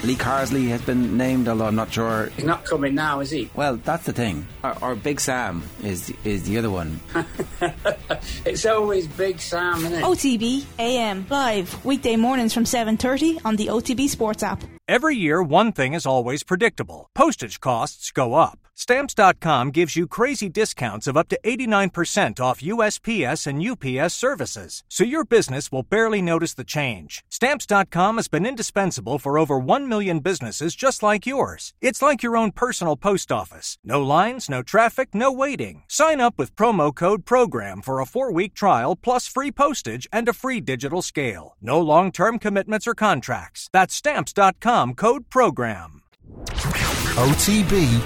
Lee Carsley has been named, although I'm not sure. He's not coming now, is he? Well, that's the thing. Or Big Sam is the other one. It's always Big Sam, isn't it? OTB AM live weekday mornings from 7:30 on the OTB Sports app. Every year, one thing is always predictable. Postage costs go up. Stamps.com gives you crazy discounts of up to 89% off USPS and UPS services, so your business will barely notice the change. Stamps.com has been indispensable for over 1 million businesses just like yours. It's like your own personal post office. No lines, no traffic, no waiting. Sign up with promo code PROGRAM for a 4-week trial plus free postage and a free digital scale. No long-term commitments or contracts. That's Stamps.com, code PROGRAM. OTB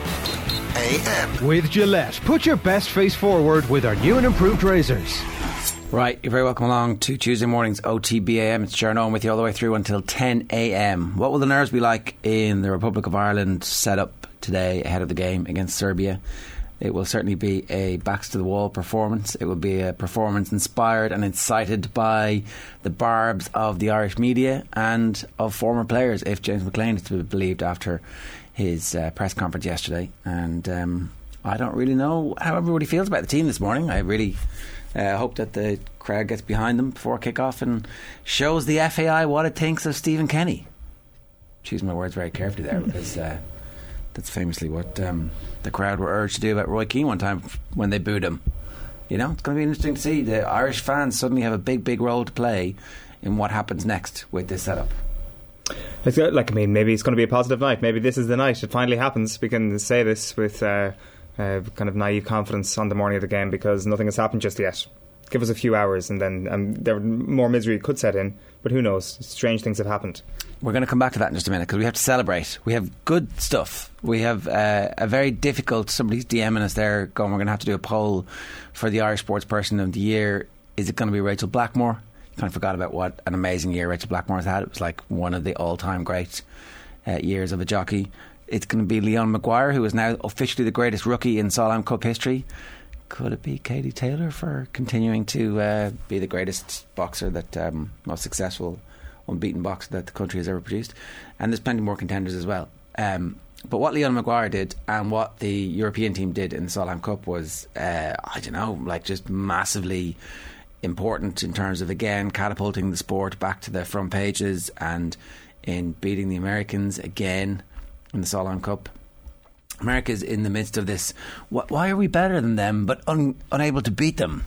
AM. With Gillette, put your best face forward with our new and improved razors. Right, you're very welcome along to Tuesday morning's OTB AM. It's Sharon Owen with you all the way through until 10 a.m. What will the nerves be like in the Republic of Ireland set up today ahead of the game against Serbia? It will certainly be a backs-to-the-wall performance. It will be a performance inspired and incited by the barbs of the Irish media and of former players, if James McLean is to be believed after his press conference yesterday. And I don't really know how everybody feels about the team this morning. I really hope that the crowd gets behind them before kick-off and shows the FAI what it thinks of Stephen Kenny. Choose my words very carefully there, because that's famously what the crowd were urged to do about Roy Keane one time when they booed him. You know, it's going to be interesting to see. The Irish fans suddenly have a big role to play in what happens next with this setup. It's maybe it's going to be a positive night. Maybe this is the night it finally happens. We can say this with kind of naive confidence on the morning of the game, because nothing has happened just yet. Give us a few hours and then there more misery could set in, but who knows, strange things have happened. We're going to come back to that in just a minute, because we have to celebrate. We have good stuff. We have a very difficult, somebody's DMing us there going, we're going to have to do a poll for the Irish Sports Person of the Year. Is it going to be Rachel Blackmore? Kind of forgot about what an amazing year Rachel Blackmore has had. It was like one of the all-time great years of a jockey. It's going to be Leon Maguire, who is now officially the greatest rookie in Solheim Cup history. Could it be Katie Taylor for continuing to be the greatest boxer, that most successful unbeaten boxer that the country has ever produced? And there's plenty more contenders as well. But what Leon Maguire did and what the European team did in the Solheim Cup was, just massively important in terms of, again, catapulting the sport back to the front pages and in beating the Americans again in the Solheim Cup. America's in the midst of this, why are we better than them but unable to beat them?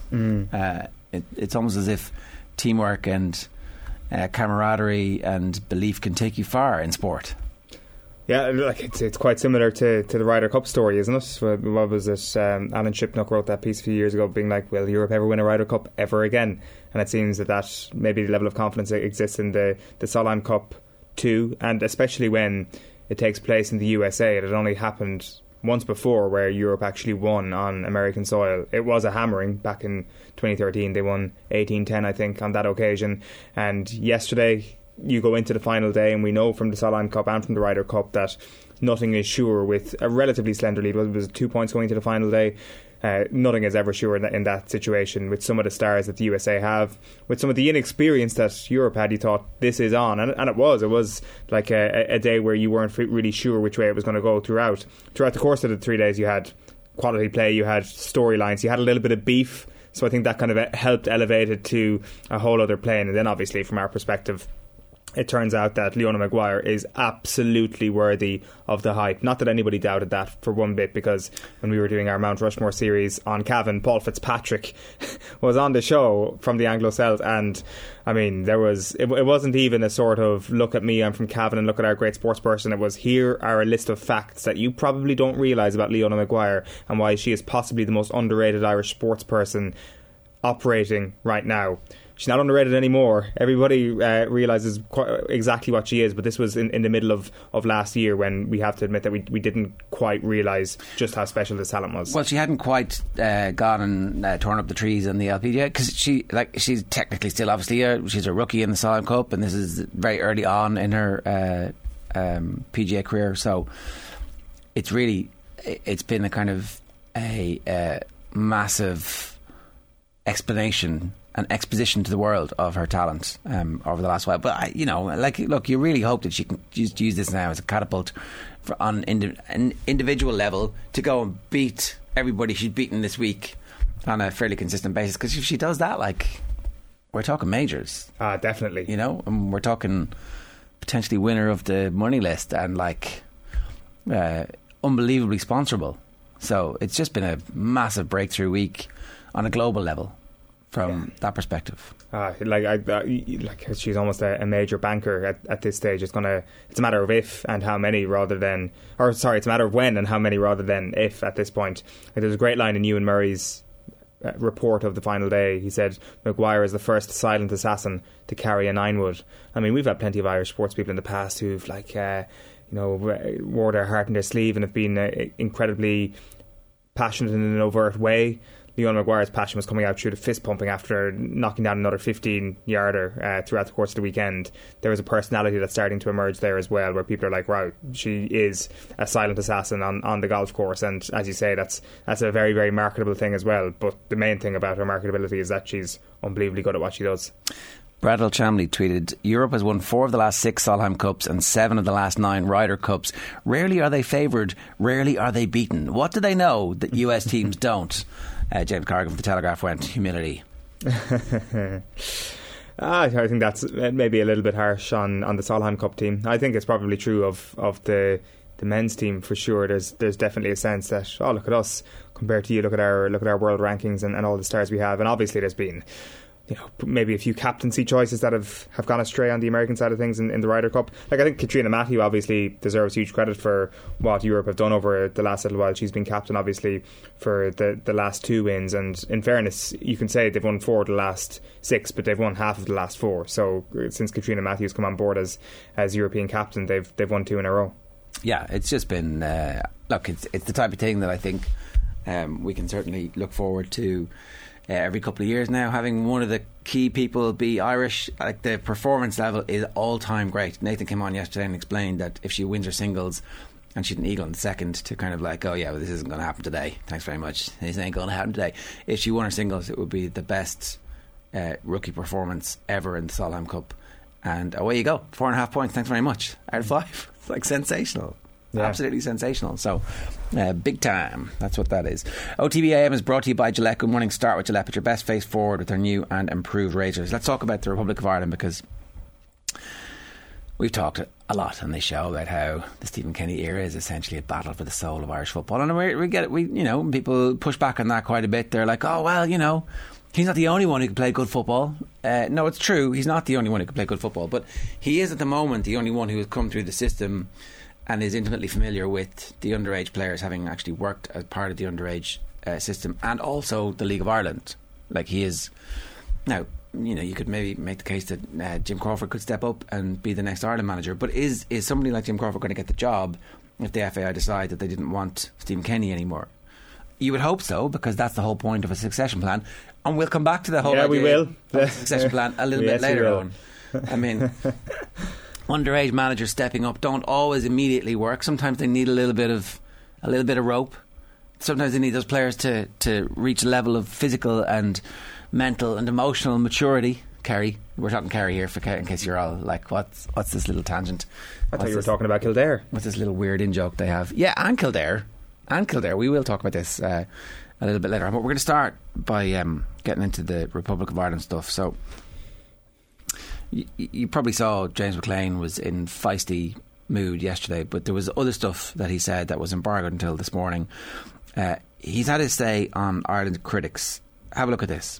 It's almost as if teamwork and camaraderie and belief can take you far in sport. Yeah, it's quite similar to the Ryder Cup story, isn't it? What was it? Alan Shipnuck wrote that piece a few years ago, being like, will Europe ever win a Ryder Cup ever again? And it seems that maybe the level of confidence that exists in the Solheim Cup too, and especially when it takes place in the USA. It had only happened once before where Europe actually won on American soil. It was a hammering back in 2013. They won 18-10, I think, on that occasion. And yesterday, you go into the final day, and we know from the Solheim Cup and from the Ryder Cup that nothing is sure with a relatively slender lead. It was 2 points going to the final day. Nothing is ever sure in that situation, with some of the stars that the USA have, with some of the inexperience that Europe had. You thought, this is on, and it was like a day where you weren't really sure which way it was going to go throughout the course of the 3 days. You had quality play, you had storylines, you had a little bit of beef, so I think that kind of helped elevate it to a whole other plane. And then obviously from our perspective, it turns out that Leona Maguire is absolutely worthy of the hype. Not that anybody doubted that for one bit, because when we were doing our Mount Rushmore series on Cavan, Paul Fitzpatrick was on the show from the Anglo-Celt, and I mean, it wasn't even a sort of look at me, I'm from Cavan, and look at our great sports person. It was, here are a list of facts that you probably don't realise about Leona Maguire and why she is possibly the most underrated Irish sports person operating right now. She's not underrated anymore. Everybody realises exactly what she is, but this was in the middle of last year, when we have to admit that we didn't quite realise just how special this talent was. Well, she hadn't quite gone and torn up the trees in the LPGA, because she's technically still, obviously, she's a rookie in the Solheim Cup, and this is very early on in her PGA career. So it's been a kind of a massive explanation an exposition to the world of her talent over the last while. But look, you really hope that she can use this now as a catapult on an individual level to go and beat everybody she's beaten this week on a fairly consistent basis. Because if she does that, like, we're talking majors. Definitely. And we're talking potentially winner of the money list and like unbelievably sponsorable. So it's just been a massive breakthrough week on a global level from that perspective. She's almost a major banker at this stage. It's a matter of if and how many it's a matter of when and how many rather than if at this point. There's a great line in Ewan Murray's report of the final day. He said Maguire is the first silent assassin to carry a 9-wood. I mean, we've had plenty of Irish sports people in the past who've wore their heart in their sleeve and have been incredibly passionate in an overt way. Leon Maguire's passion was coming out through the fist pumping after knocking down another 15-yarder throughout the course of the weekend. There was a personality that's starting to emerge there as well, where people are like, wow, she is a silent assassin on the golf course. And as you say, that's a very, very marketable thing as well. But the main thing about her marketability is that she's unbelievably good at what she does. Bradley Chamley tweeted, Europe has won 4 of the last 6 Solheim Cups and 7 of the last 9 Ryder Cups. Rarely are they favoured, rarely are they beaten. What do they know that US teams don't? James Corrigan from The Telegraph went, humility. I think that's maybe a little bit harsh on the Solheim Cup team. I think it's probably true of the men's team for sure. There's definitely a sense that, oh, look at us compared to you, look at our world rankings and all the stars we have. And obviously there's been maybe a few captaincy choices that have gone astray on the American side of things in the Ryder Cup. Like, I think Katrina Matthew obviously deserves huge credit for what Europe have done over the last little while. She's been captain obviously for the last 2 wins, and in fairness you can say they've won 4 of the last 6, but they've won half of the last 4. So since Katrina Matthew's come on board as European captain, they've won 2 in a row. Yeah, it's just been it's the type of thing that I think we can certainly look forward to every couple of years now, having one of the key people be Irish. Like, the performance level is all time great. Nathan came on yesterday and explained that if she wins her singles and she'd an eagle in the second, to kind of like, oh yeah, well, this isn't going to happen today, thanks very much, this ain't going to happen today. If she won her singles, it would be the best rookie performance ever in the Solheim Cup, and away you go, 4.5 points, thanks very much, out of 5. It's like sensational. Yeah. Absolutely sensational. So big time, that's what that is. OTB AM is brought to you by Gillette. Good morning. Start with Gillette. Put your best face forward with their new and improved razors. Let's talk about the Republic of Ireland, because we've talked a lot on this show about how the Stephen Kenny era is essentially a battle for the soul of Irish football, and we get it. People push back on that quite a bit. They're like, oh well, he's not the only one who can play good football. No, it's true, he's not the only one who can play good football, but he is at the moment the only one who has come through the system and is intimately familiar with the underage players, having actually worked as part of the underage system, and also the League of Ireland. Like, he is now, you could maybe make the case that Jim Crawford could step up and be the next Ireland manager, but is somebody like Jim Crawford going to get the job if the FAI decide that they didn't want Stephen Kenny anymore? You would hope so, because that's the whole point of a succession plan, and we'll come back to the whole idea we will. of a succession plan a little bit later on. I mean, underage managers stepping up don't always immediately work. Sometimes they need a little bit of rope. Sometimes they need those players to reach a level of physical and mental and emotional maturity. Kerry, we're talking Kerry here, in case you're all like, what's this little tangent? I thought you were talking about Kildare. What's this little weird in-joke they have? Yeah, and Kildare. We will talk about this a little bit later on, but we're going to start by getting into the Republic of Ireland stuff. So you probably saw James McLean was in feisty mood yesterday, but there was other stuff that he said that was embargoed until this morning. He's had his say on Ireland critics. Have a look at this.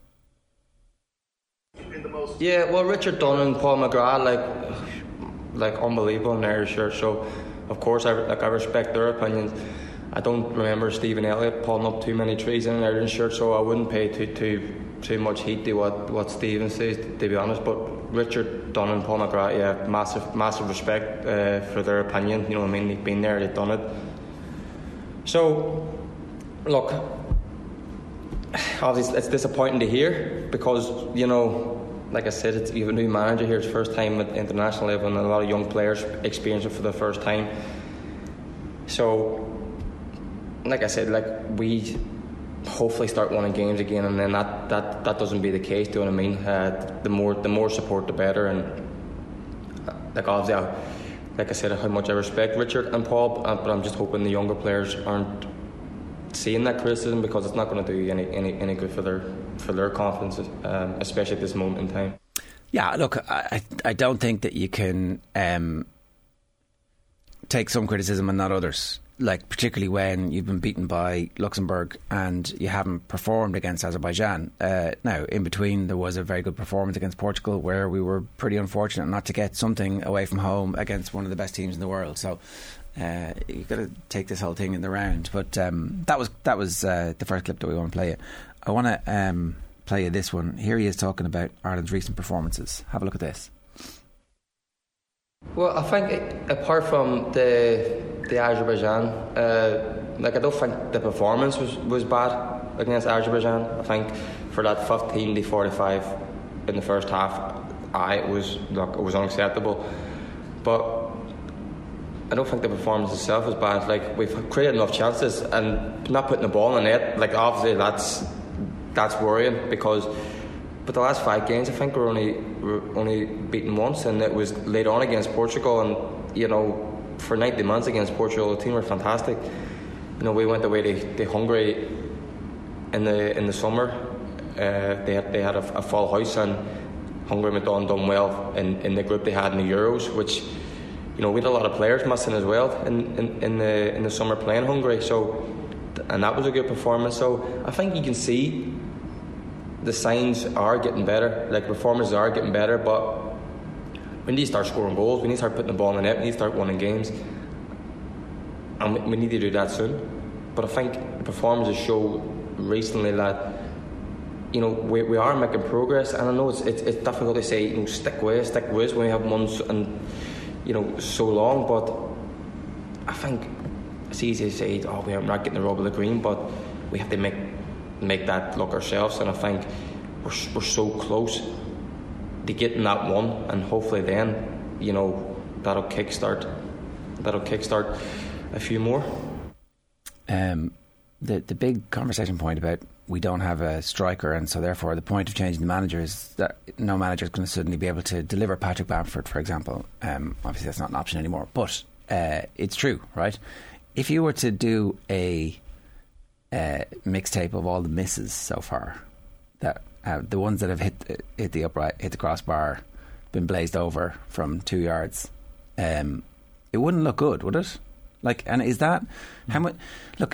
Yeah, well, Richard Dunn and Paul McGrath, like unbelievable in Irish shirt. So of course I respect their opinions. I don't remember Stephen Elliott pulling up too many trees in an Ireland shirt, so I wouldn't pay too much heed to what Stephen says, to be honest. But Richard Dunn and Paul McGrath, yeah, massive respect for their opinion. You know what I mean? They've been there, they've done it. So, look, obviously it's disappointing to hear, because, like I said, you have a new manager here. It's first time at international level, and a lot of young players experience it for the first time. So, like I said, we hopefully start winning games again, and then that doesn't be the case. Do you know what I mean? The more support, the better. And like obviously, like I said, how much I respect Richard and Paul, but I'm just hoping the younger players aren't seeing that criticism, because it's not going to do any good for their confidence, especially at this moment in time. Yeah, look, I don't think that you can take some criticism and not others. Like, particularly when you've been beaten by Luxembourg and you haven't performed against Azerbaijan. Now, in between, there was a very good performance against Portugal, where we were pretty unfortunate not to get something away from home against one of the best teams in the world. So you've got to take this whole thing in the round. But that was the first clip that we want to play you. I want to play you this one. Here he is talking about Ireland's recent performances. Have a look at this. Well, I think apart from the Azerbaijan, I don't think the performance was bad against Azerbaijan. I think for that 15-45 in the first half, it was unacceptable. But I don't think the performance itself was bad. Like, we've created enough chances, and not putting the ball in the net, like, obviously that's worrying, because but the last 5 games, I think we're only beaten once, and it was later on against Portugal. And for 90 minutes against Portugal, the team were fantastic. We went away to Hungary in the summer. They had a full house, and Hungary went on done well in the group they had in the Euros, which we had a lot of players missing as well in the summer playing Hungary. So, and that was a good performance. So I think you can see the signs are getting better, like performances are getting better, but we need to start scoring goals, we need to start putting the ball in the net, we need to start winning games, and we need to do that soon. But I think the performances show recently that we are making progress, and I know it's difficult to say stick with when we have months and so long, but I think it's easy to say we're not getting the rub of the green, but we have to make that look ourselves, and I think we're so close to getting that one, and hopefully then that'll kickstart a few more. The big conversation point about we don't have a striker, and so therefore the point of changing the manager is that no manager is going to suddenly be able to deliver Patrick Bamford, for example. Obviously that's not an option anymore, but it's true, right? If you were to do a mixtape of all the misses so far, that the ones that have hit the upright, hit the crossbar, been blazed over from 2 yards, it wouldn't look good, would it? Like, and is that how much? Look,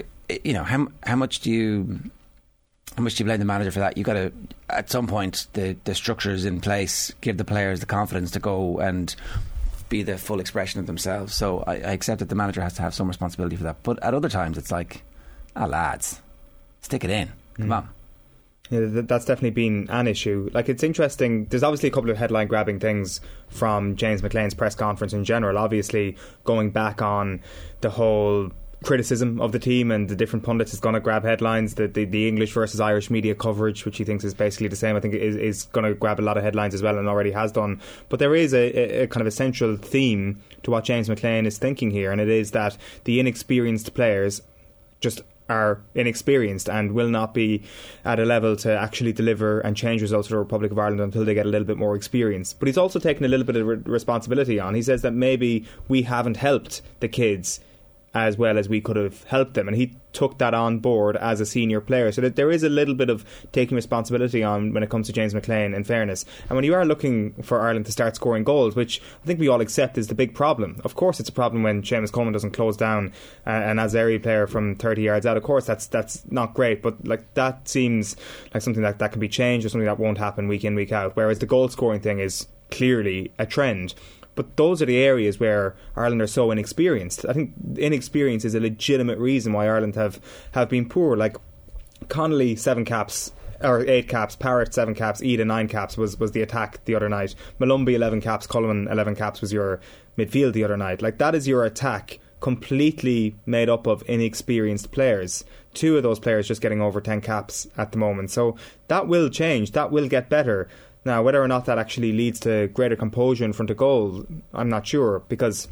how much do you blame the manager for that? You got to, at some point, the structures in place, give the players the confidence to go and be the full expression of themselves. So I accept that the manager has to have some responsibility for that, but at other times it's like, lads, stick it in. Come on. Yeah, that's definitely been an issue. Like, it's interesting. There's obviously a couple of headline grabbing things from James McLean's press conference in general. Obviously, going back on the whole criticism of the team, and the different pundits is going to grab headlines. The English versus Irish media coverage, which he thinks is basically the same, I think is going to grab a lot of headlines as well, and already has done. But there is a kind of essential theme to what James McLean is thinking here, and it is that the inexperienced players just are inexperienced and will not be at a level to actually deliver and change results for the Republic of Ireland until they get a little bit more experience. But he's also taken a little bit of responsibility on. He says that maybe we haven't helped the kids as well as we could have helped them, and he took that on board as a senior player, so that there is a little bit of taking responsibility on when it comes to James McLean, in fairness. And when you are looking for Ireland to start scoring goals, which I think we all accept is the big problem, of course it's a problem when Seamus Coleman doesn't close down an Azeri player from 30 yards out. Of course that's not great, but like, that seems like something that can be changed, or something that won't happen week in, week out, whereas the goal scoring thing is clearly a trend. But those are the areas where Ireland are so inexperienced. I think inexperience is a legitimate reason why Ireland have been poor. Like, Connolly 7 caps or 8 caps, Parrott 7 caps, Ida 9 caps was the attack the other night. Malumbi 11 caps, Cullinan 11 caps was your midfield the other night. Like, that is your attack, completely made up of inexperienced players. 2 of those players just getting over 10 caps at the moment. So that will change, that will get better. Now, whether or not that actually leads to greater composure in front of goal, I'm not sure, because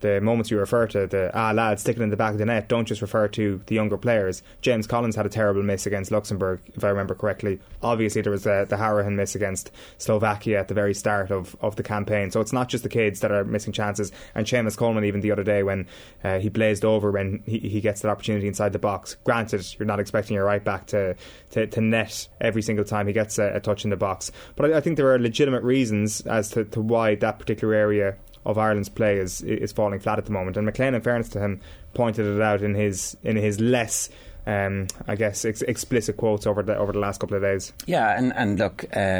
the moments you refer to, the lad, stick it in the back of the net, don't just refer to the younger players. James Collins had a terrible miss against Luxembourg, if I remember correctly. Obviously there was the Harahan miss against Slovakia at the very start of the campaign. So it's not just the kids that are missing chances. And Seamus Coleman, even the other day when he blazed over when he gets that opportunity inside the box. Granted, you're not expecting your right back to net every single time he gets a touch in the box. But I think there are legitimate reasons as to why that particular area of Ireland's play is falling flat at the moment. And McLean, in fairness to him, pointed it out in his less I guess explicit quotes over the last couple of days. Yeah, and look,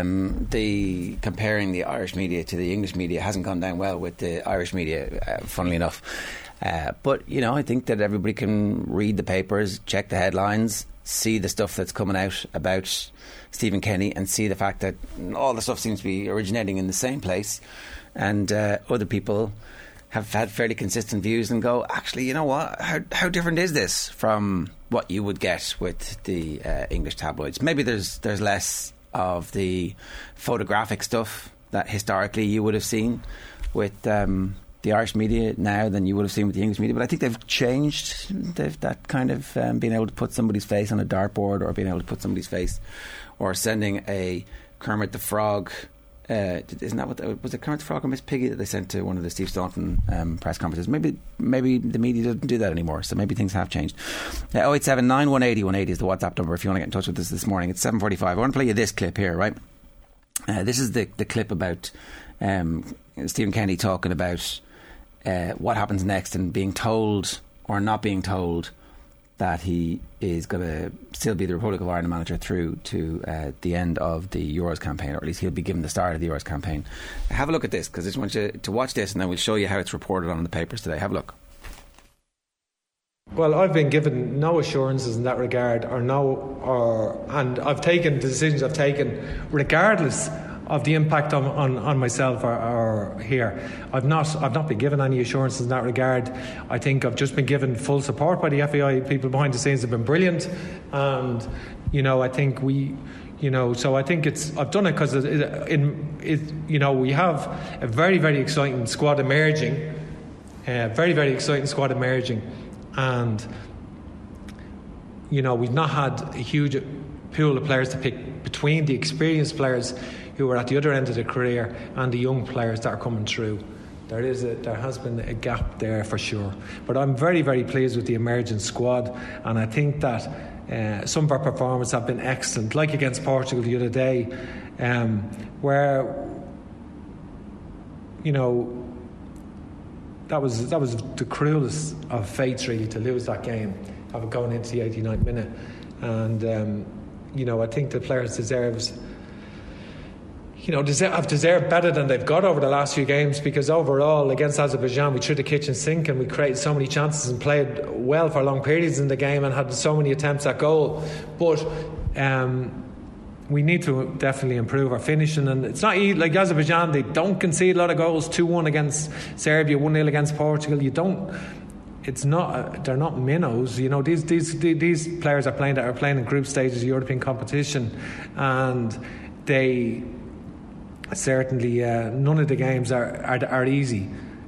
the comparing the Irish media to the English media hasn't gone down well with the Irish media, funnily enough. But I think that everybody can read the papers, check the headlines, see the stuff that's coming out about Stephen Kenny, and see the fact that all the stuff seems to be originating in the same place, and other people have had fairly consistent views and go, actually, you know what, how different is this from what you would get with the English tabloids? Maybe there's less of the photographic stuff that historically you would have seen with the Irish media now than you would have seen with the English media, but I think they've changed. They've that kind of being able to put somebody's face on a dartboard, or being able to put somebody's face, or sending a Kermit the Frog. Isn't that what was it? Kermit the Frog or Miss Piggy that they sent to one of the Steve Staunton press conferences? Maybe the media doesn't do that anymore, so maybe things have changed. 087 918 180 is the WhatsApp number if you want to get in touch with us this morning. It's 7:45. I want to play you this clip here, right? This is the clip about Stephen Kenny talking about what happens next and being told or not being told that he is going to still be the Republic of Ireland manager through to the end of the Euros campaign, or at least he'll be given the start of the Euros campaign. Have a look at this, because I just want you to watch this, and then we'll show you how it's reported on in the papers today. Have a look. Well, I've been given no assurances in that regard, and I've taken the decisions I've taken regardless of the impact on myself or here. I've not been given any assurances in that regard. I think I've just been given full support by the FAI. People behind the scenes have been brilliant, and I think so I think I've done it because we have a very, very exciting squad emerging, and we've not had a huge pool of players to pick between the experienced players who are at the other end of their career and the young players that are coming through. There has been a gap there for sure. But I'm very, very pleased with the emerging squad, and I think that some of our performances have been excellent, like against Portugal the other day, where that was the cruelest of fates, really, to lose that game, of going into the 89th minute. And I think the players have deserved better than they've got over the last few games, because overall against Azerbaijan we threw the kitchen sink and we created so many chances and played well for long periods in the game and had so many attempts at goal. But we need to definitely improve our finishing, and it's not like Azerbaijan. They don't concede a lot of goals. 2-1 against Serbia, 1-0 against Portugal. They're not minnows. These players are playing in group stages of European competition, and they certainly none of the games are easy.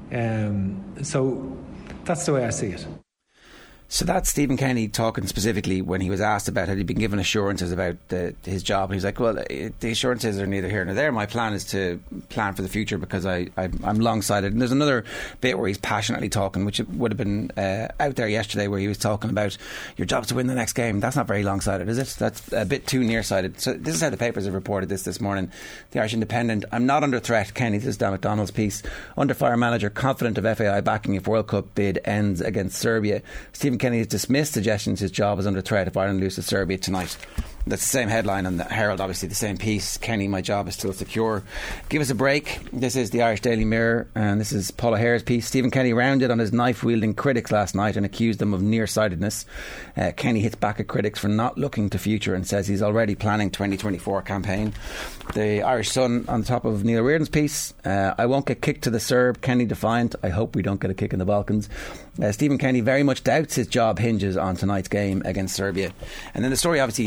So that's the way I see it. So that's Stephen Kenny talking specifically when he was asked about had he been given assurances about his job, and he's like, well, the assurances are neither here nor there. My plan is to plan for the future because I'm long-sighted. And there's another bit where he's passionately talking, which would have been out there yesterday, where he was talking about your job's to win the next game. That's not very long-sighted, is it? That's a bit too near-sighted. So this is how the papers have reported this morning. The Irish Independent: I'm not under threat, Kenny. This is Dan McDonald's piece. Under fire manager, confident of FAI backing if World Cup bid ends against Serbia. Stephen Kenny has dismissed suggestions his job is under threat if Ireland loses to Serbia tonight. That's the same headline on the Herald, obviously the same piece. Kenny, my job is still secure. Give us a break. This is the Irish Daily Mirror, and this is Paul O'Hare's piece. Stephen Kenny rounded on his knife-wielding critics last night and accused them of nearsightedness. Kenny hits back at critics for not looking to future and says he's already planning 2024 campaign. The Irish Sun on the top of Neil Reardon's piece. I won't get kicked to the Serb, Kenny defiant. I hope we don't get a kick in the Balkans. Stephen Kenny very much doubts his job hinges on tonight's game against Serbia. And then the story obviously yesterday was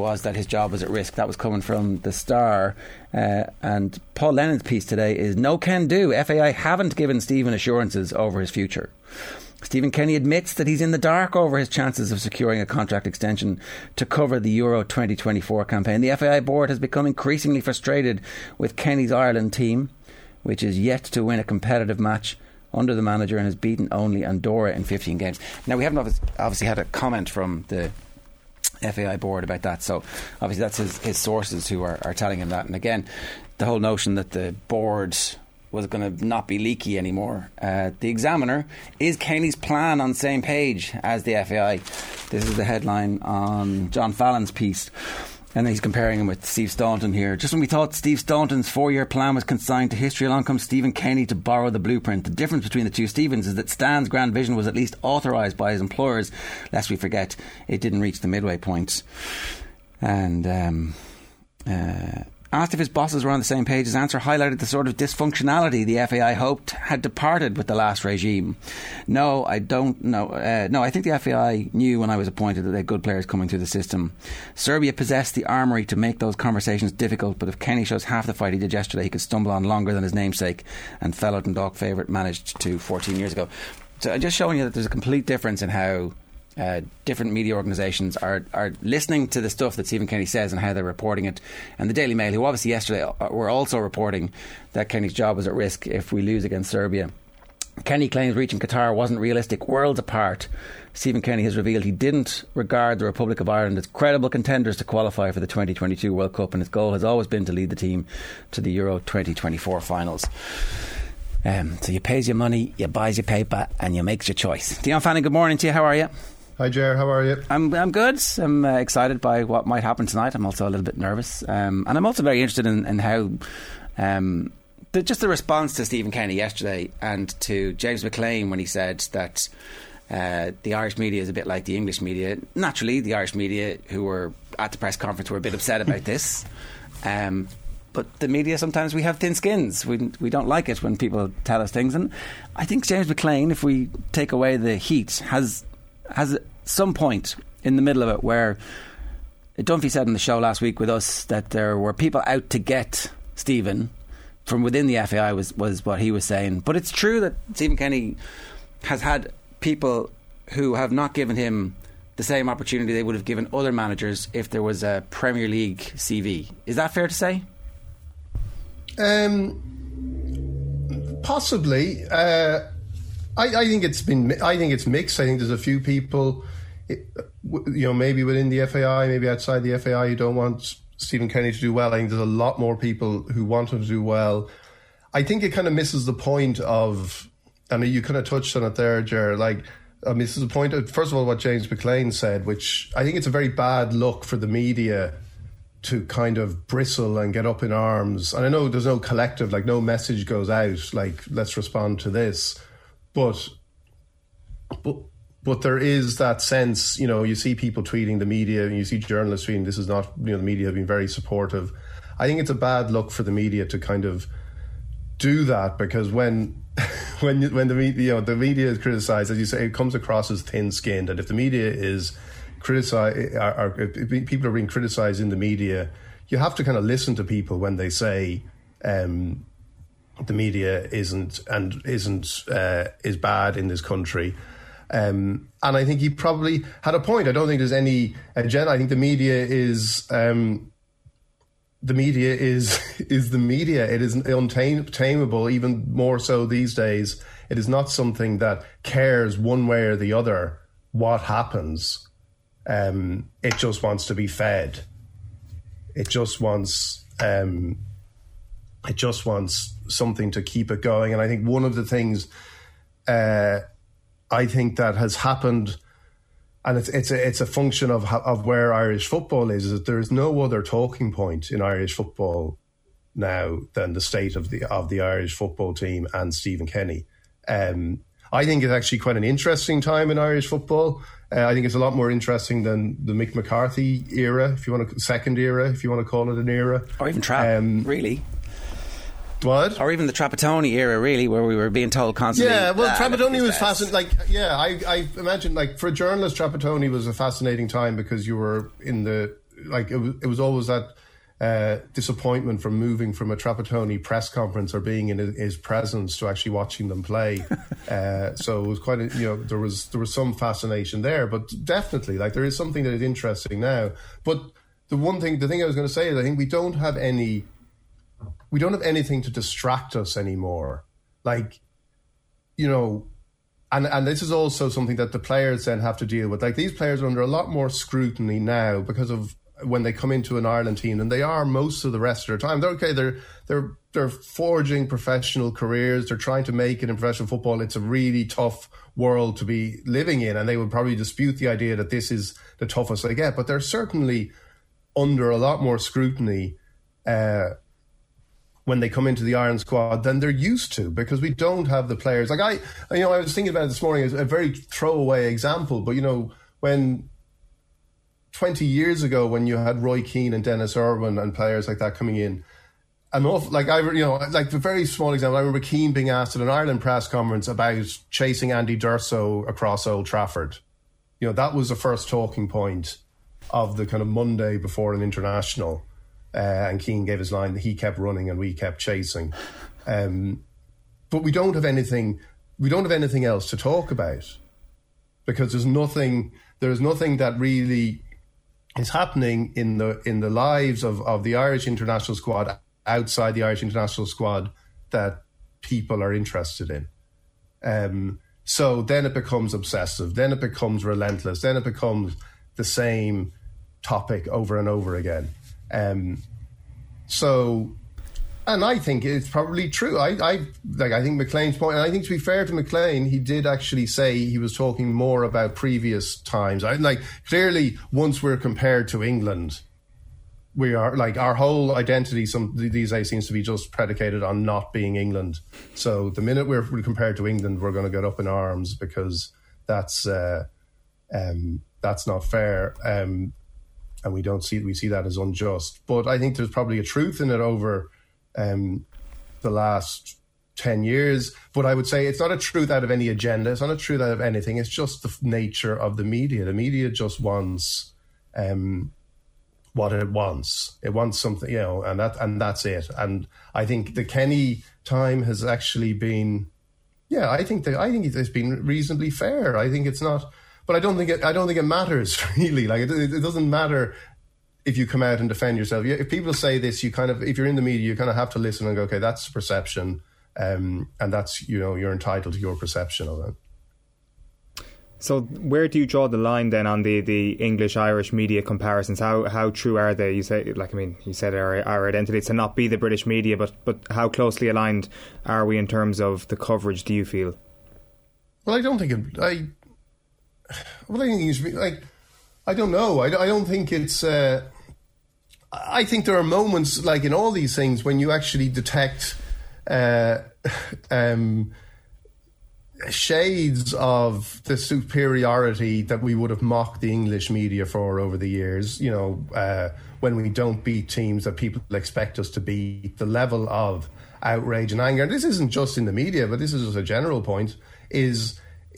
was that his job was at risk. That was coming from the Star. And Paul Lennon's piece today is no can do. FAI haven't given Stephen assurances over his future. Stephen Kenny admits that he's in the dark over his chances of securing a contract extension to cover the Euro 2024 campaign. The FAI board has become increasingly frustrated with Kenny's Ireland team, which is yet to win a competitive match under the manager and has beaten only Andorra in 15 games. Now, we haven't obviously had a comment from the FAI board about that, so obviously that's his sources who are telling him that. And again, the whole notion that the board was going to not be leaky anymore. The Examiner, is Kenny's plan on the same page as the FAI? This is the headline on John Fallon's piece. And he's comparing him with Steve Staunton here. Just when we thought Steve Staunton's 4-year plan was consigned to history, along comes Stephen Kenny to borrow the blueprint. The difference between the two Stephens is that Stan's grand vision was at least authorised by his employers, lest we forget it didn't reach the midway point. And asked if his bosses were on the same page, his answer highlighted the sort of dysfunctionality the FAI hoped had departed with the last regime. No, I don't know. No, I think the FAI knew when I was appointed that they had good players coming through the system. Serbia possessed the armoury to make those conversations difficult, but if Kenny shows half the fight he did yesterday, he could stumble on longer than his namesake and fellow Dundalk favourite managed to 14 years ago. So just showing you that there's a complete difference in how different media organisations are listening to the stuff that Stephen Kenny says and how they're reporting it. And the Daily Mail, who obviously yesterday were also reporting that Kenny's job was at risk if we lose against Serbia. Kenny claims reaching Qatar wasn't realistic, worlds apart. Stephen Kenny has revealed he didn't regard the Republic of Ireland as credible contenders to qualify for the 2022 World Cup, and his goal has always been to lead the team to the Euro 2024 finals. So you pays your money, you buys your paper, and you makes your choice. Dion Fanning, good morning to you. How are you? Hi Ger, how are you? I'm good. I'm excited by what might happen tonight. I'm also a little bit nervous, and I'm also very interested in how just the response to Stephen Kenny yesterday and to James McLean when he said that the Irish media is a bit like the English media. Naturally, the Irish media who were at the press conference were a bit upset about this. But the media, sometimes we have thin skins. We don't like it when people tell us things. And I think James McLean, if we take away the heat, has some point in the middle of it where Dunphy said in the show last week with us that there were people out to get Stephen from within the FAI was what he was saying. But it's true that Stephen Kenny has had people who have not given him the same opportunity they would have given other managers if there was a Premier League CV. Is that fair to say? Possibly. I think it's mixed. I think there's a few people, maybe within the FAI, maybe outside the FAI, who don't want Stephen Kenny to do well. I think there's a lot more people who want him to do well. I think it kind of misses the point of, I mean, you kind of touched on it there, Ger, misses the point of, first of all, what James McLean said, which I think it's a very bad look for the media to kind of bristle and get up in arms. And I know there's no collective, no message goes out, let's respond to this. But there is that sense, you see people tweeting the media, and you see journalists tweeting, this is not, the media have been very supportive. I think it's a bad look for the media to kind of do that, because when the media is criticised, as you say, it comes across as thin-skinned. And if the media is if people are being criticised in the media, you have to kind of listen to people when they say the media is bad in this country. And I think he probably had a point. I don't think there's any agenda. I think the media is the media. It is untamable, even more so these days. It is not something that cares one way or the other what happens. It just wants to be fed. It just wants something to keep it going. And I think one of the things I think that has happened, and it's a function of where Irish football is that there is no other talking point in Irish football now than the state of the Irish football team and Stephen Kenny. I think it's actually quite an interesting time in Irish football. I think it's a lot more interesting than the Mick McCarthy era, second era, if you want to call it an era. Or even really. What? Or even the Trapattoni era, really, where we were being told constantly. Yeah, well, Trapattoni was fascinating. I imagine, for a journalist, Trapattoni was a fascinating time because you were in the like it was always that disappointment from moving from a Trapattoni press conference or being in his presence to actually watching them play. So it was quite there was some fascination there, but definitely like there is something that is interesting now. But the thing I was going to say is I think we don't have anything to distract us anymore. Like, and this is also something that the players then have to deal with. Like, these players are under a lot more scrutiny now because of when they come into an Ireland team than they are most of the rest of their time. They're forging professional careers. They're trying to make it in professional football. It's a really tough world to be living in, and they would probably dispute the idea that this is the toughest they get. But they're certainly under a lot more scrutiny when they come into the Ireland squad than they're used to, because we don't have the players. Like I was thinking about it this morning as a very throwaway example, but when 20 years ago, when you had Roy Keane and Dennis Irwin and players like that coming in, like a very small example, I remember Keane being asked at an Ireland press conference about chasing Andy D'Urso across Old Trafford. That was the first talking point of the kind of Monday before an international. And Keane gave his line that he kept running and we kept chasing. But we don't have anything else to talk about, because there's nothing that really is happening in the lives of the Irish international squad, outside the Irish international squad, that people are interested in. So then it becomes obsessive, then it becomes relentless, then it becomes the same topic over and over again. And I think it's probably true. I think McLean's point, and I think to be fair to McLean, he did actually say he was talking more about previous times. Clearly, once we're compared to England, we are like, our whole identity these days seems to be just predicated on not being England. So the minute we're compared to England, we're going to get up in arms, because that's not fair. And we see that as unjust. But I think there's probably a truth in it over the last 10 years. But I would say it's not a truth out of any agenda. It's not a truth out of anything. It's just the nature of the media. The media just wants what it wants. It wants something, and that's it. And I think the Kenny time has actually been, I think it's been reasonably fair. I think it's not. But I don't think it matters really. Like it doesn't matter if you come out and defend yourself. If people say this, if you're in the media, you kind of have to listen and go, okay, that's perception, and that's you're entitled to your perception of it. So where do you draw the line then on the English-Irish media comparisons? How true are they? You say, you said our identity is to not be the British media, but how closely aligned are we in terms of the coverage, do you feel? Well, I don't think I don't know. I don't think it's. I think there are moments, like in all these things, when you actually detect shades of the superiority that we would have mocked the English media for over the years. When we don't beat teams that people expect us to beat, the level of outrage and anger. And this isn't just in the media, but this is just a general point. Is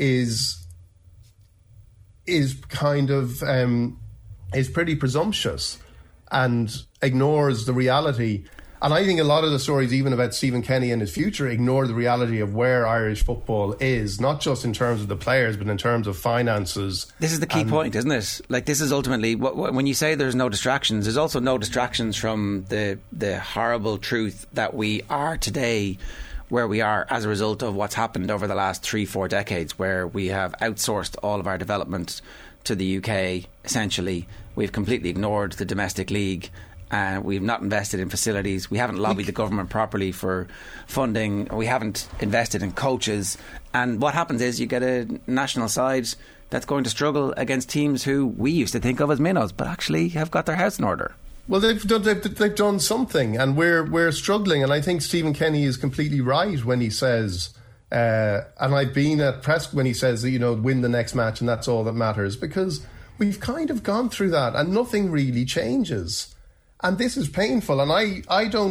kind of is pretty presumptuous and ignores the reality. And I think a lot of the stories, even about Stephen Kenny and his future, ignore the reality of where Irish football is, not just in terms of the players, but in terms of finances. This is the key point, isn't it? Like, this is ultimately, when you say there's no distractions, there's also no distractions from the horrible truth that we are today where we are as a result of what's happened over the last 3-4 decades, where we have outsourced all of our development to the UK, essentially. We've completely ignored the domestic league. We've not invested in facilities. We haven't lobbied the government properly for funding. We haven't invested in coaches. And what happens is you get a national side that's going to struggle against teams who we used to think of as minnows, but actually have got their house in order. Well, they've done something, and we're struggling. And I think Stephen Kenny is completely right when he says, and I've been at press when he says that, win the next match and that's all that matters, because we've kind of gone through that and nothing really changes. And this is painful. And I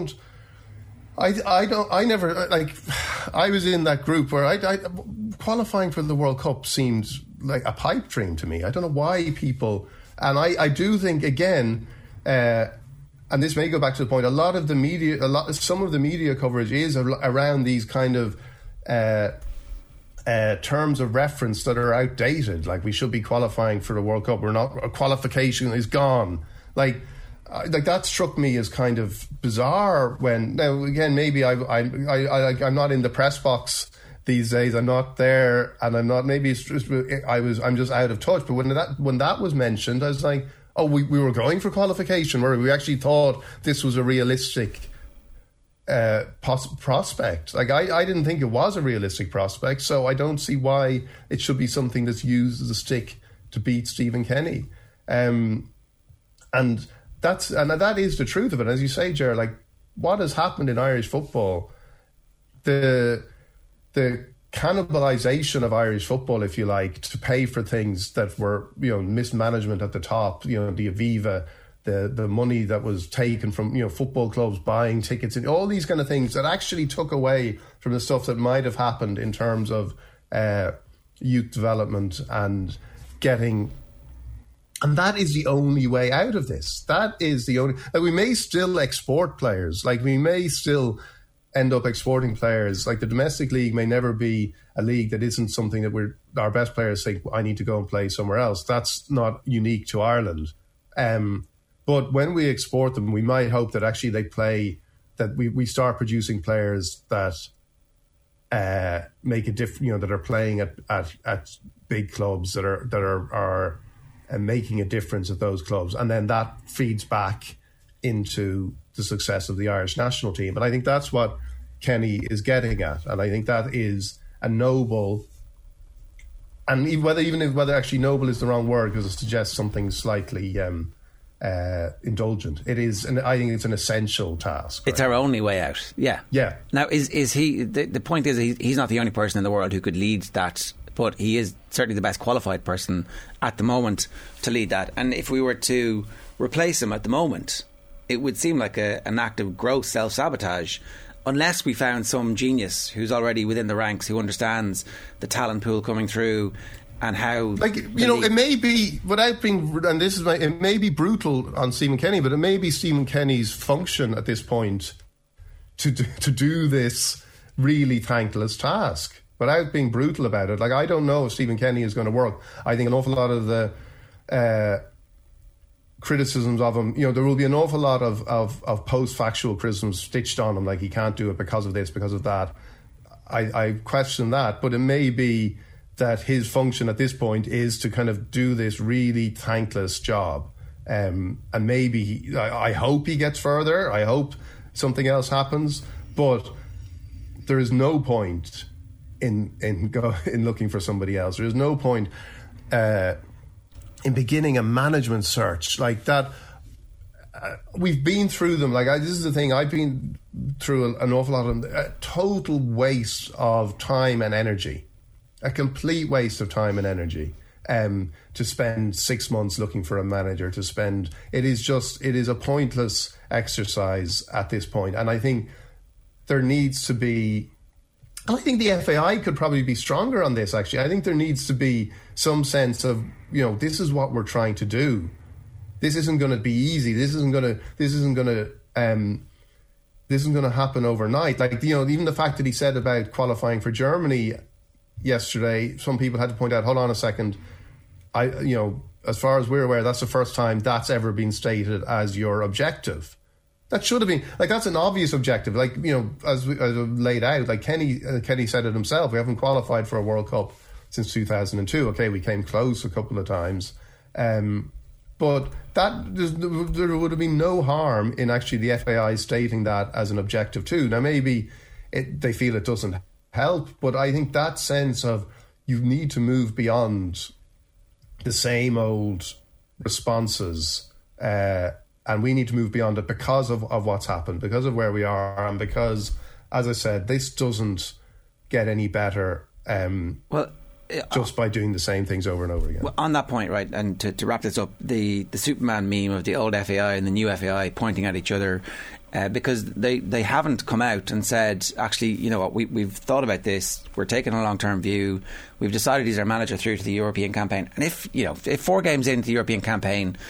was in that group where qualifying for the World Cup seemed like a pipe dream to me. I don't know why people, and I do think, again, and this may go back to the point, some of the media coverage is around these kind of terms of reference that are outdated. Like, we should be qualifying for the World Cup. Qualification is gone. Like that struck me as kind of bizarre. When now again, maybe I'm not in the press box these days. I'm not there, and I'm not. Maybe it's just I'm just out of touch. But when that was mentioned, I was like, oh, we were going for qualification, where we actually thought this was a realistic prospect. Like, I didn't think it was a realistic prospect, so I don't see why it should be something that's used as a stick to beat Stephen Kenny. And that is the truth of it. As you say, Ger, like, what has happened in Irish football, the cannibalisation of Irish football, if you like, to pay for things that were, mismanagement at the top, the Aviva, the money that was taken from, football clubs buying tickets and all these kind of things that actually took away from the stuff that might have happened in terms of youth development and getting. And that is the only way out of this. That is the only. Like, we may still export players. Like, we may still end up exporting players. Like, the domestic league may never be a league that isn't something that our best players think, I need to go and play somewhere else. That's not unique to Ireland. But when we export them, we might hope that actually they play, that we start producing players that make a difference, that are playing at big clubs that are making a difference at those clubs, and then that feeds back into the success of the Irish national team. And I think that's what Kenny is getting at, and I think that is a noble, and whether actually noble is the wrong word, because it suggests something slightly indulgent. It is, and I think it's an essential task. It's our only way out. Yeah. Now, is he? The point is, he's not the only person in the world who could lead that, but he is certainly the best qualified person at the moment to lead that. And if we were to replace him at the moment, it would seem like an act of gross self-sabotage, unless we found some genius who's already within the ranks, who understands the talent pool coming through and how... it may be, without being... And it may be brutal on Stephen Kenny, but it may be Stephen Kenny's function at this point to do this really thankless task, without being brutal about it. Like, I don't know if Stephen Kenny is going to work. I think an awful lot of the criticisms of him, there will be an awful lot of post-factual criticisms stitched on him, like he can't do it because of this, because of that. I question that, but it may be that his function at this point is to kind of do this really thankless job. And maybe, I hope he gets further. I hope something else happens, but there is no point in looking for somebody else. There is no point in beginning a management search like that. We've been through them. This is the thing. I've been through an awful lot of them. A total waste of time and energy. A complete waste of time and energy. To spend 6 months looking for a manager. It is a pointless exercise at this point. And I think there needs to be. And I think the FAI could probably be stronger on this, actually. I think there needs to be some sense of, this is what we're trying to do. This isn't going to be easy. This isn't going to happen overnight. Even the fact that he said about qualifying for Germany yesterday, some people had to point out, hold on a second. As far as we're aware, that's the first time that's ever been stated as your objective. That should have been, that's an obvious objective. As laid out, Kenny said it himself, we haven't qualified for a World Cup since 2002. Okay, we came close a couple of times. But there would have been no harm in actually the FAI stating that as an objective too. Now, maybe they feel it doesn't help, but I think that sense of you need to move beyond the same old responses, and we need to move beyond it because of what's happened, because of where we are, and because, as I said, this doesn't get any better just by doing the same things over and over again. Well, on that point, right, and to wrap this up, the Superman meme of the old FAI and the new FAI pointing at each other, because they haven't come out and said, actually, you know what, we've thought about this, we're taking a long-term view, we've decided he's our manager through to the European campaign, and if 4 games into the European campaign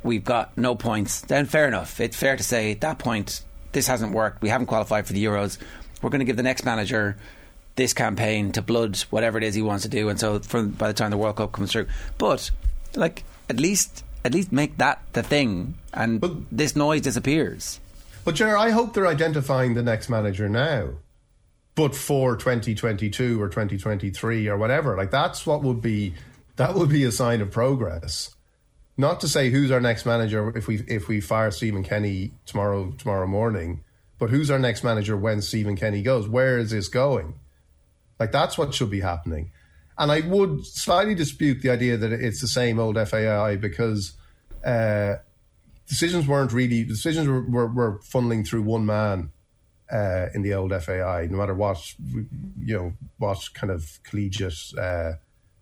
we've got no points, then fair enough. It's fair to say at that point, this hasn't worked. We haven't qualified for the Euros. We're going to give the next manager this campaign to blood whatever it is he wants to do, and so by the time the World Cup comes through. But like at least make that the thing, and this noise disappears. But Ger, I hope they're identifying the next manager now, but for 2022 or 2023 or whatever. Like that would be a sign of progress. Not to say who's our next manager if we fire Stephen Kenny tomorrow morning, but who's our next manager when Stephen Kenny goes? Where is this going? Like that's what should be happening. And I would slightly dispute the idea that it's the same old FAI, because decisions were funneling through one man in the old FAI, no matter what kind of collegiate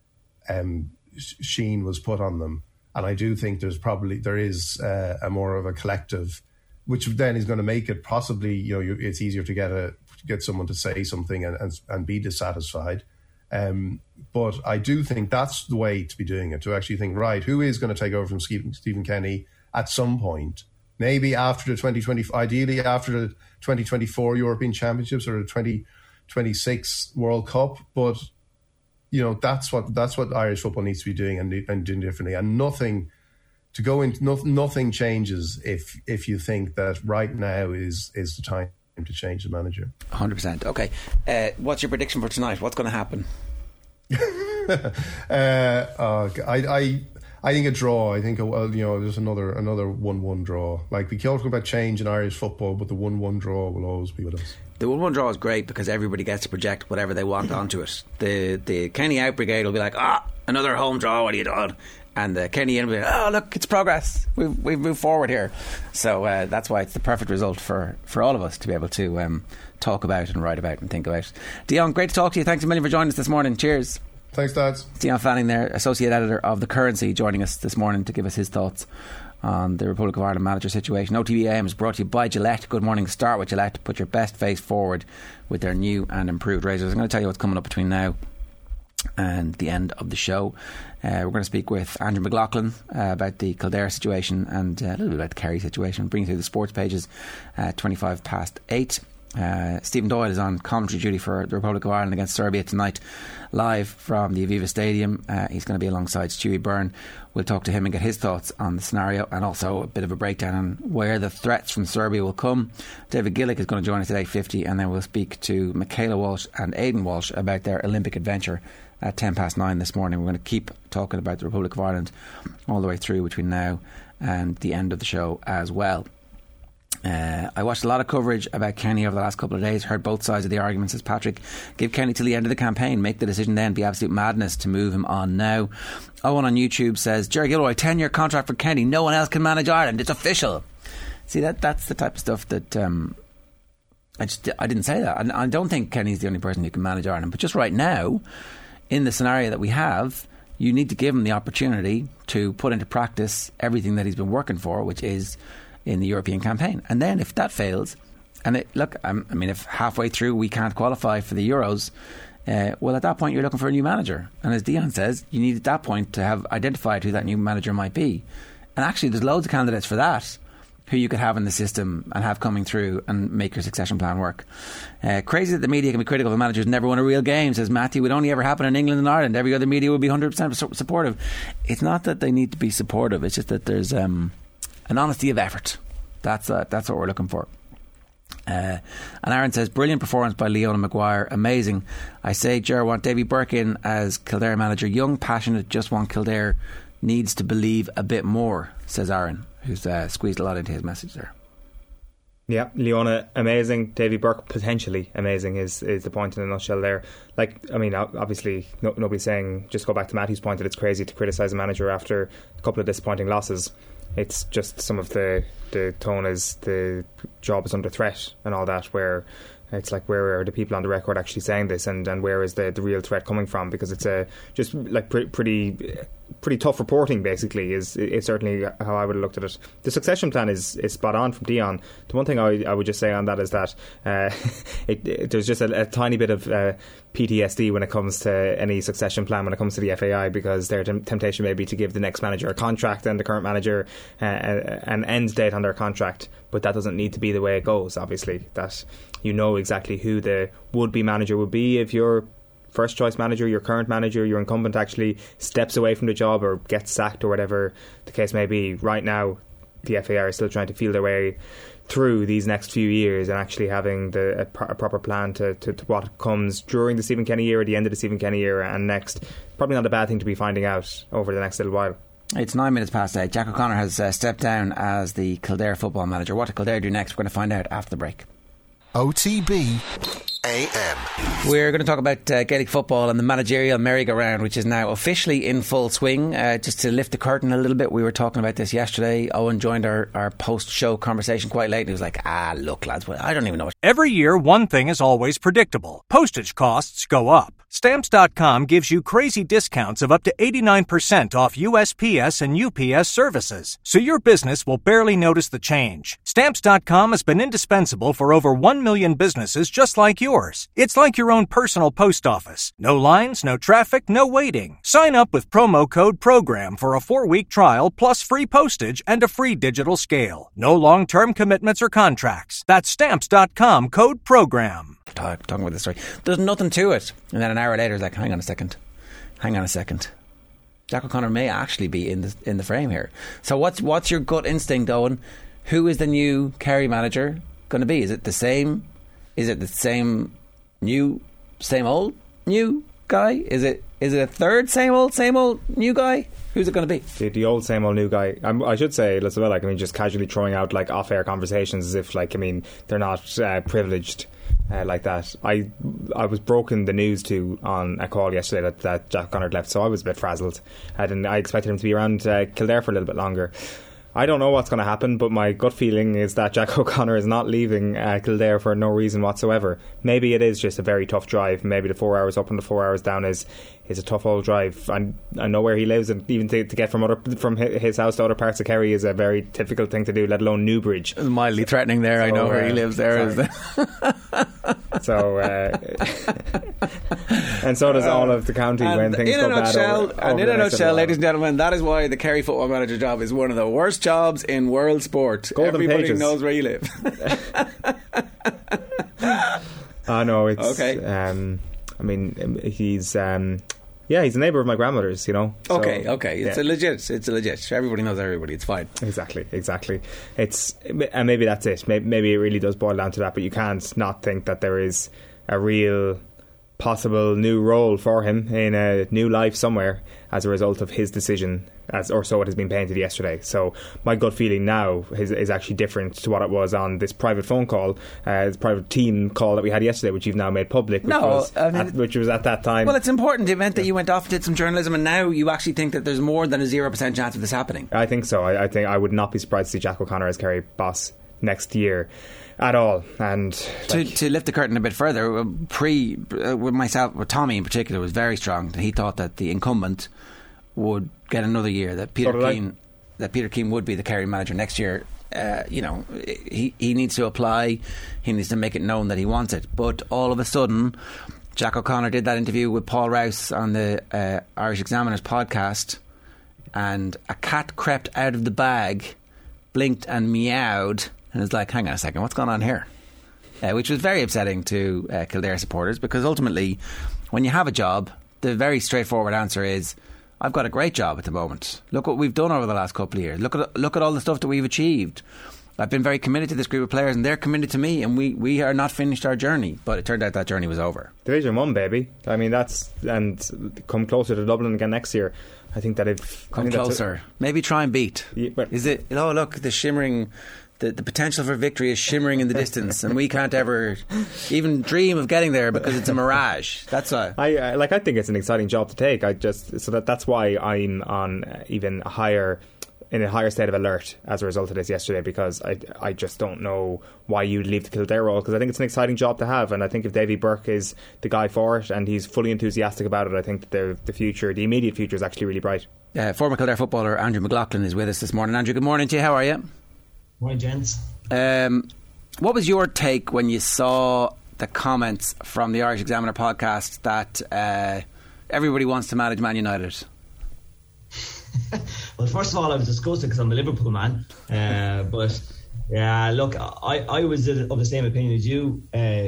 sheen was put on them. And I do think there is a more of a collective, which then is going to make it possibly, it's easier to get someone to say something and be dissatisfied. But I do think that's the way to be doing it, to actually think, right, who is going to take over from Stephen Kenny at some point? Maybe after the 2020, ideally after the 2024 European Championships or the 2026 World Cup. But that's what Irish football needs to be doing and doing differently. And nothing changes if you think that right now is the time to change the manager. 100%. Okay. What's your prediction for tonight? What's going to happen? I think a draw. I think there's another 1-1 draw. Like we talk about change in Irish football, but the 1-1 draw will always be with us. The 1-1 draw is great because everybody gets to project whatever they want onto it. The Kenny out brigade will be like, another home draw, what are you doing? And the Kenny in will be like, look, it's progress. We've moved forward here. So that's why it's the perfect result for all of us to be able to talk about and write about and think about. Dion, great to talk to you. Thanks a million for joining us this morning. Cheers. Thanks, Dads. Dion Fanning there, Associate Editor of The Currency, joining us this morning to give us his thoughts on the Republic of Ireland manager situation. OTB AM is brought to you by Gillette. Good morning. Start with Gillette. Put your best face forward with their new and improved razors. I'm going to tell you what's coming up between now and the end of the show. We're going to speak with Andrew McLaughlin about the Kildare situation and a little bit about the Kerry situation. Bring you through the sports pages at 8:25. Stephen Doyle is on commentary duty for the Republic of Ireland against Serbia tonight, live from the Aviva Stadium. He's going to be alongside Stewie Byrne. We'll talk to him and get his thoughts on the scenario, and also a bit of a breakdown on where the threats from Serbia will come. David Gillick is going to join us at 8:50, and then we'll speak to Michaela Walsh and Aidan Walsh about their Olympic adventure at 9:10 this morning. We're going to keep talking about the Republic of Ireland all the way through between now and the end of the show as well. I watched a lot of coverage about Kenny over the last couple of days, heard both sides of the argument. Says Patrick, give Kenny till the end of the campaign, make the decision then, be absolute madness to move him on now. Owen on YouTube says, Jerry Gilroy, 10-year contract for Kenny, no one else can manage Ireland, it's official. See, that's the type of stuff that I didn't say that. I don't think Kenny's the only person who can manage Ireland, but just right now, in the scenario that we have, you need to give him the opportunity to put into practice everything that he's been working for, which is in the European campaign. And then if that fails, and if halfway through we can't qualify for the Euros, well, at that point you're looking for a new manager. And as Dion says, you need at that point to have identified who that new manager might be. And actually there's loads of candidates for that who you could have in the system and have coming through and make your succession plan work. Crazy that the media can be critical of managers who never won a real game, says Matthew. It would only ever happen in England and Ireland. Every other media would be 100% supportive. It's not that they need to be supportive, it's just that there's an honesty of effort. That's what we're looking for. And Aaron says, brilliant performance by Leona Maguire, amazing. I say, Ger, want Davy Burke in as Kildare manager, young, passionate, just want Kildare, needs to believe a bit more, says Aaron, who's squeezed a lot into his message there. Yeah, Leona, amazing. Davy Burke, potentially amazing is the point in a nutshell there. Obviously, nobody's saying, just go back to Matthew's point, that it's crazy to criticise a manager after a couple of disappointing losses. It's just some of the tone is the job is under threat and all that, where it's like, where are the people on the record actually saying this, and where is the real threat coming from? Because it's just pretty pretty tough reporting, basically, is certainly how I would have looked at it. The succession plan is spot on from Dion. The one thing I would just say on that is that there's just a tiny bit of PTSD when it comes to any succession plan when it comes to the FAI, because their temptation may be to give the next manager a contract and the current manager an end date on their contract, but that doesn't need to be the way it goes, obviously. That you know exactly who the would-be manager would be if your first choice manager, your current manager, your incumbent actually steps away from the job or gets sacked or whatever the case may be. Right now the FAI are still trying to feel their way through these next few years and actually having a proper plan to what comes during the Stephen Kenny year, at the end of the Stephen Kenny era and next. Probably not a bad thing to be finding out over the next little while. It's 9 minutes past 8. Jack O'Connor has stepped down as the Kildare football manager. What did Kildare do next? We're going to find out after the break. OTB AM. We're going to talk about Gaelic football and the managerial merry-go-round, which is now officially in full swing. Just to lift the curtain a little bit, we were talking about this yesterday. Owen joined our post-show conversation quite late. He was like, look, lads, I don't even know. Every year, one thing is always predictable. Postage costs go up. Stamps.com gives you crazy discounts of up to 89% off USPS and UPS services, so your business will barely notice the change. Stamps.com has been indispensable for over 1 million businesses just like yours. It's like your own personal post office. No lines, no traffic, no waiting. Sign up with promo code PROGRAM for a 4-week trial plus free postage and a free digital scale. No long-term commitments or contracts. That's Stamps.com, code PROGRAM. Talking about this story, there's nothing to it, and then an hour later it's like, hang on a second, Jack O'Connor may actually be in the frame here. So what's your gut instinct, Owen? Who is the new Kerry manager going to be? Is it the same new same old new guy? Is it a third same old new guy? Who's it going to be? The old same old new guy. I should say as well, just casually throwing out off-air conversations as if they're not privileged like that. I was broken the news to on a call yesterday that Jack O'Connor left, so I was a bit frazzled. I expected him to be around Kildare for a little bit longer. I don't know what's going to happen, but my gut feeling is that Jack O'Connor is not leaving Kildare for no reason whatsoever. Maybe it is just a very tough drive. Maybe the 4 hours up and the 4 hours down is a tough old drive. I know where he lives, and even to get from his house to other parts of Kerry is a very difficult thing to do, let alone Newbridge. It's mildly threatening there. So, I know where he lives there. So, and so does all of the county when things go bad. And in a nutshell, ladies and gentlemen, that is why the Kerry football manager job is one of the worst jobs in world sport. Golden Everybody pages. knows where you live. No, it's okay. He's he's a neighbour of my grandmother's, So, okay. It's a legit. Everybody knows everybody. It's fine. Exactly. And maybe that's it. Maybe it really does boil down to that. But you can't not think that there is a real possible new role for him in a new life somewhere as a result of his decision, or so it has been painted yesterday. So my gut feeling now is actually different to what it was on this private phone call, this private team call that we had yesterday, which you've now made public, which was at that time. Well, it's important. The event that you went off and did some journalism, and now you actually think that there's more than a 0% chance of this happening. I think so. I think I would not be surprised to see Jack O'Connor as Kerry boss next year at all. And to lift the curtain a bit further, with myself, with Tommy in particular, was very strong. He thought that the incumbent would get another year, that Peter Keane would be the Kerry manager next year. He needs to apply, he needs to make it known that he wants it. But all of a sudden, Jack O'Connor did that interview with Paul Rouse on the Irish Examiner's podcast, and a cat crept out of the bag, blinked and meowed, and was like, hang on a second, what's going on here? Which was very upsetting to Kildare supporters, because ultimately, when you have a job, the very straightforward answer is, I've got a great job at the moment. Look what we've done over the last couple of years. Look at all the stuff that we've achieved. I've been very committed to this group of players, and they're committed to me, and we are not finished our journey. But it turned out that journey was over. Division 1, baby. And come closer to Dublin again next year. I think that closer. Maybe try and beat. Yeah, is it? Oh, look, the shimmering. The potential for victory is shimmering in the distance, and we can't ever even dream of getting there because it's a mirage. That's why I think it's an exciting job to take. That's why I'm on even a higher in a higher state of alert as a result of this yesterday, because I just don't know why you'd leave the Kildare role, because I think it's an exciting job to have, and I think if Davy Burke is the guy for it and he's fully enthusiastic about it, I think that the immediate future is actually really bright. Former Kildare footballer Andrew McLaughlin is with us this morning. Andrew, good morning to you. How are you? Morning, gents. What was your take when you saw the comments from the Irish Examiner podcast that everybody wants to manage Man United? Well, first of all, I was disgusted because I'm a Liverpool man. But yeah, look, I was of the same opinion as you.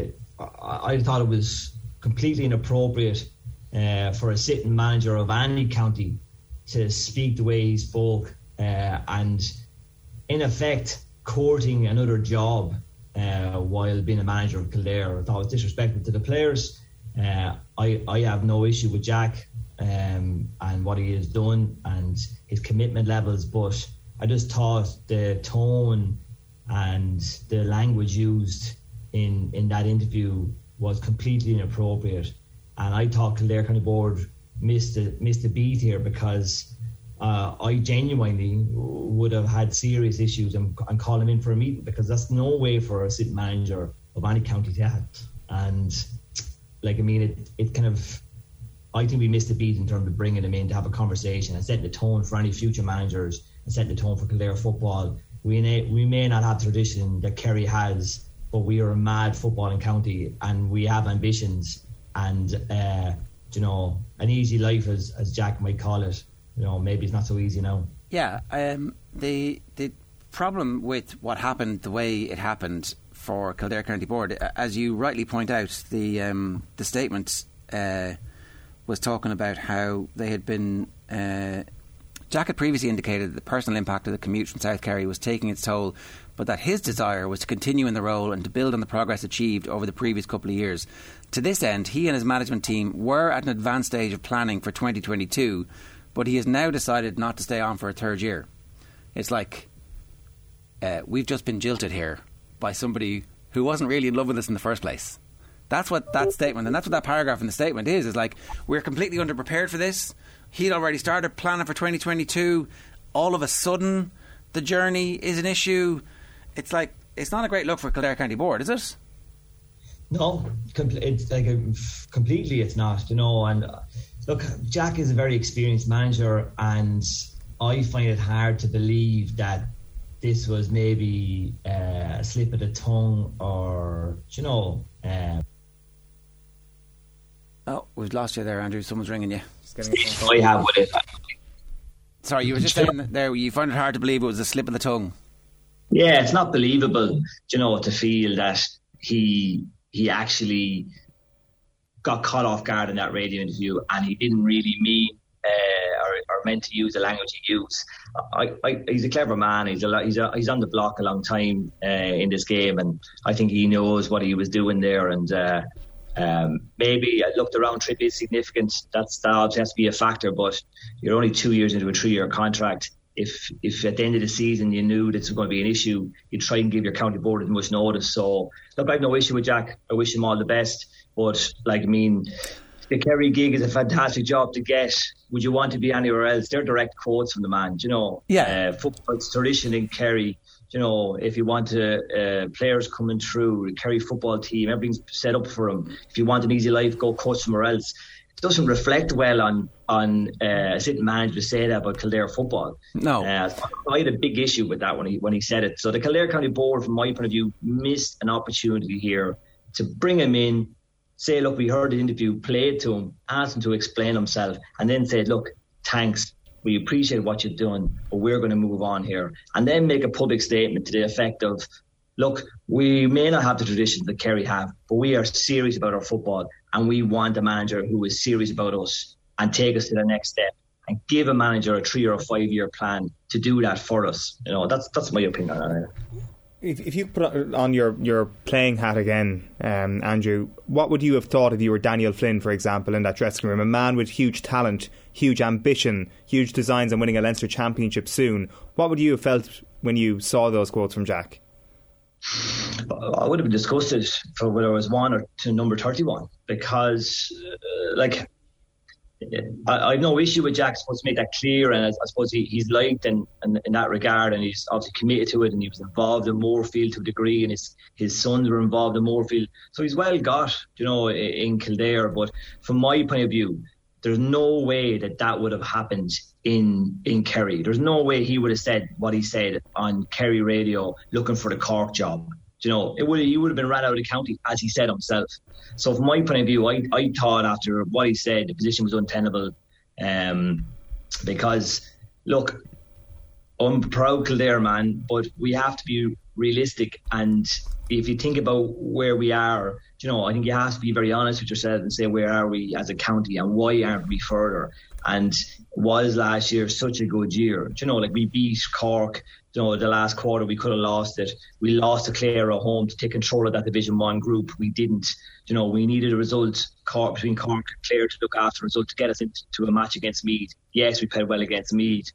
I thought it was completely inappropriate for a sitting manager of any county to speak the way he spoke, and in effect courting another job while being a manager of Kildare. I thought it was disrespectful to the players. I have no issue with Jack and what he has done and his commitment levels, but I just thought the tone and the language used in that interview was completely inappropriate, and I thought Kildare County Board missed a beat here, because I genuinely would have had serious issues and call him in for a meeting, because that's no way for a sitting manager of any county to act. And it kind of, I think we missed a beat in terms of bringing him in to have a conversation and setting the tone for any future managers and setting the tone for Kildare football. We may not have the tradition that Kerry has, but we are a mad footballing county and we have ambitions, and an easy life, as Jack might call it, maybe it's not so easy now. Yeah, the problem with what happened, the way it happened for Kildare County Board, as you rightly point out, the statement was talking about how they had been. Jack had previously indicated that the personal impact of the commute from South Kerry was taking its toll, but that his desire was to continue in the role and to build on the progress achieved over the previous couple of years. To this end, he and his management team were at an advanced stage of planning for 2022, but he has now decided not to stay on for a third year. It's like, we've just been jilted here by somebody who wasn't really in love with us in the first place. That's what that statement, and that's what that paragraph in the statement is like, we're completely underprepared for this. He'd already started planning for 2022. All of a sudden, the journey is an issue. It's like, it's not a great look for Kildare County Board, is it? No, it's like completely it's not, and look, Jack is a very experienced manager, and I find it hard to believe that this was maybe a slip of the tongue, or oh, we've lost you there, Andrew. Someone's ringing you. I have with it. Sorry, you were just saying there, you find it hard to believe it was a slip of the tongue. Yeah, it's not believable, to feel that he actually got caught off guard in that radio interview and he didn't really mean or meant to use the language he used. He's a clever man. He's on the block a long time in this game, and I think he knows what he was doing there. And maybe look, the round trip is significant. That obviously has to be a factor, but you're only 2 years into a 3-year contract. If at the end of the season you knew this was going to be an issue, you'd try and give your county board as much notice. So look, I have no issue with Jack. I wish him all the best. But the Kerry gig is a fantastic job to get. Would you want to be anywhere else? They're direct quotes from the man. Yeah. Football's tradition in Kerry. If you want players coming through, the Kerry football team, everything's set up for them. If you want an easy life, go coach somewhere else. It doesn't reflect well on a sitting manager to say that about Kildare football. No. I had a big issue with that when he said it. So the Kildare County Board, from my point of view, missed an opportunity here to bring him in, say, look, we heard the interview, play it to him, ask him to explain himself, and then say, look, thanks, we appreciate what you've done, but we're going to move on here. And then make a public statement to the effect of, look, we may not have the traditions that Kerry have, but we are serious about our football, and we want a manager who is serious about us and take us to the next step and give a manager a 3 or 5 year plan to do that for us. That's my opinion on it. If you put on your playing hat again, Andrew, what would you have thought if you were Daniel Flynn, for example, in that dressing room? A man with huge talent, huge ambition, huge designs on winning a Leinster Championship soon. What would you have felt when you saw those quotes from Jack? I would have been disgusted for whether I was 1 or to number 31, because I've no issue with Jack. Supposed to make that clear, and I suppose he's liked in that regard, and he's obviously committed to it, and he was involved in Moorfield to a degree, and his sons were involved in Moorfield, so he's well got, in Kildare. But from my point of view, there's no way that would have happened in Kerry. There's no way he would have said what he said on Kerry radio looking for the Cork job. He would have been ran out of the county, as he said himself. So from my point of view, I thought after what he said, the position was untenable. Because, look, I'm proud Kildare man, but we have to be realistic. And if you think about where we are, I think you have to be very honest with yourself and say, where are we as a county and why aren't we further? And was last year such a good year? We beat Cork. The last quarter we could have lost it. We lost to Clare at home to take control of that Division 1 group. We didn't. We needed a result between Cork and Clare to look after a result to get us into a match against Meath. Yes, we played well against Meath.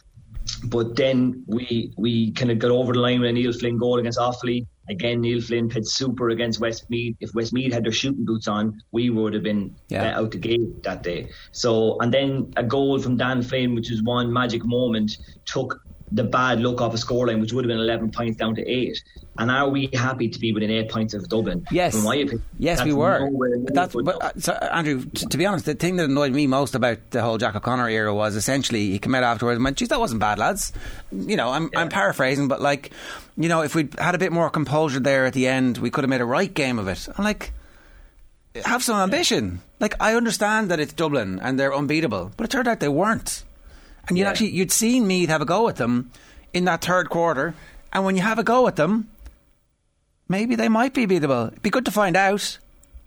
But then we kind of got over the line with a Neil Flynn goal against Offaly. Again, Neil Flynn played super against Westmeath. If Westmeath had their shooting boots on, we would have been out the gate that day. So, and then a goal from Dan Flynn, which was one magic moment, took the bad luck off a scoreline, which would have been 11 points down to 8. And are we happy to be within 8 points of Dublin? Yes. In my opinion, yes, we were. So, Andrew, to be honest, the thing that annoyed me most about the whole Jack O'Connor era was essentially he came out afterwards and went, geez, that wasn't bad, lads. I'm paraphrasing, but if we'd had a bit more composure there at the end, we could have made a right game of it. I'm like, have some ambition. I understand that it's Dublin and they're unbeatable, but it turned out they weren't. And you'd seen Meath have a go at them in that third quarter, and when you have a go at them, maybe they might be beatable. It'd be good to find out.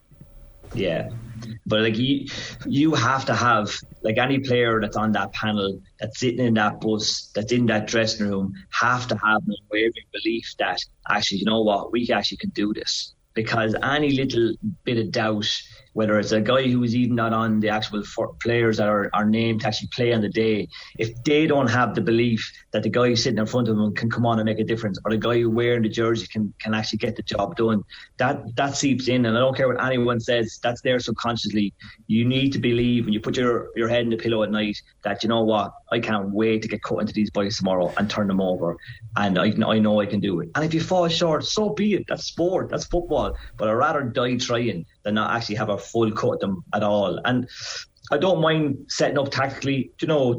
Yeah, but you have to have any player that's on that panel, that's sitting in that bus, that's in that dressing room, have to have an unwavering belief that actually, we actually can do this. Because any little bit of doubt, whether it's a guy who is even not on the actual players that are named to actually play on the day, if they don't have the belief that the guy sitting in front of them can come on and make a difference, or the guy who wearing the jersey can actually get the job done, that seeps in. And I don't care what anyone says, that's there subconsciously. You need to believe when you put your head in the pillow at night that, I can't wait to get cut into these boys tomorrow and turn them over. And I know I can do it. And if you fall short, so be it. That's sport, that's football. But I'd rather die trying than not actually have a full cut at them at all. And I don't mind setting up tactically,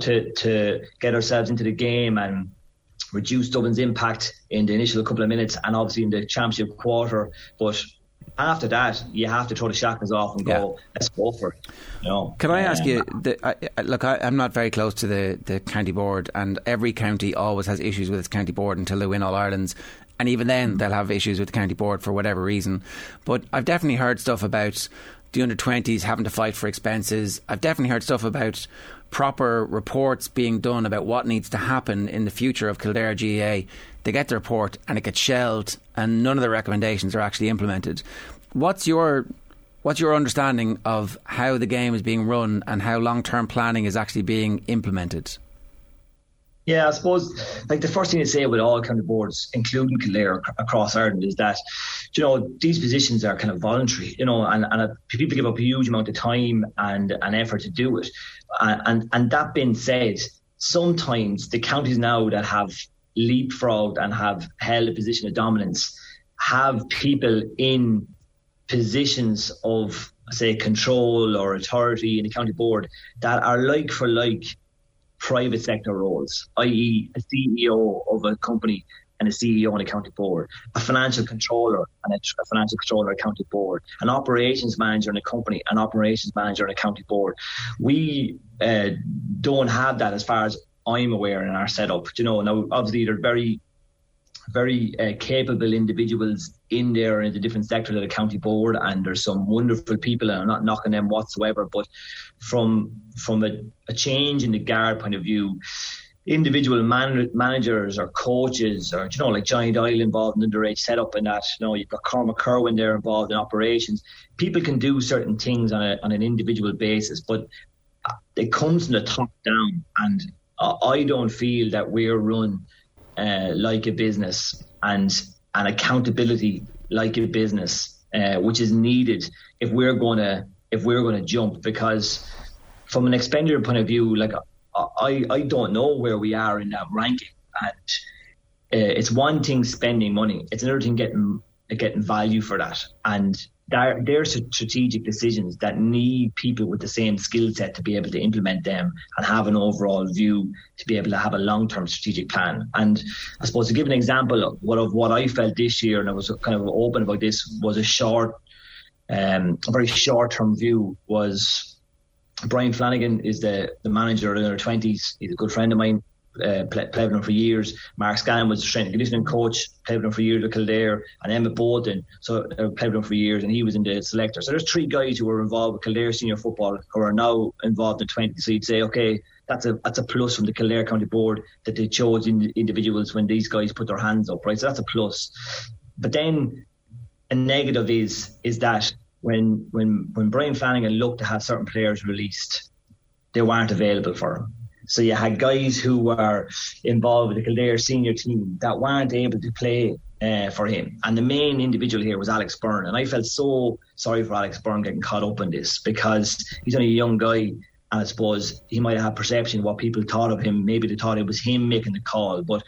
to get ourselves into the game and reduce Dublin's impact in the initial couple of minutes and obviously in the championship quarter. But after that, you have to throw the shackles off and go, let's go for it. Can I ask you, look, I'm not very close to the county board, and every county always has issues with its county board until they win All-Irelands. And even then, they'll have issues with the county board for whatever reason. But I've definitely heard stuff about the under-20s having to fight for expenses. I've definitely heard stuff about proper reports being done about what needs to happen in the future of Kildare GAA. They get the report and it gets shelved, and none of the recommendations are actually implemented. What's your understanding of how the game is being run and how long-term planning is actually being implemented? Yeah, I suppose the first thing to say with all county boards, including Kildare across Ireland, is that these positions are kind of voluntary, and people give up a huge amount of time and effort to do it. And that being said, sometimes the counties now that have leapfrogged and have held a position of dominance have people in positions of, say, control or authority in the county board that are like for like private sector roles, i.e. a CEO of a company and a CEO on a county board, a financial controller and a financial controller on a county board, an operations manager in a company, an operations manager on a county board. We don't have that as far as I'm aware in our setup. Now obviously they're very, very capable individuals in there in the different sectors of the county board, and there's some wonderful people, and I'm not knocking them whatsoever, but from a change in the guard point of view, individual managers or coaches, or like Johnny Doyle involved in underage setup, and that you've got Cormac Kerwin there involved in operations. People can do certain things on an individual basis, but it comes from the top down, and I don't feel that we're run like a business and accountability like a business, which is needed if we're going to jump, because from an expenditure point of view, like I don't know where we are in that ranking, and it's one thing spending money, it's another thing getting value for that, and they're strategic decisions that need people with the same skill set to be able to implement them and have an overall view to be able to have a long-term strategic plan. And I suppose to give an example of what I felt this year, and I was kind of open about this, was a very short-term view. Was Brian Flanagan is the manager of the under-20s. He's a good friend of mine. Played with him for years. Mark Scanlon was the strength and conditioning coach, played with him for years with Kildare, and Emmett Bowden, so played with him for years, and he was in the selector. So there's 3 guys who were involved with Kildare senior football who are now involved in 20. So you'd say, okay, that's a plus from the Kildare County Board that they chose individuals when these guys put their hands up, right? So that's a plus. But then a negative is that when Brian Flanagan looked to have certain players released, they weren't available for him. So you had guys who were involved with the Kildare senior team that weren't able to play for him. And the main individual here was Alex Byrne. And I felt so sorry for Alex Byrne getting caught up in this, because he's only a young guy. And I suppose he might have had perception of what people thought of him. Maybe they thought it was him making the call. But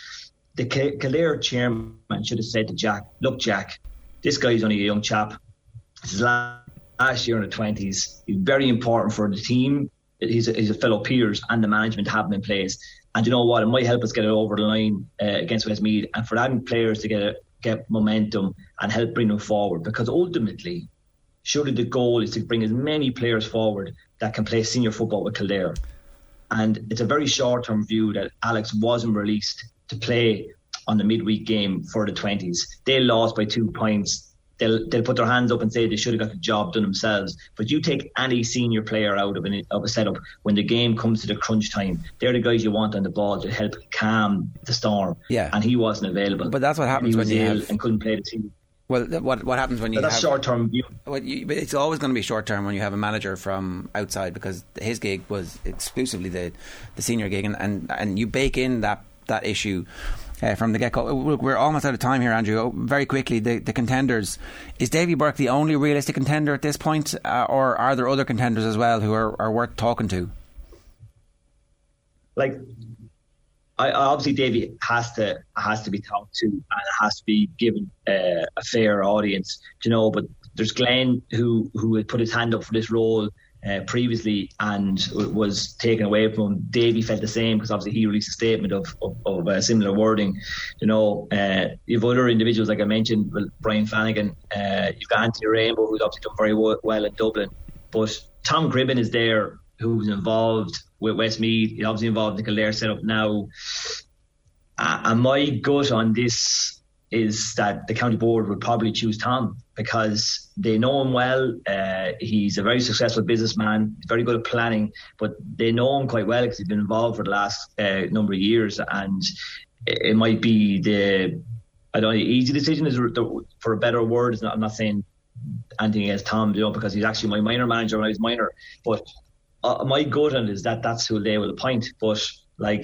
the Kildare chairman should have said to Jack, look, Jack, this guy's only a young chap. This is last year in the 20s. He's very important for the team. He's a fellow peers and the management to have him in place. And you know what? It might help us get it over the line against Westmeath, and for that players to get momentum and help bring them forward. Because ultimately, surely the goal is to bring as many players forward that can play senior football with Kildare. And it's a very short-term view that Alex wasn't released to play on the midweek game for the 20s. They lost by 2 points. They'll put their hands up and say they should have got the job done themselves. But you take any senior player out of a setup when the game comes to the crunch time, they're the guys you want on the ball to help calm the storm. Yeah. And he wasn't available. But that's what happens when you have... and couldn't play the team. Well, what happens when you that's have... short-term view. But it's always going to be short-term when you have a manager from outside, because his gig was exclusively the senior gig, and you bake in that issue from the get-go. We're almost out of time here, Andrew. Very quickly, the contenders. Is Davy Burke the only realistic contender at this point, or are there other contenders as well who are worth talking to? Like, obviously Davy has to be talked to and has to be given a fair audience, but there's Glenn who had put his hand up for this role previously and was taken away from him. Davy felt the same, because obviously he released a statement of similar wording. You have other individuals, like I mentioned, Brian Flanagan, you've got Anthony Rainbow, who's obviously done very well in Dublin, but Tom Gribben is there, who's involved with Westmeath. He's obviously involved in the Kildare setup now. And my gut on this is that the county board would probably choose Tom, because they know him well. He's a very successful businessman. He's very good at planning, but they know him quite well because he's been involved for the last number of years. And it might be the easy decision, is for a better word. I'm not saying anything against Tom, because he's actually my minor manager when I was minor. But my gut on it is that that's who they will appoint. But like,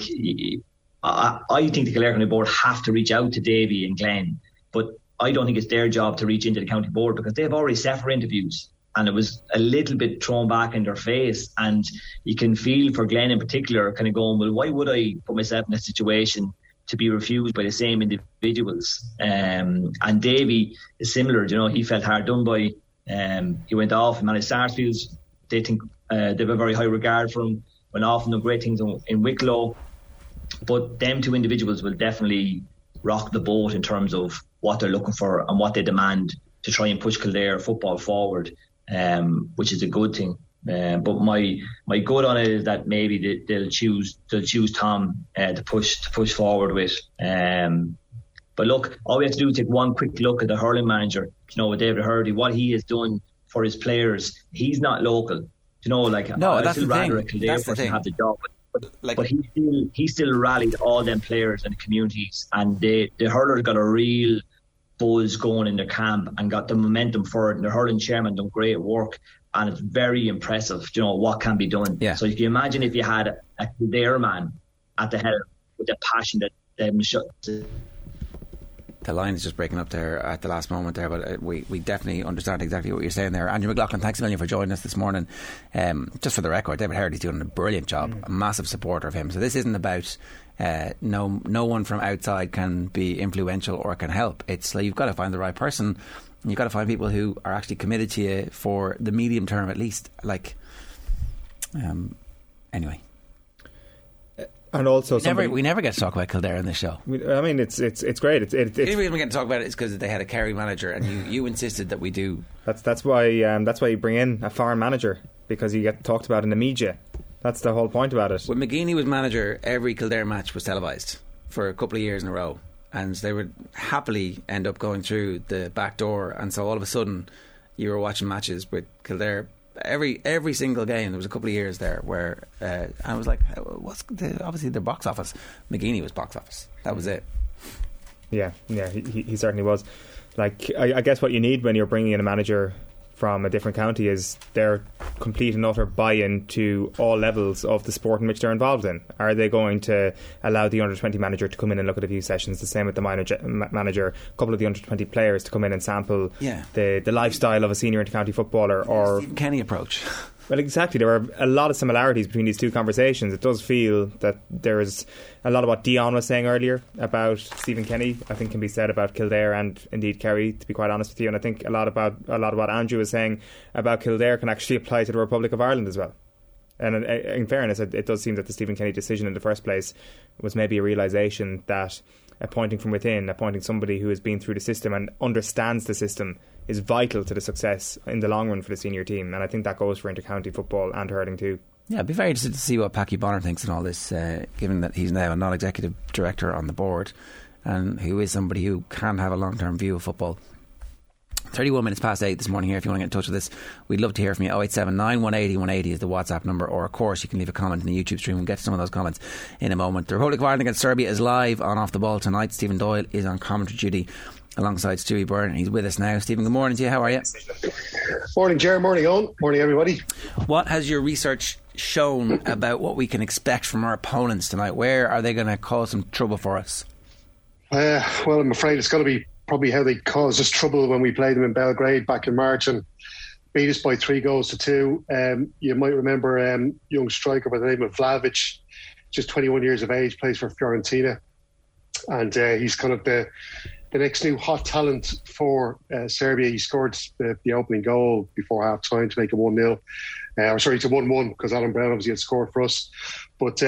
I think the Kildare County Board have to reach out to Davy and Glenn, but I don't think it's their job to reach into the county board, because they've already set for interviews and it was a little bit thrown back in their face. And you can feel for Glenn in particular kind of going, well, why would I put myself in a situation to be refused by the same individuals? And Davy is similar. He felt hard done by. He went off and managed Sarsfields. They think they have a very high regard for him. Went off and done great things in Wicklow. But them two individuals will definitely rock the boat in terms of what they're looking for and what they demand to try and push Kildare football forward, which is a good thing. But my gut on it is that maybe they'll choose Tom to push forward with. But look, all we have to do is take one quick look at the hurling manager. With David Hurdy, what he has done for his players. He's not local. No, that's the rather thing. A Kildare person have the job. But he still rallied all them players and the communities, and the hurlers got a real buzz going in their camp and got the momentum for it. And the hurling chairman done great work, and it's very impressive. What can be done. Yeah. So you can imagine if you had a Kildare man at the head with the passion that The line is just breaking up there at the last moment there, but we definitely understand exactly what you're saying there. Andrew McLaughlin, thanks a million for joining us this morning. Just for the record, David Hardy's doing a brilliant job, a massive supporter of him. So this isn't about no one from outside can be influential or can help. It's like you've got to find the right person. And you've got to find people who are actually committed to you for the medium term at least. Anyway. And also, we never get to talk about Kildare in this show. I mean, it's great. The only reason we get to talk about it is because they had a Kerry manager, and you insisted that we do. That's why you bring in a foreign manager, because you get talked about in the media. That's the whole point about it. When McGeeney was manager, every Kildare match was televised for a couple of years in a row, and they would happily end up going through the back door, and so all of a sudden you were watching matches with Kildare. Every single game. There was a couple of years there where I was like, obviously the box office. McGeeney was box office. That was it. Yeah, he certainly was. Like, I guess what you need when you're bringing in a manager from a different county is their complete and utter buy-in to all levels of the sport in which they're involved in. Are they going to allow the under-20 manager to come in and look at a few sessions? The same with the manager, a couple of the under-20 players to come in and sample the lifestyle of a senior inter-county footballer. Or Stephen Kenny approach. Well, exactly. There are a lot of similarities between these two conversations. It does feel that there is a lot of what Dion was saying earlier about Stephen Kenny, I think, can be said about Kildare and indeed Kerry, to be quite honest with you. And I think a lot of what Andrew was saying about Kildare can actually apply to the Republic of Ireland as well. And in fairness, it does seem that the Stephen Kenny decision in the first place was maybe a realisation that appointing from within, appointing somebody who has been through the system and understands the system, is vital to the success in the long run for the senior team. And I think that goes for inter-county football and hurling too. Yeah, I'd be very interested to see what Packy Bonner thinks in all this, given that he's now a non-executive director on the board and who is somebody who can have a long-term view of football. 31 minutes past 8 this morning here. If you want to get in touch with us, we'd love to hear from you. 0879 180 180 is the WhatsApp number, or of course you can leave a comment in the YouTube stream. We'll get to some of those comments in a moment. The Republic of Ireland against Serbia is live on Off the Ball tonight. Stephen Doyle is on commentary duty alongside Stewie Byrne. He's with us now. Stephen, good morning to you. How are you? Morning, Ger. Morning, Owen. Morning, everybody. What has your research shown about what we can expect from our opponents tonight? Where are they going to cause some trouble for us? Well, I'm afraid it's going to be probably how they caused us trouble when we played them in Belgrade back in March and beat us by 3-2. You might remember young striker by the name of Vlahovic, just 21 years of age, plays for Fiorentina, and he's kind of the next new hot talent for Serbia. He scored the opening goal before half time to make it 1-0, to 1-1, because Alan Brown obviously had scored for us. But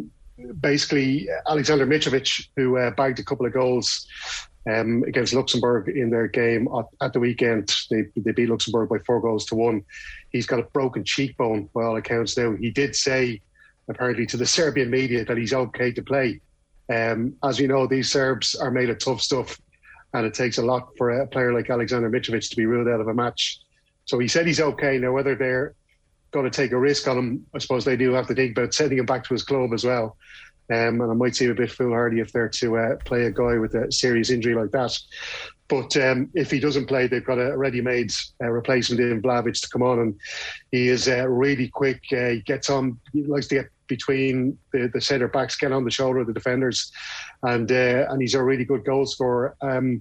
basically Alexander Mitrovic, who bagged a couple of goals against Luxembourg in their game at the weekend. They beat Luxembourg by 4-1. He's got a broken cheekbone by all accounts now. He did say, apparently, to the Serbian media that he's okay to play. As you know, these Serbs are made of tough stuff, and it takes a lot for a player like Alexander Mitrovic to be ruled out of a match. So he said he's okay. Now, whether they're going to take a risk on him, I suppose they do have to think about sending him back to his club as well. And I might seem a bit foolhardy if they're to play a guy with a serious injury like that. But if he doesn't play, they've got a ready-made replacement in Vlahovic to come on, and he is really quick. He gets on, he likes to get between the centre backs, get on the shoulder of the defenders, and he's a really good goal scorer.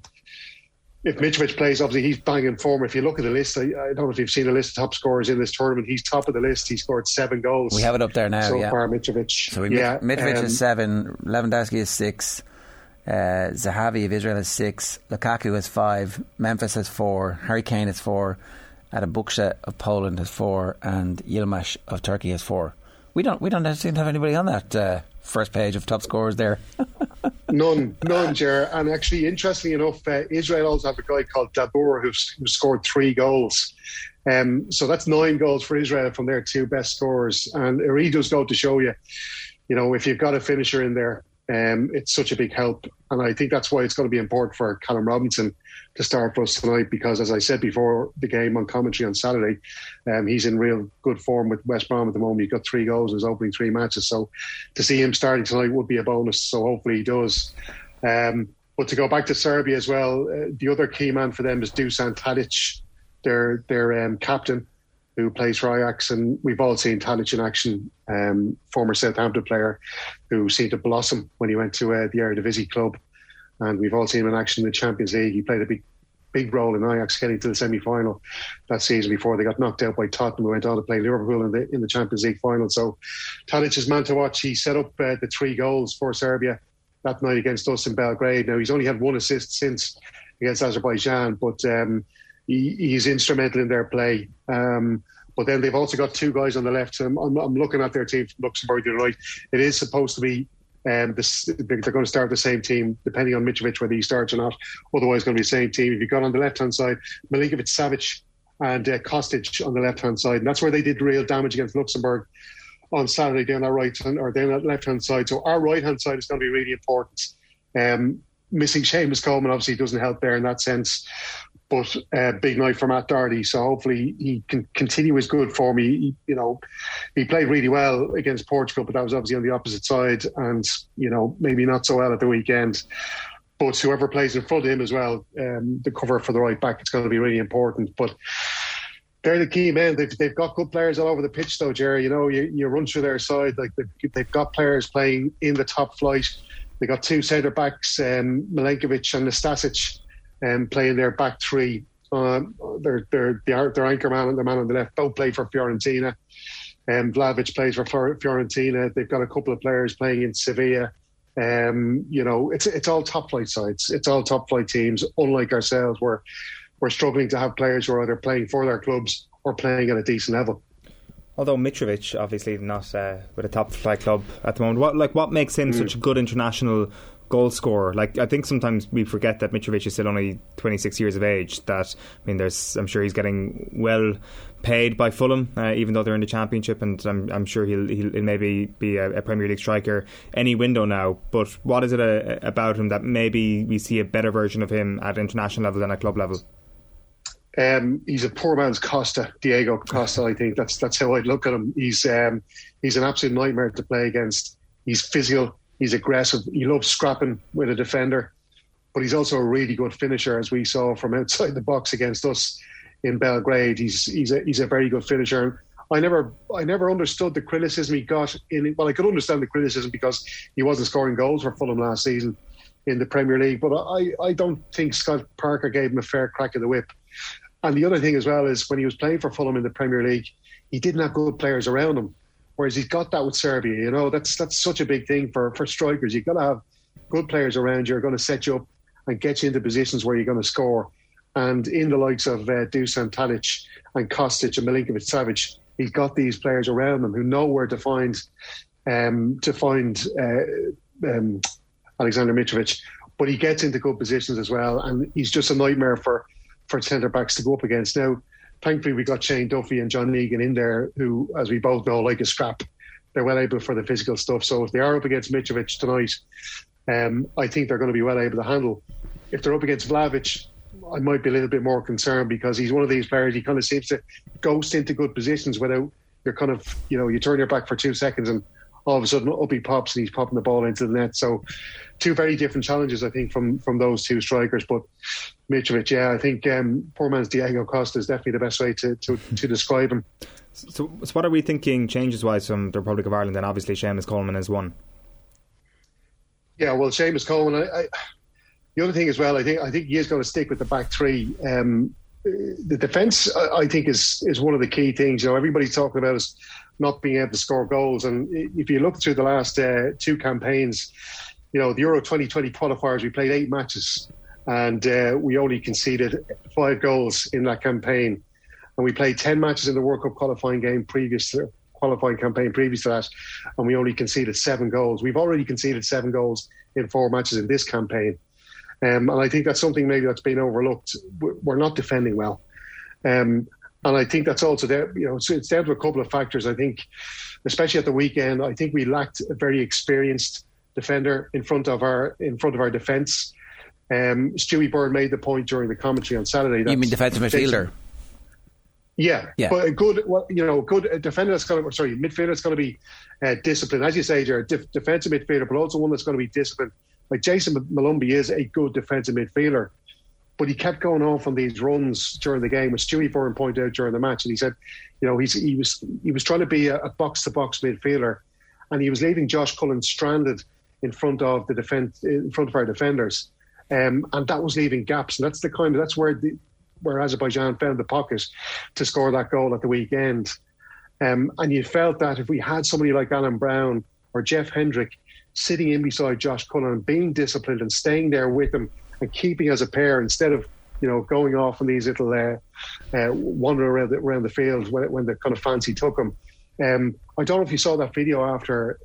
If Mitrovic plays, obviously he's banging form. If you look at the list, I don't know if you've seen the list of top scorers in this tournament. He's top of the list. He scored 7 goals. We have it up there now. So far, Mitrovic. So Mitrovic is 7, Lewandowski is 6, Zahavi of Israel has 6, Lukaku has 5, Memphis has 4, Harry Kane has 4, Adabuksa of Poland has 4, and Yilmaz of Turkey has 4. We don't seem to have anybody on that first page of top scorers there. None, Ger. And actually, interestingly enough, Israel also have a guy called Dabur who scored 3 goals. So that's 9 goals for Israel from their 2 best scorers. And it really does go to show you, if you've got a finisher in there, it's such a big help. And I think that's why it's going to be important for Callum Robinson to start for us tonight, because, as I said before the game on commentary on Saturday, he's in real good form with West Brom at the moment. He's got 3 goals in his opening 3 matches. So to see him starting tonight would be a bonus. So hopefully he does. But to go back to Serbia as well, the other key man for them is Dusan Tadic, their captain, who plays for Ajax, and we've all seen Tadic in action, former Southampton player who seemed to blossom when he went to the Eredivisie club. and we've all seen him in action in the Champions League. He played a big role in Ajax getting to the semi-final that season before they got knocked out by Tottenham, who went on to play Liverpool in the Champions League final. So Tadic is man to watch. He set up the 3 goals for Serbia that night against us in Belgrade. Now, he's only had 1 assist since against Azerbaijan, but he's instrumental in their play. But then they've also got 2 guys on the left. So I'm looking at their team from Luxembourg tonight. It is supposed to be they're going to start the same team, depending on Mitrovic whether he starts or not. Otherwise, it's going to be the same team. If you've got on the left-hand side, Milinkovic-Savic and Kostic on the left-hand side. And that's where they did real damage against Luxembourg on Saturday down that left-hand side. So our right-hand side is going to be really important. Missing Seamus Coleman obviously doesn't help there in that sense. But big night for Matt Doherty, so hopefully he can continue his good form. He played really well against Portugal, but that was obviously on the opposite side, and maybe not so well at the weekend. But whoever plays in front of him as well, the cover for the right back, it's going to be really important. But they're the key men. They've got good players all over the pitch, though, Jerry. You run through their side, like they've got players playing in the top flight. They got 2 centre backs, Milenkovic and Nastasic. Playing their back 3, their anchor man and the man on the left both play for Fiorentina. Vlahovic plays for Fiorentina. They've got a couple of players playing in Sevilla. It's all top flight sides. It's all top flight teams. Unlike ourselves, we're struggling to have players who are either playing for their clubs or playing at a decent level. Although Mitrovic obviously not with a top flight club at the moment. What makes him such a good international goal scorer? I think sometimes we forget that Mitrovic is still only 26 years of age. I'm sure he's getting well paid by Fulham, even though they're in the Championship, and I'm sure he'll maybe be a Premier League striker any window now. But what is it about him that maybe we see a better version of him at international level than at club level? He's a poor man's Costa, Diego Costa. I think that's how I'd look at him. He's an absolute nightmare to play against. He's physical. He's aggressive. He loves scrapping with a defender, but he's also a really good finisher, as we saw from outside the box against us in Belgrade. He's a very good finisher. I never understood the criticism he got I could understand the criticism because he wasn't scoring goals for Fulham last season in the Premier League, but I don't think Scott Parker gave him a fair crack of the whip. And the other thing as well is when he was playing for Fulham in the Premier League, he didn't have good players around him. Whereas he's got that with Serbia, that's such a big thing for strikers. You've got to have good players around you who are going to set you up and get you into positions where you're going to score. And in the likes of Dusan Tadic and Kostic and Milinkovic-Savic, he's got these players around him who know where to find Alexander Mitrovic. But he gets into good positions as well, and he's just a nightmare for centre backs to go up against. Now, thankfully, we got Shane Duffy and John Egan in there, who, as we both know, like a scrap. They're well able for the physical stuff. So if they are up against Mitrovic tonight, I think they're going to be well able to handle. If they're up against Vlahovic, I might be a little bit more concerned because he's one of these players, he kind of seems to ghost into good positions without you're kind of, you turn your back for 2 seconds and all of a sudden up he pops and he's popping the ball into the net. So 2 very different challenges, I think, from those 2 strikers. But Mitrovic, I think poor man's Diego Costa is definitely the best way to describe him. So what are we thinking changes-wise from the Republic of Ireland? And obviously Seamus Coleman is one. Yeah, well, Seamus Coleman, the other thing as well, I think he is going to stick with the back 3. The defence, I think, is one of the key things. Everybody's talking about is not being able to score goals. And if you look through the last 2 campaigns, the Euro 2020 qualifiers, we played 8 matches and we only conceded 5 goals in that campaign. And we played 10 matches in the World Cup qualifying campaign previous to that, and we only conceded 7 goals. We've already conceded 7 goals in 4 matches in this campaign. And I think that's something maybe that's been overlooked. We're not defending well. And I think that's also there. So it's down to a couple of factors. I think, especially at the weekend, I think we lacked a very experienced defender in front of our defence. Stewie Byrne made the point during the commentary on Saturday. You mean defensive midfielder? Yeah, but a good defender midfielder that's going to be disciplined, as you say, Jared, defensive midfielder, but also one that's going to be disciplined. Like Jason Malumbi is a good defensive midfielder, but he kept going off on these runs during the game, which Stewie Byrne pointed out during the match, and he said, he was trying to be a box to box midfielder, and he was leaving Josh Cullen stranded in front of our defenders. and that was leaving gaps. And that's where Azerbaijan found the pocket to score that goal at the weekend. And you felt that if we had somebody like Alan Brown or Jeff Hendrick sitting in beside Josh Cullen, being disciplined and staying there with him and keeping as a pair instead of going off on these little wandering around the field when the kind of fancy took him. I don't know if you saw that video after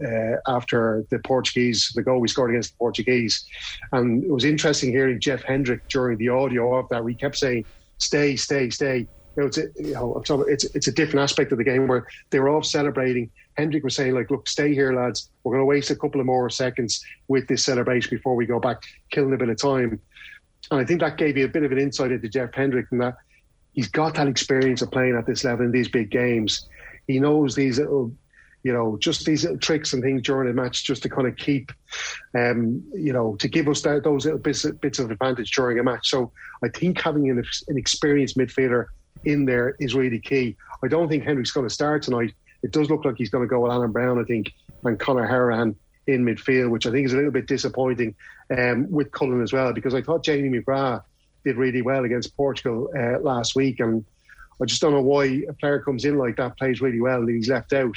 the goal we scored against the Portuguese, and it was interesting hearing Jeff Hendrick during the audio of that. We kept saying, "Stay, stay, stay." It's a different aspect of the game where they were all celebrating. Hendrick was saying, like, "Look, stay here, lads. We're going to waste a couple of more seconds with this celebration before we go back, killing a bit of time." And I think that gave you a bit of an insight into Jeff Hendrick, and that he's got that experience of playing at this level in these big games. He knows these little, just these little tricks and things during a match just to kind of keep, to give us those little bits of advantage during a match. So I think having an experienced midfielder in there is really key. I don't think Hendrick's going to start tonight. It does look like he's going to go with Alan Brown, I think, and Conor Hourihane in midfield, which I think is a little bit disappointing with Cullen as well, because I thought Jamie McGrath did really well against Portugal last week, and I just don't know why a player comes in like that, plays really well, and he's left out.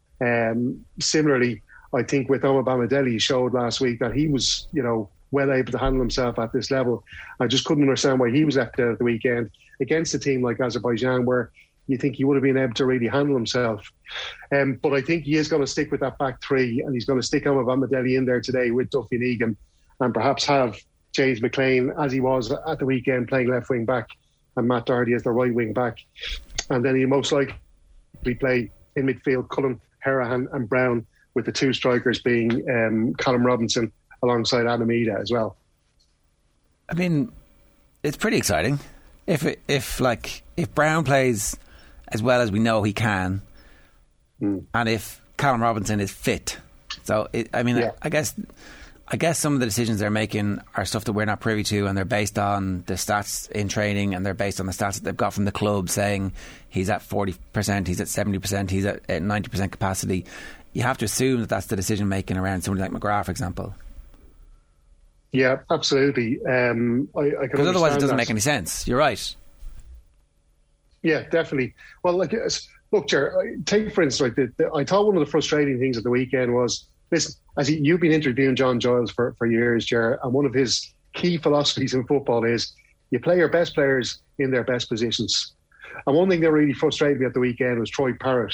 Similarly, I think with Omar Bamadelli, he showed last week that he was, well able to handle himself at this level. I just couldn't understand why he was left out at the weekend against a team like Azerbaijan, where you think he would have been able to really handle himself. But I think he is going to stick with that back three, and he's going to stick Omar Bamadelli in there today with Duffy and Egan, and perhaps have James McLean, as he was at the weekend, playing left wing back, and Matt Doherty as the right wing back. And then he'll most likely play in midfield Cullen, Hourihane and Brown, with the two strikers being Callum Robinson alongside Adam Ida as well. I mean, it's pretty exciting. If Brown plays as well as we know he can, and if Callum Robinson is fit. So, I guess some of the decisions they're making are stuff that we're not privy to, and they're based on the stats in training, and they're based on the stats that they've got from the club saying he's at 40%, he's at 70%, he's at 90% capacity. You have to assume that that's the decision making around somebody like McGrath, for example. Yeah, absolutely. Because otherwise it doesn't make any sense. You're right. Yeah, definitely. Well, look, Ger, take for instance, I thought one of the frustrating things at the weekend was, listen, you've been interviewing John Giles for years, Ger, and one of his key philosophies in football is you play your best players in their best positions. And one thing that really frustrated me at the weekend was Troy Parrott.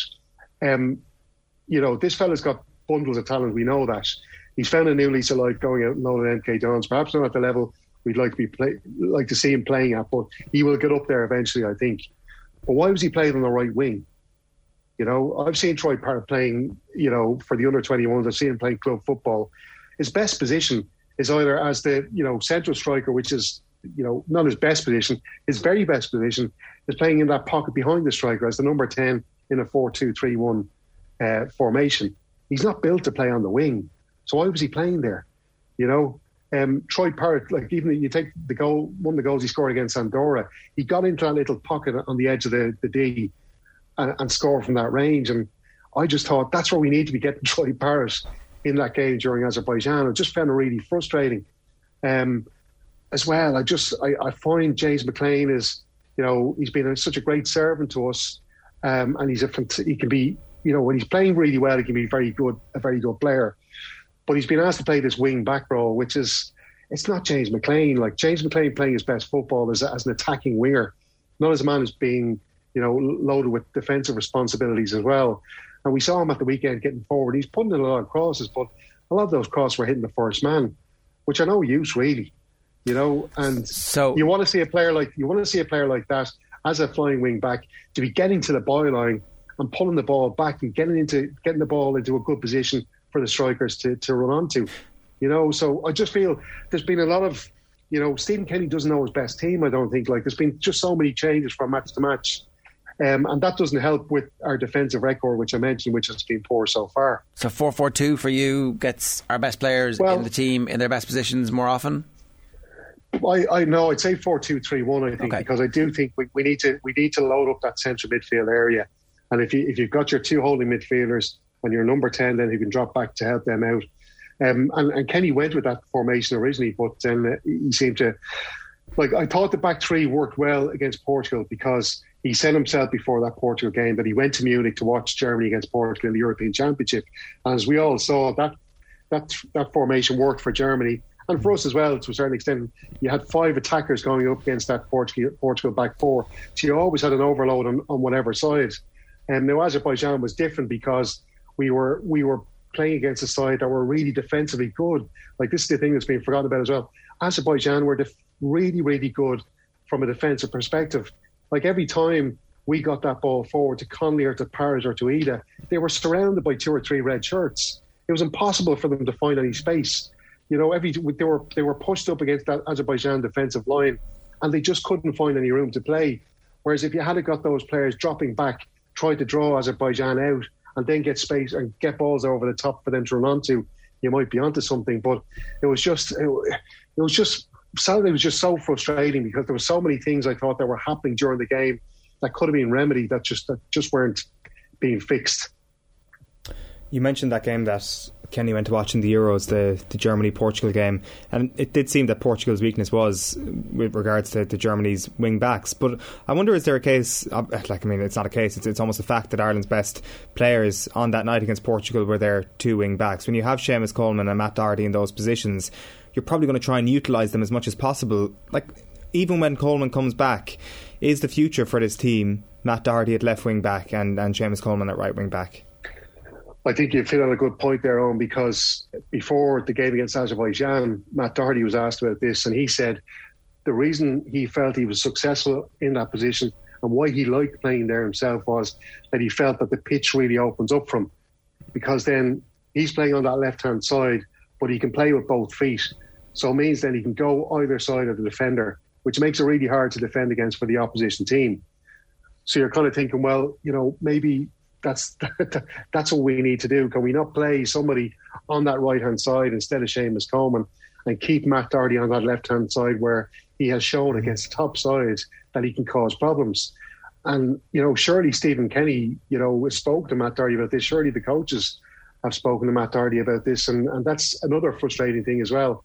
This fella's got bundles of talent, we know that. He's found a new lease of life going out and loading MK Dons, perhaps not at the level we'd like to see him playing at, but he will get up there eventually, I think. But why was he playing on the right wing? I've seen Troy Parrott playing, for the under-21s. I've seen him playing club football. His best position is either as the, central striker, which is, not his best position. His very best position is playing in that pocket behind the striker as the number 10 in a 4-2-3-1 formation. He's not built to play on the wing. So why was he playing there? Troy Parrott, even you take one of the goals he scored against Andorra, he got into that little pocket on the edge of the D and scored from that range. And I just thought that's where we need to be getting Troy Parrott in that game during Azerbaijan. I just found it really frustrating. As well, I find James McLean is, he's been such a great servant to us, and he can be, when he's playing really well, he can be a very good player. But he's been asked to play this wing back role, which is, it's not James McLean. Like, James McLean playing his best football as an attacking winger, not as a man who's being, loaded with defensive responsibilities as well. And we saw him at the weekend getting forward. He's putting in a lot of crosses, but a lot of those crosses were hitting the first man, which are no use really, And so you want to see a player like that as a flying wing back to be getting to the byline and pulling the ball back and getting the ball into a good position for the strikers to run onto. So I just feel there's been a lot of, Stephen Kenny doesn't know his best team, I don't think. There's been just so many changes from match to match. And that doesn't help with our defensive record, which I mentioned, which has been poor so far. So 4-4-2 for you gets our best players in the team in their best positions more often? I know I'd say 4-2-3-1, I think, because I do think we need to load up that central midfield area. And if you've got your two holding midfielders and your number 10 then who can drop back to help them out, And Kenny went with that formation originally, but then he seemed to... I thought the back three worked well against Portugal because he said himself before that Portugal game that he went to Munich to watch Germany against Portugal in the European Championship. And as we all saw, that formation worked for Germany. And for us as well, to a certain extent. You had 5 attackers going up against that Portugal back four. So you always had an overload on whatever side. And now Azerbaijan was different because we were playing against a side that were really defensively good. This is the thing that's been forgotten about as well. Azerbaijan were really, really good from a defensive perspective. Every time we got that ball forward to Conley or to Paris or to Ida, they were surrounded by 2 or 3 red shirts. It was impossible for them to find any space. They were pushed up against that Azerbaijan defensive line and they just couldn't find any room to play. Whereas if you had got those players dropping back, try to draw Azerbaijan out and then get space and get balls over the top for them to run onto, you might be onto something. But it was just Saturday was just so frustrating because there were so many things I thought that were happening during the game that could have been remedied that just weren't being fixed. You mentioned that game that Kenny went to watch in the Euros, the Germany-Portugal game, and it did seem that Portugal's weakness was with regards to Germany's wing-backs. But I wonder, is there a case, it's not a case, it's almost a fact that Ireland's best players on that night against Portugal were their 2 wing-backs. When you have Seamus Coleman and Matt Doherty in those positions, you're probably going to try and utilise them as much as possible. Even when Coleman comes back, is the future for this team Matt Doherty at left wing-back and Seamus Coleman at right wing-back? I think you've hit on a good point there, Owen, because before the game against Azerbaijan, Matt Doherty was asked about this and he said the reason he felt he was successful in that position and why he liked playing there himself was that he felt that the pitch really opens up for him, because then he's playing on that left-hand side, but he can play with both feet. So it means then he can go either side of the defender, which makes it really hard to defend against for the opposition team. So you're kind of thinking, well, maybe that's what we need to do. Can we not play somebody on that right-hand side instead of Seamus Coleman and keep Matt Doherty on that left-hand side where he has shown against the top sides that he can cause problems? And, surely Stephen Kenny, spoke to Matt Doherty about this. Surely the coaches have spoken to Matt Doherty about this. And that's another frustrating thing as well.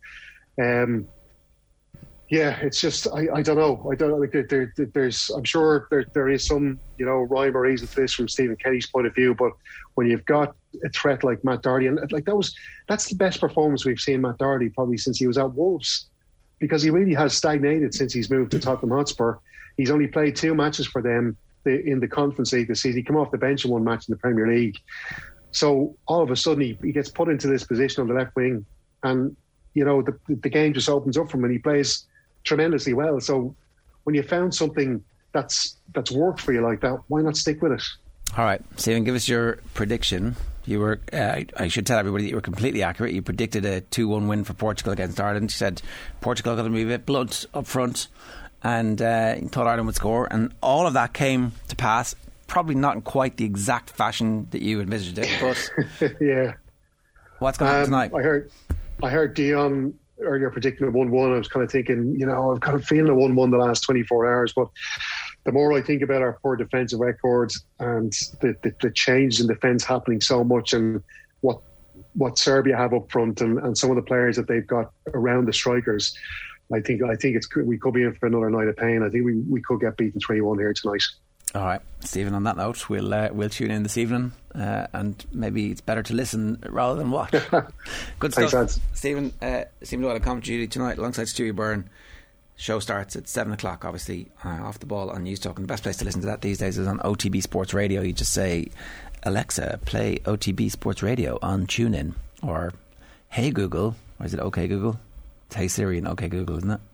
It's just I don't know. There's I'm sure there is some rhyme or reason to this from Stephen Kenny's point of view. But when you've got a threat like Matt Doherty, and that's the best performance we've seen Matt Doherty probably since he was at Wolves, because he really has stagnated since he's moved to Tottenham Hotspur. He's only played 2 matches for them in the Conference League this season. He came off the bench in 1 match in the Premier League. So all of a sudden he gets put into this position on the left wing, and the game just opens up for him and he plays tremendously well. So when you found something that's worked for you like that, why not stick with it? All right, Stephen, give us your prediction. You were I should tell everybody that you were completely accurate. You predicted a 2-1 win for Portugal against Ireland. You said Portugal going to be a bit blunt up front and you thought Ireland would score, and all of that came to pass. Probably not in quite the exact fashion that you envisaged it, but yeah. What's going to happen tonight? I heard Dion earlier predicting a 1-1. I was kind of thinking, I've kind of feeling a 1-1 the last 24 hours. But the more I think about our poor defensive records and the change in defence happening so much, and what Serbia have up front and some of the players that they've got around the strikers, I think we could be in for another night of pain. I think we could get beaten 3-1 here tonight. All right, Stephen, on that note, we'll tune in this evening, and maybe it's better to listen rather than watch. Good stuff. Thanks, Stephen. Stephen Doyle on Commentary Duty tonight alongside Stewie Byrne. Show starts at 7 o'clock, obviously, off the ball on News Talk. And the best place to listen to that these days is on OTB Sports Radio. You just say, Alexa, play OTB Sports Radio on TuneIn. Or, hey Google, or is it OK Google? It's Hey Siri and OK Google, isn't it?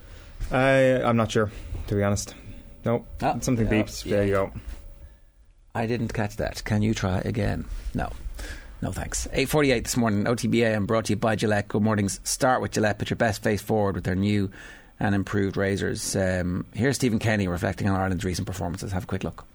I'm not sure, to be honest. No, something beeps. There you go. I didn't catch that. Can you try again? No, thanks. 8:48 this morning. OTBA and brought to you by Gillette. Good mornings. Start with Gillette. Put your best face forward with their new and improved razors. Here's Stephen Kenny reflecting on Ireland's recent performances. Have a quick look.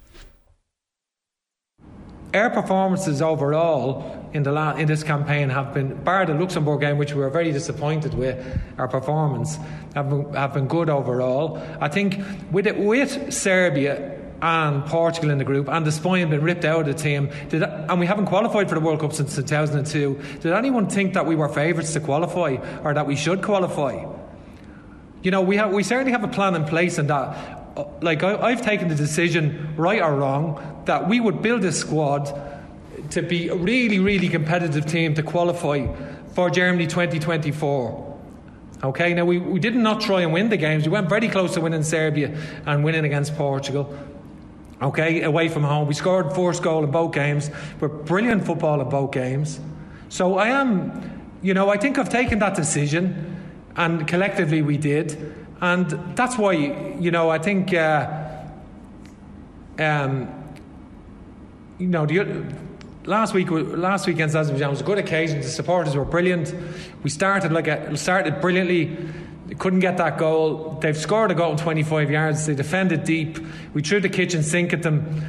Our performances overall in this campaign have been, bar the Luxembourg game, which we were very disappointed with, our performance have been good overall. I think with Serbia, and Portugal in the group, and Spain been ripped out of the team, and we haven't qualified for the World Cup since 2002. Did anyone think that we were favourites to qualify, or that we should qualify? You know, we certainly have a plan in place, and that, like, I've taken the decision, right or wrong, that we would build a squad to be a really, really competitive team to qualify for Germany 2024. Okay, now we did not try and win the games. We went very close to winning Serbia and winning against Portugal. Okay, away from home. We scored first goal in both games. We're brilliant football in both games. So I think I've taken that decision, and collectively we did. And that's why, I think, last week against Azerbaijan was a good occasion. The supporters were brilliant. We started brilliantly. They couldn't get that goal. They've scored a goal in 25 yards. They defended deep. We threw the kitchen sink at them.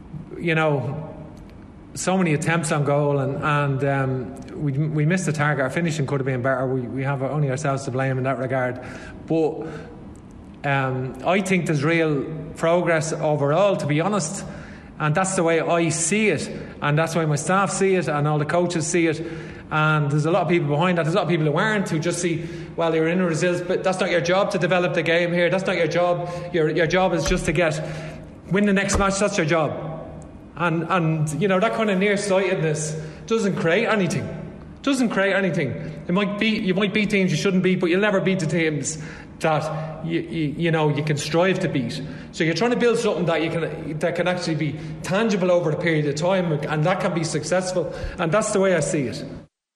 So many attempts on goal, and we missed the target. Our finishing could have been better. We have only ourselves to blame in that regard. But I think there's real progress overall, to be honest. And that's the way I see it, and that's the way my staff see it, and all the coaches see it. And there's a lot of people behind that. There's a lot of people who aren't, who just see, well, you're in a result, but that's not your job to develop the game here. That's not your job. Your job is just to win the next match. That's your job. And that kind of nearsightedness doesn't create anything. You might beat teams you shouldn't beat, but you'll never beat the teams that you can strive to beat. So you're trying to build something that can actually be tangible over a period of time, and that can be successful. And that's the way I see it.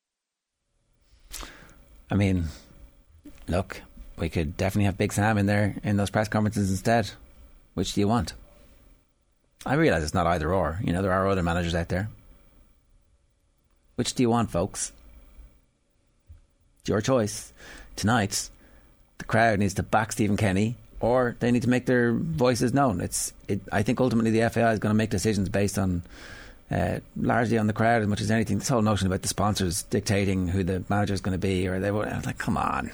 I mean, look, we could definitely have Big Sam in there in those press conferences instead. Which do you want? I realise it's not either or. There are other managers out there. Which do you want, folks? It's your choice. Tonight, the crowd needs to back Stephen Kenny, or they need to make their voices known. I think ultimately the FAI is going to make decisions based on largely on the crowd as much as anything. This whole notion about the sponsors dictating who the manager is going to be, or I was like, come on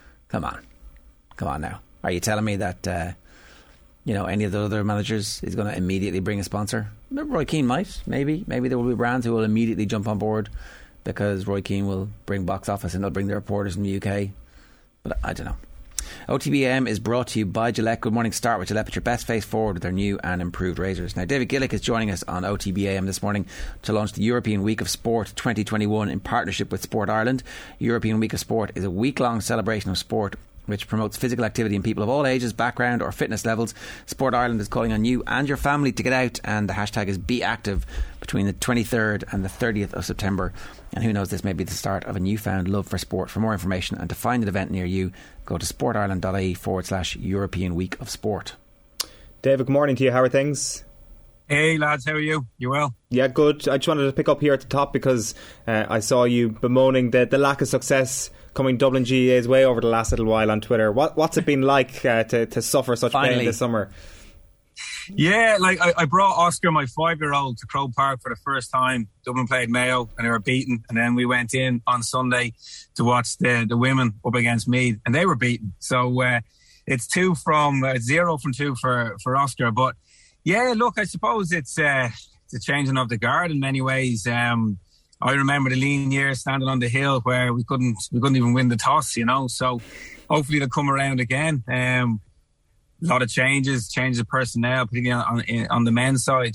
now. Are you telling me that any of the other managers is going to immediately bring a sponsor? Roy Keane might, maybe there will be brands who will immediately jump on board because Roy Keane will bring box office and they'll bring their reporters from the UK. But I don't know. OTBAM is brought to you by Gillette. Good morning. Start with Gillette. Put your best face forward with their new and improved razors. Now, David Gillick is joining us on OTBAM this morning to launch the European Week of Sport 2021 in partnership with Sport Ireland. European Week of Sport is a week-long celebration of sport which promotes physical activity in people of all ages, background or fitness levels. Sport Ireland is calling on you and your family to get out, and the hashtag is BeActive between the 23rd and the 30th of September. And who knows, this may be the start of a newfound love for sport. For more information and to find an event near you, go to sportireland.ie/European Week of Sport. David, good morning to you. How are things? Hey lads, how are you? You well? Yeah, good. I just wanted to pick up here at the top because I saw you bemoaning the lack of success coming Dublin GAA's way over the last little while on Twitter. What's it been like to suffer such pain this summer? Yeah, I brought Oscar, my 5-year-old, to Croke Park for the first time. Dublin played Mayo and they were beaten, and then we went in on Sunday to watch the women up against Meath and they were beaten. So it's 0 from 2 for Oscar. But yeah, look, I suppose it's a changing of the guard in many ways. I remember the lean years standing on the hill where we couldn't even win the toss, so hopefully they'll come around again. A lot of changes of personnel, particularly on the men's side,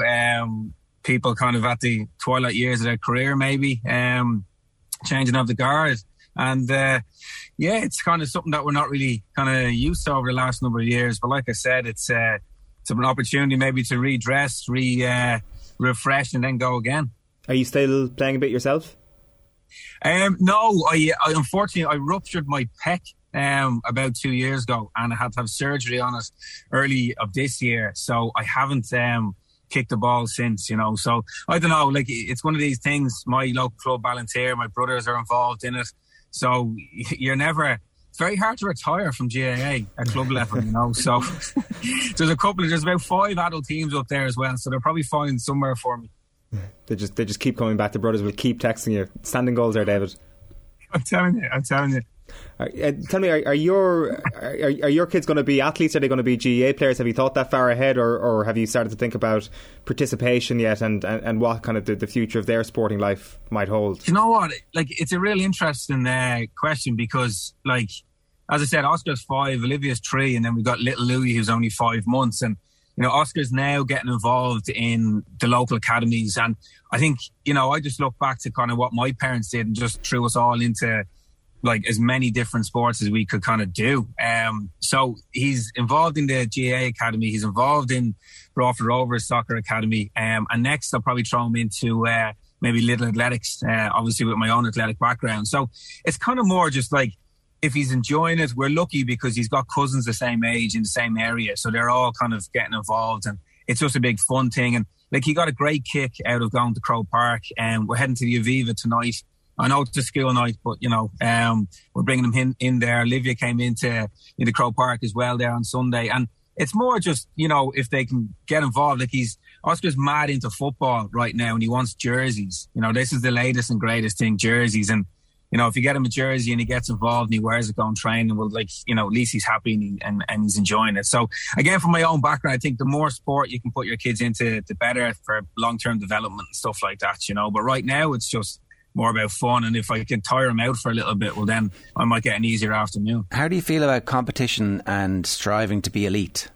people kind of at the twilight years of their career maybe, changing of the guard. And it's kind of something that we're not really kind of used to over the last number of years. But like I said, it's an opportunity maybe to redress, refresh and then go again. Are you still playing a bit yourself? No, I unfortunately I ruptured my pec about 2 years ago, and I had to have surgery on it early of this year. So I haven't kicked the ball since, So I don't know. It's one of these things. My local club, Ballantyre, my brothers are involved in it. So it's very hard to retire from GAA at club level, So there's about 5 adult teams up there as well. So they'll probably find somewhere for me. They just keep coming back. The brothers will keep texting you. Standing goals there, David. I'm telling you. Tell me, are your kids going to be athletes? Are they going to be GAA players? Have you thought that far ahead, or have you started to think about participation yet, and what kind of the future of their sporting life might hold? You know what? Like, it's a really interesting question, because, like, as I said, Oscar's 5, Olivia's 3, and then we've got little Louis who's only 5 months, and you know, Oscar's now getting involved in the local academies, and I think, you know, I just look back to kind of what my parents did and just threw us all into like as many different sports as we could kind of do. So he's involved in the GAA Academy. He's involved in Bradford Rovers Soccer Academy. And next I'll probably throw him into maybe Little Athletics, obviously with my own athletic background. So it's kind of more just like, if he's enjoying it, we're lucky because he's got cousins the same age in the same area. So they're all kind of getting involved, and it's just a big fun thing. And like, he got a great kick out of going to Croke Park, and we're heading to the Aviva tonight. I know it's a school night, but you know, we're bringing him in there. Olivia came into Croke Park as well there on Sunday, and it's more just, you know, if they can get involved. Like, Oscar's mad into football right now, and he wants jerseys. You know, this is the latest and greatest thing, jerseys. And you know, if you get him a jersey and he gets involved and he wears it going training, well, like, you know, at least he's happy and he's enjoying it. So again, from my own background, I think the more sport you can put your kids into, the better for long-term development and stuff like that, you know. But right now it's just more about fun, and if I can tire him out for a little bit, well, then I might get an easier afternoon. How do you feel about competition and striving to be elite?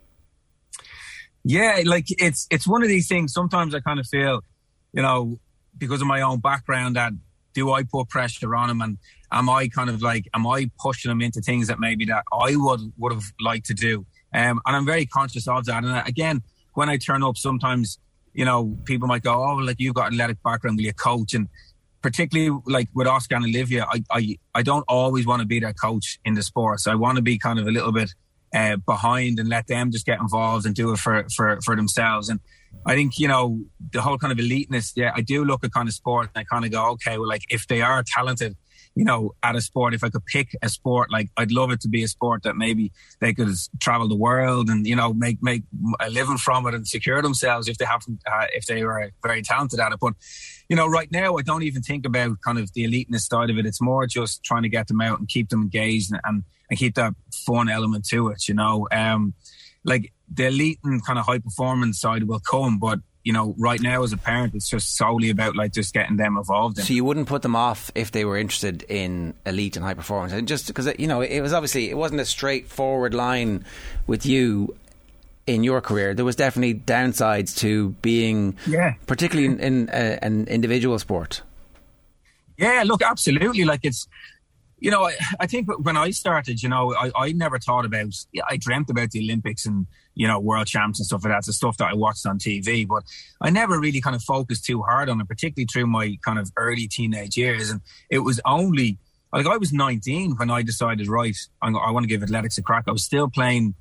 Yeah, like, it's one of these things. Sometimes I kind of feel, you know, because of my own background, that do I put pressure on him, and am I pushing him into things that maybe that I would have liked to do? And I'm very conscious of that. And again, when I turn up, sometimes, you know, people might go, oh, like, you've got an athletic background, will you coach? And particularly like with Oscar and Olivia, I don't always want to be their coach in the sports. I want to be kind of a little bit behind and let them just get involved and do it for themselves. And I think, you know, the whole kind of eliteness, I do look at kind of sport and I kind of go, okay, well, like, if they are talented, you know, at a sport, if I could pick a sport, like, I'd love it to be a sport that maybe they could travel the world and, you know, make a living from it and secure themselves if they were very talented at it. But, you know, right now, I don't even think about kind of the eliteness side of it. It's more just trying to get them out and keep them engaged and keep that fun element to it, you know. Like, the elite and kind of high performance side will come, but, you know, right now as a parent, it's just solely about like just getting them involved in. So you wouldn't put them off if they were interested in elite and high performance, and just because, you know, it wasn't a straightforward line with you in your career. There was definitely downsides to being, particularly in an individual sport. Yeah, look, absolutely. Like, it's, you know, I think when I started, you know, I never thought about, I dreamt about the Olympics and, you know, world champs and stuff like that. It's the stuff that I watched on TV, but I never really kind of focused too hard on it, particularly through my kind of early teenage years. And it was only, like, I was 19 when I decided, right, I want to give athletics a crack. I was still playing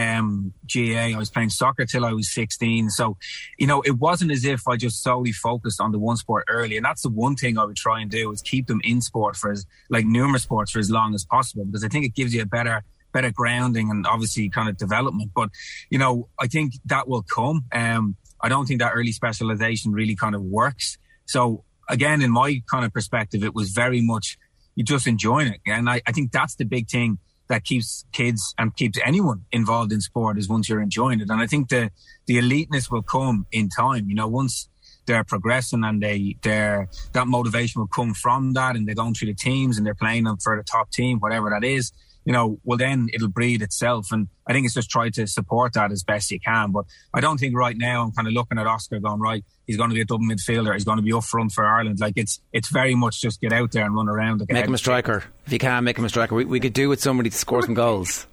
GAA. I was playing soccer till I was 16. So, you know, it wasn't as if I just solely focused on the one sport early. And that's the one thing I would try and do, is keep them in sport numerous sports for as long as possible, because I think it gives you a better grounding and obviously kind of development. But, you know, I think that will come. I don't think that early specialization really kind of works. So again, in my kind of perspective, it was very much you just enjoying it. And I think that's the big thing that keeps kids and keeps anyone involved in sport, is once you're enjoying it. And I think the eliteness will come in time. You know, once they're progressing and that motivation will come from that, and they're going through the teams and they're playing them for the top team, whatever that is, you know, well, then it'll breed itself. And I think it's just try to support that as best you can. But I don't think right now I'm kind of looking at Oscar going, right, he's going to be a double midfielder, he's going to be up front for Ireland. Like, it's very much just get out there and run around. Make him a striker. If you can, make him a striker. We could do with somebody to score some goals.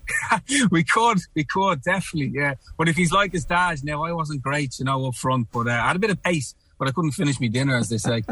we could definitely, yeah. But if he's like his dad, now, I wasn't great, you know, up front, but I had a bit of pace, but I couldn't finish my dinner, as they say.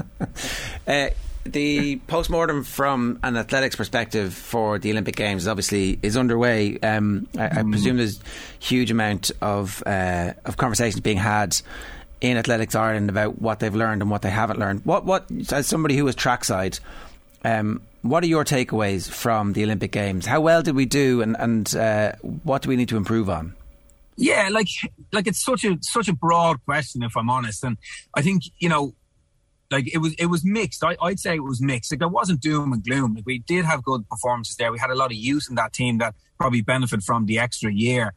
The post-mortem from an athletics perspective for the Olympic Games obviously is underway. I presume there's a huge amount of conversations being had in Athletics Ireland about what they've learned and what they haven't learned. What as somebody who was trackside, what are your takeaways from the Olympic Games? How well did we do, and what do we need to improve on? Yeah, like it's such a broad question, if I'm honest. And I think, you know, like it was mixed. I'd say it was mixed. Like, there wasn't doom and gloom. Like, we did have good performances there. We had a lot of youth in that team that probably benefited from the extra year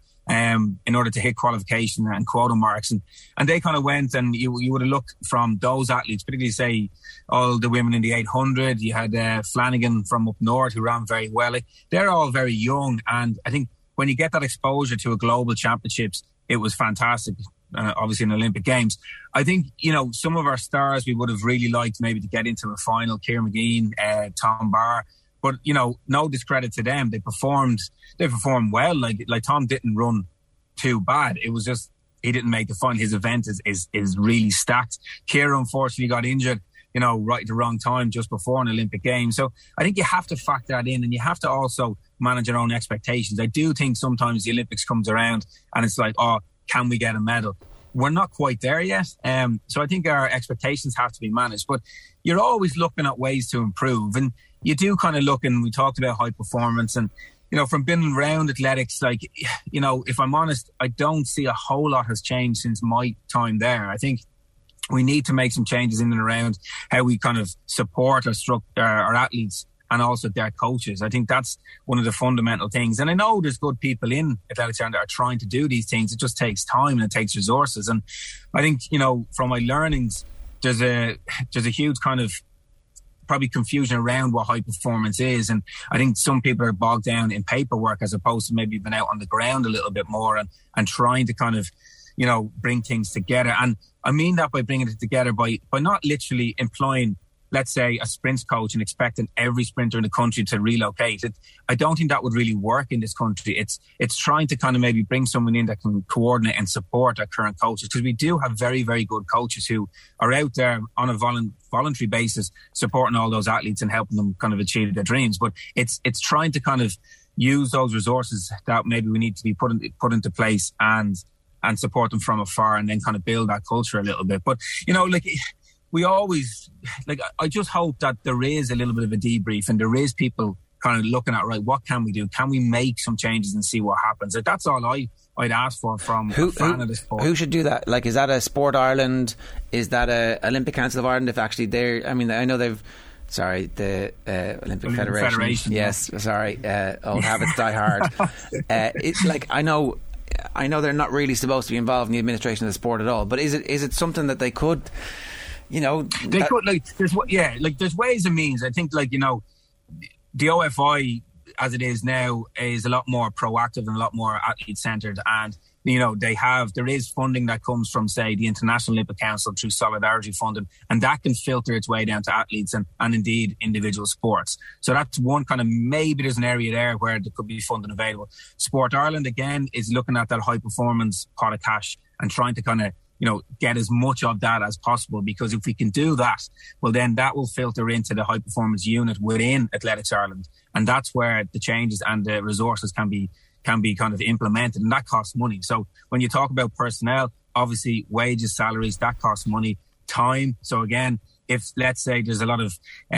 in order to hit qualification and quota marks, and they kind of went, and you would have looked from those athletes, particularly say all the women in the 800. You had Flanagan from up north who ran very well. Like, they're all very young, and I think when you get that exposure to a global championships, it was fantastic. Obviously in Olympic Games, I think, you know, some of our stars we would have really liked maybe to get into a final. Ciara Mageean, Tom Barr, but, you know, no discredit to them. They performed well. Like Tom didn't run too bad. It was just he didn't make the final. His event is really stacked. Ciara unfortunately got injured, you know, right at the wrong time just before an Olympic Games. So I think you have to factor that in, and you have to also manage your own expectations. I do think sometimes the Olympics comes around and it's like, oh, can we get a medal? We're not quite there yet. So I think our expectations have to be managed. But you're always looking at ways to improve. And you do kind of look, and we talked about high performance. And, you know, from being around athletics, like, you know, if I'm honest, I don't see a whole lot has changed since my time there. I think we need to make some changes in and around how we kind of support our athletes and also their coaches. I think that's one of the fundamental things. And I know there's good people in athletics that are trying to do these things. It just takes time and it takes resources. And I think, you know, from my learnings, there's a huge kind of probably confusion around what high performance is. And I think some people are bogged down in paperwork as opposed to maybe being out on the ground a little bit more and trying to kind of, you know, bring things together. And I mean that by bringing it together by not literally employing, let's say, a sprints coach and expecting every sprinter in the country to relocate. I don't think that would really work in this country. It's trying to kind of maybe bring someone in that can coordinate and support our current coaches, because we do have very, very good coaches who are out there on a voluntary basis supporting all those athletes and helping them kind of achieve their dreams. But it's trying to kind of use those resources that maybe we need to be put into place and support them from afar, and then kind of build that culture a little bit. But, you know, like, we always, like, I just hope that there is a little bit of a debrief and there is people kind of looking at, right, what can we do? Can we make some changes and see what happens? Like, that's all I'd ask for from a fan of the sport. Who should do that? Like, is that a Sport Ireland? Is that a Olympic Council of Ireland? If actually they're, I mean, I know they've, sorry, the Olympic Federation. Yes, yeah. Sorry, old habits die hard. It's like, I know they're not really supposed to be involved in the administration of the sport at all, but is it something that they could, you know, they could, like, there's ways and means. I think, like, you know, the OFI as it is now is a lot more proactive and a lot more athlete centred, and, you know, there is funding that comes from, say, the International Olympic Council through solidarity funding, and that can filter its way down to athletes and indeed individual sports. So that's one kind of, maybe there's an area there where there could be funding available. Sport Ireland again is looking at that high performance pot of cash and trying to kind of, you know, get as much of that as possible, because if we can do that, well, then that will filter into the high performance unit within Athletics Ireland, and that's where the changes and the resources can be kind of implemented, and that costs money. So when you talk about personnel, obviously wages, salaries, that costs money, time. So again, if, let's say, there's a lot of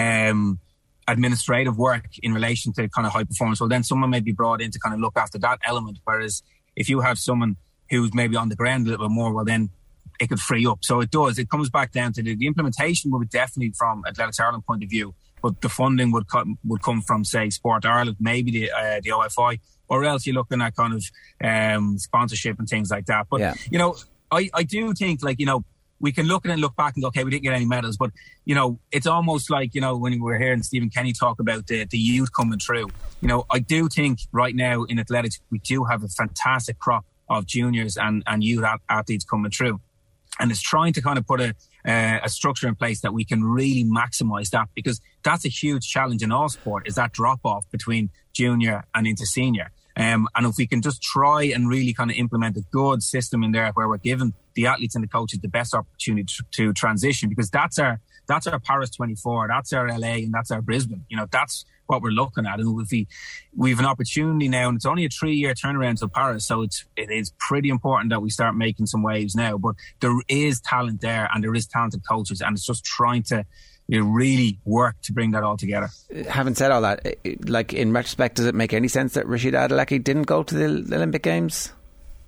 administrative work in relation to kind of high performance, well, then someone may be brought in to kind of look after that element. Whereas if you have someone who's maybe on the ground a little bit more, well, then it could free up. So it comes back down to the implementation will be definitely from Athletics Ireland point of view, but the funding would come from, say, Sport Ireland, maybe the OFI, or else you're looking at kind of sponsorship and things like that. But, you know, I do think, like, you know, we can look at it and look back and go, okay, we didn't get any medals, but, you know, it's almost like, you know, when we were hearing Stephen Kenny talk about the youth coming through, you know, I do think right now in athletics we do have a fantastic crop of juniors and youth athletes coming through. And it's trying to kind of put a structure in place that we can really maximise that, because that's a huge challenge in all sport, is that drop-off between junior and into senior. And if we can just try and really kind of implement a good system in there where we're giving the athletes and the coaches the best opportunity to transition, because that's our Paris 24, that's our LA, and that's our Brisbane. You know, that's what we're looking at. And if we've an opportunity now, and it's only a 3-year turnaround to Paris, so it is pretty important that we start making some waves now. But there is talent there, and there is talented coaches, and it's just trying to, you know, really work to bring that all together. Having said all that, like, in retrospect, does it make any sense that Rashida Adeleke didn't go to the Olympic Games?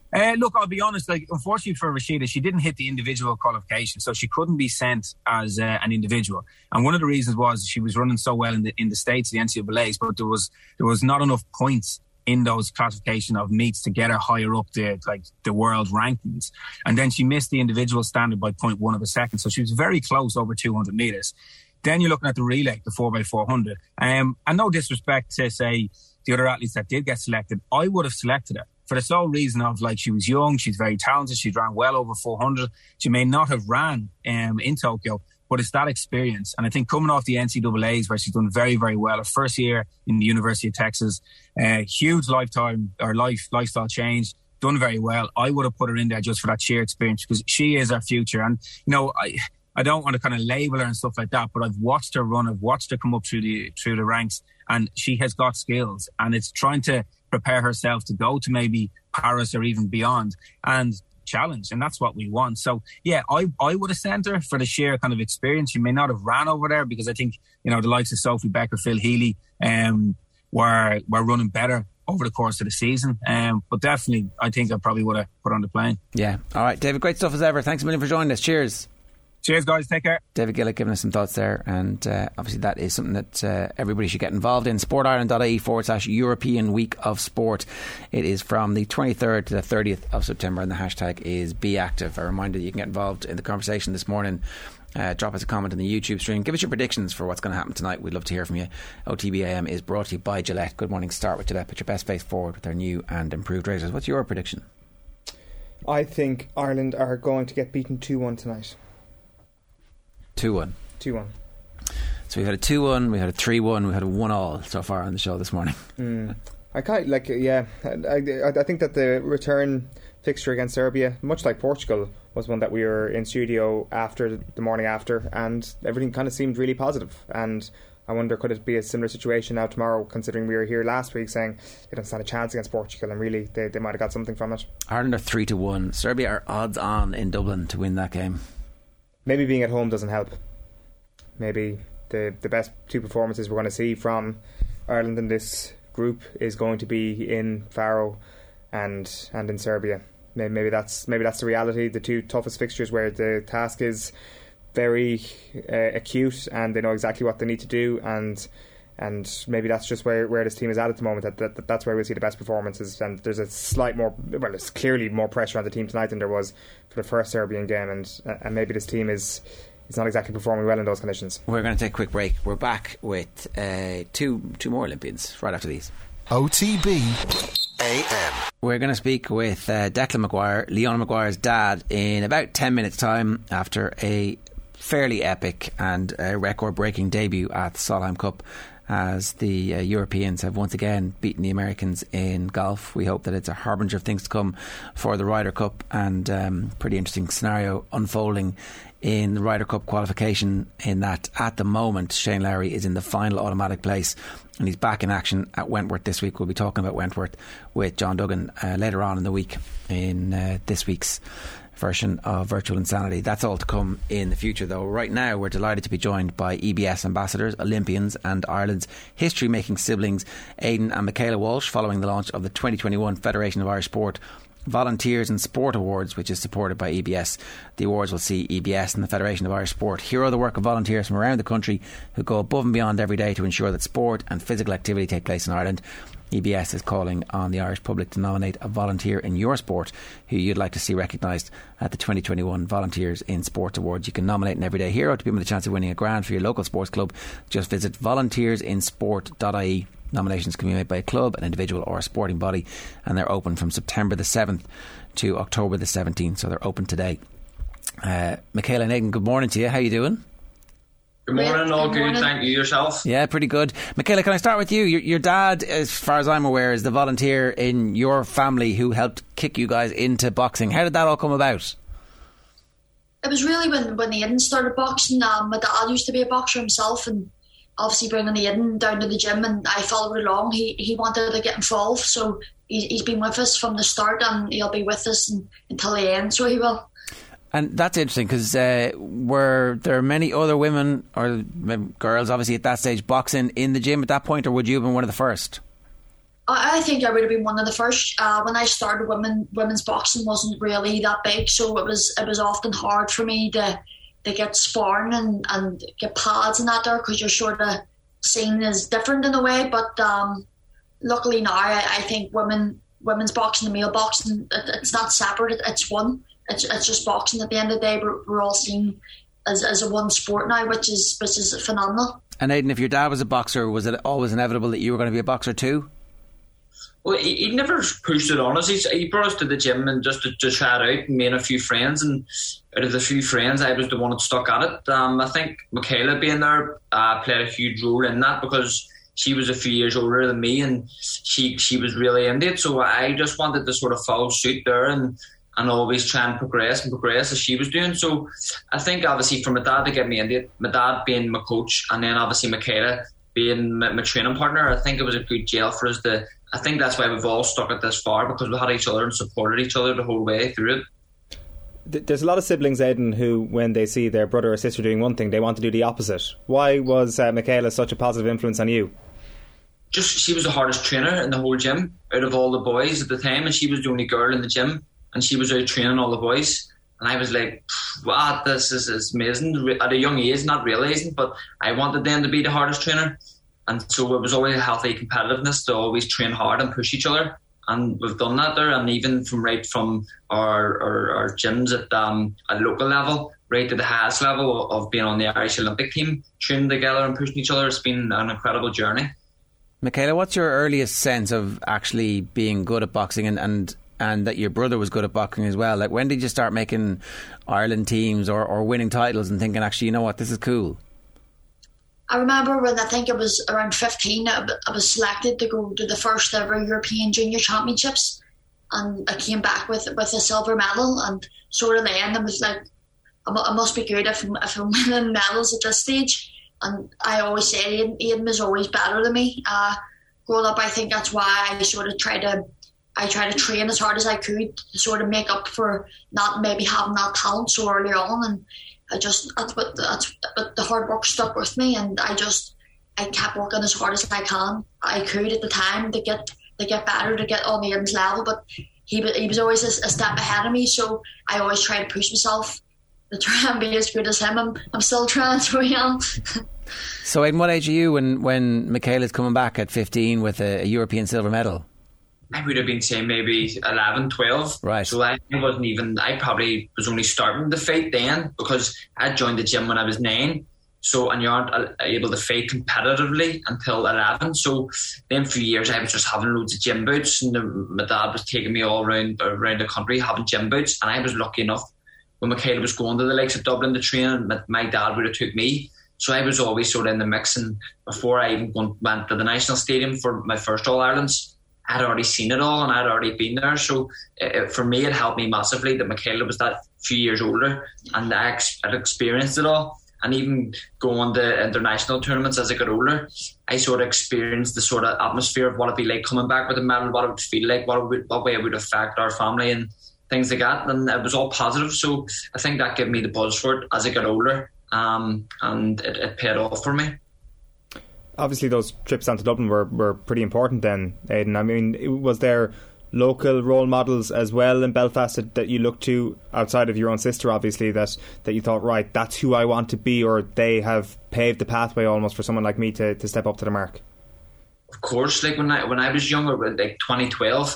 Look, I'll be honest, unfortunately for Rashida, she didn't hit the individual qualification, so she couldn't be sent as an individual. And one of the reasons was she was running so well in the States, the NCAAs, but there was not enough points in those classification of meets to get her higher up the world rankings. And then she missed the individual standard by 0.1 of a second, so she was very close over 200 metres. Then you're looking at the relay, the 4x400. And no disrespect to, say, the other athletes that did get selected, I would have selected her for the sole reason of, she was young, she's very talented, she ran well over 400. She may not have ran in Tokyo, but it's that experience. And I think coming off the NCAAs, where she's done very, very well, her first year in the University of Texas, huge lifestyle change, done very well. I would have put her in there just for that sheer experience, because she is our future. And, I don't want to kind of label her and stuff like that, but I've watched her run, I've watched her come up through the ranks, and she has got skills, and it's trying to prepare herself to go to maybe Paris or even beyond and challenge, and that's what we want. So yeah, I would have sent her for the sheer kind of experience. She may not have ran over there, because I think the likes of Sophie Becker, Phil Healy were running better over the course of the season, but definitely I think I probably would have put on the plane. Yeah. All right, David, great stuff as ever. Thanks a million for joining us. Cheers. Cheers, guys. Take care. David Gillick giving us some thoughts there, and obviously that is something that everybody should get involved in. sportireland.ie/European Week of Sport. It is from the 23rd to the 30th of September, and the hashtag is BeActive. A reminder that you can get involved in the conversation this morning. Drop us a comment in the YouTube stream. Give us your predictions for what's going to happen tonight. We'd love to hear from you. OTBAM is brought to you by Gillette. Good morning. Start with Gillette. Put your best face forward with their new and improved razors. What's your prediction? I think Ireland are going to get beaten 2-1 tonight. 2-1. So we've had a 2-1, we had a 3-1, we had a 1-all so far on the show this morning. I think that the return fixture against Serbia, much like Portugal, was one that we were in studio after the morning after, and everything kind of seemed really positive. And I wonder, could it be a similar situation now tomorrow, considering we were here last week saying they don't stand a chance against Portugal, and really they might have got something from it. Ireland are 3-1. Serbia are odds on in Dublin to win that game. Maybe being at home doesn't help. Maybe the best two performances we're going to see from Ireland in this group is going to be in Faro and in Serbia. Maybe that's the reality. The two toughest fixtures where the task is very acute and they know exactly what they need to do, and maybe that's just where this team is at the moment. That's where we'll see the best performances. And there's there's clearly more pressure on the team tonight than there was for the first Serbian game, and maybe this team is not exactly performing well in those conditions. We're going to take a quick break. We're back with two more Olympians right after these. OTB AM. We're going to speak with Declan Maguire, Leona Maguire's dad, in about 10 minutes time after a fairly epic and record-breaking debut at the Solheim Cup, as the Europeans have once again beaten the Americans in golf. We hope that it's a harbinger of things to come for the Ryder Cup, and pretty interesting scenario unfolding in the Ryder Cup qualification, in that at the moment Shane Lowry is in the final automatic place and he's back in action at Wentworth this week. We'll be talking about Wentworth with John Duggan later on in the week in this week's version of Virtual Insanity. That's all to come in the future, though. Right now we're delighted to be joined by EBS ambassadors, Olympians and Ireland's history-making siblings Aidan and Michaela Walsh, following the launch of the 2021 Federation of Irish Sport Volunteers in Sport Awards, which is supported by EBS. The awards will see EBS and the Federation of Irish Sport hero the work of volunteers from around the country who go above and beyond every day to ensure that sport and physical activity take place in Ireland. EBS is calling on the Irish public to nominate a volunteer in your sport who you'd like to see recognised at the 2021 Volunteers in Sports Awards. You can nominate an everyday hero to be with a chance of winning a grand for your local sports club. Just visit volunteersinsport.ie. Nominations can be made by a club, an individual or a sporting body, and they're open from September the 7th to October the 17th, so they're open today. Michaela and Aidan, good morning to you. How are you doing? Good morning, all good, thank you. Yourself? Yeah, pretty good. Michaela, can I start with you? Your dad, as far as I'm aware, is the volunteer in your family who helped kick you guys into boxing. How did that all come about? It was really when Aidan started boxing. My dad used to be a boxer himself, and obviously bringing Aidan down to the gym, and I followed along. He wanted to get involved, so he's been with us from the start, and he'll be with us until the end, so he will. And that's interesting, because were there many other women or girls, obviously at that stage, boxing in the gym at that point, or would you have been one of the first? I think I would have been one of the first. When I started, women's boxing wasn't really that big, so it was often hard for me to get sparring and get pads and that there, because you're sort of seen as different in a way. But luckily now, I think women's boxing and male boxing, it's not separate. It's one. It's just boxing. At the end of the day, we're all seen as a one sport now, which is phenomenal. And Aidan, if your dad was a boxer, was it always inevitable that you were going to be a boxer too? Well, he never pushed it on us. He brought us to the gym and just to try it out, and me and a few friends. And out of the few friends, I was the one that stuck at it. I think Michaela being there played a huge role in that, because she was a few years older than me, and she was really into it. So I just wanted to sort of follow suit there and always try and progress as she was doing. So I think obviously for my dad to get me into it, my dad being my coach, and then obviously Michaela being my training partner, I think it was a good gel for us to. I think that's why we've all stuck it this far, because we had each other and supported each other the whole way through it. There's a lot of siblings, Aidan, who when they see their brother or sister doing one thing, they want to do the opposite. Why was Michaela such a positive influence on you? Just, she was the hardest trainer in the whole gym out of all the boys at the time, and she was the only girl in the gym, and she was out training all the boys. And I was like, wow, this is amazing. At a young age, not realising, but I wanted them to be the hardest trainer. And so it was always a healthy competitiveness to always train hard and push each other. And we've done that there. And even from our gyms at local level, right to the highest level of being on the Irish Olympic team, training together and pushing each other, it's been an incredible journey. Michaela, what's your earliest sense of actually being good at boxing and that your brother was good at boxing as well? Like, when did you start making Ireland teams or winning titles and thinking, actually, you know what, this is cool? I remember when I think I was around 15, I was selected to go to the first ever European Junior Championships, and I came back with a silver medal, and sort of then I was like, I must be good if I'm winning medals at this stage. And I always said Aidan was always better than me. Growing up, I think that's why I sort of try to train as hard as I could to sort of make up for not maybe having that talent so early on. And that's what the hard work stuck with me, and I kept working as hard as I could at the time to get better, to get on Aidan's level. But he was always a step ahead of me, so I always try to push myself to try and be as good as him. I'm still trying to young. So Aidan, what age are you when Michaela's coming back at 15 with a European silver medal? I would have been saying maybe 11, 12. Right. So I probably was only starting to fight then, because I joined the gym when I was 9. So, and you aren't able to fight competitively until 11. So then for years I was just having loads of gym boots, and my dad was taking me all around the country having gym boots. And I was lucky enough when Michaela was going to the likes of Dublin to train, my dad would have took me. So I was always sort of in the mix. And before I even went to the National Stadium for my first All-Irelands, I'd already seen it all and I'd already been there. So for me, it helped me massively that Michaela was that few years older, and I'd experienced it all. And even going to international tournaments as I got older, I sort of experienced the sort of atmosphere of what it'd be like coming back with a medal, what it would feel like, what way it would affect our family and things like that. And it was all positive. So I think that gave me the buzz for it as I got older, and it paid off for me. Obviously those trips down to Dublin were pretty important then, Aidan. I mean, was there local role models as well in Belfast that you looked to, outside of your own sister obviously, that you thought, right, that's who I want to be, or they have paved the pathway almost for someone like me to step up to the mark? Of course, like when I was younger, like 2012,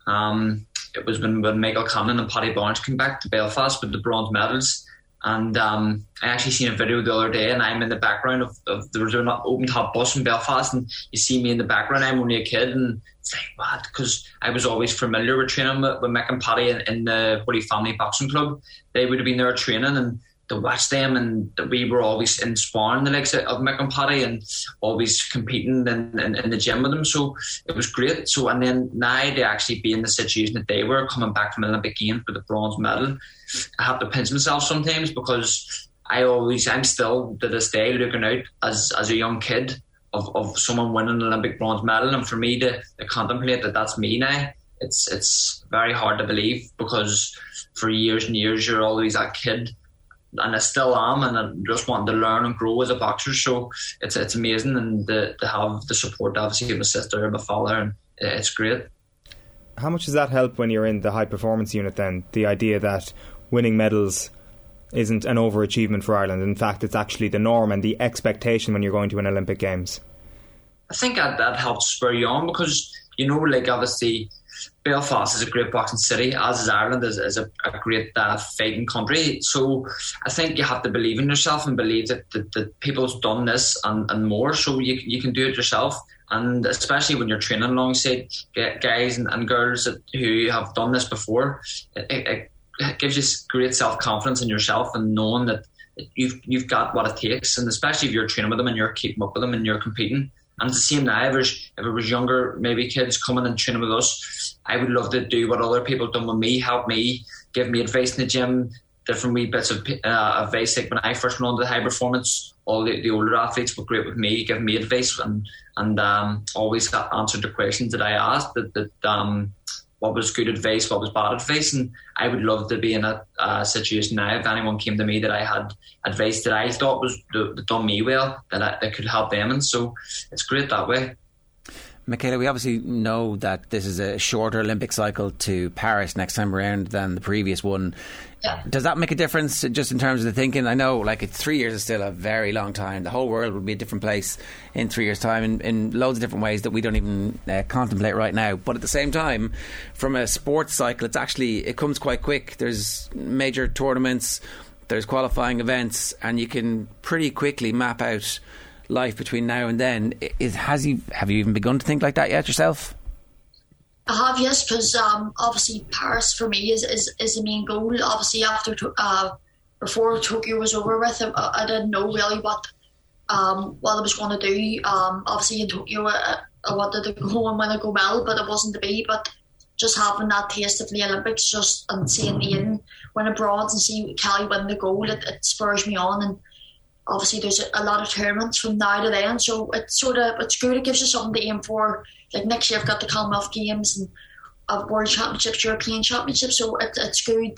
it was when Michael Conlon and Paddy Barnes came back to Belfast with the bronze medals. And I actually seen a video the other day, and I'm in the background of there was an open top bus in Belfast, and you see me in the background. I'm only a kid, and it's like, what? Because I was always familiar with training with Mick and Paddy in the Holy Family Boxing Club. They would have been there training, and to watch them, and we were always in sparring the likes of Mick and Paddy, and always competing in the gym with them. So it was great. So, and then now to actually be in the situation that they were, coming back from Olympic Games with a bronze medal, I have to pinch myself sometimes, because I'm still to this day looking out as a young kid of someone winning an Olympic bronze medal, and for me to contemplate that that's me now, it's very hard to believe, because for years and years you're always that kid. And I still am, and I just want to learn and grow as a boxer. So it's amazing, and to have the support, obviously, of my sister and my father, and it's great. How much does that help when you're in the high performance unit then? The idea that winning medals isn't an overachievement for Ireland. In fact, it's actually the norm and the expectation when you're going to an Olympic Games. I think that helps spur you on because, you know, like obviously Belfast is a great boxing city, as is Ireland, is a great fighting country. So I think you have to believe in yourself and believe that people's done this and more, so you can do it yourself. And especially when you're training alongside guys and girls who have done this before, it gives you great self-confidence in yourself and knowing that you've got what it takes. And especially if you're training with them and you're keeping up with them and you're competing. And it's the same now. If it was younger, maybe kids coming and training with us, I would love to do what other people have done with me, help me, give me advice in the gym, different wee bits of advice. Like when I first went on to high performance, all the older athletes were great with me, giving me advice and always answered the questions that I asked, that what was good advice, what was bad advice. And I would love to be in that situation now. If anyone came to me that I had advice that I thought was that done me well, that could help them. And so it's great that way. Michaela, we obviously know that this is a shorter Olympic cycle to Paris next time around than the previous one. Yeah. Does that make a difference just in terms of the thinking? I know 3 years is still a very long time. The whole world will be a different place in 3 years' time in loads of different ways that we don't even contemplate right now. But at the same time, from a sports cycle, it comes quite quick. There's major tournaments, there's qualifying events, and you can pretty quickly map out life between now and then. Have you even begun to think like that yet yourself? I have, yes, because obviously Paris for me is the main goal. Obviously before Tokyo was over with, I didn't know really what I was going to do. Obviously in Tokyo I wanted to go and win a gold medal, but it wasn't to be. But just having that taste of the Olympics, and seeing Ian win a bronze and see Kelly win the gold, it spurs me on. And obviously there's a lot of tournaments from now to then, so it's good. It gives you something to aim for. Like next year I've got the Commonwealth Games and World Championships, European Championships, so it's good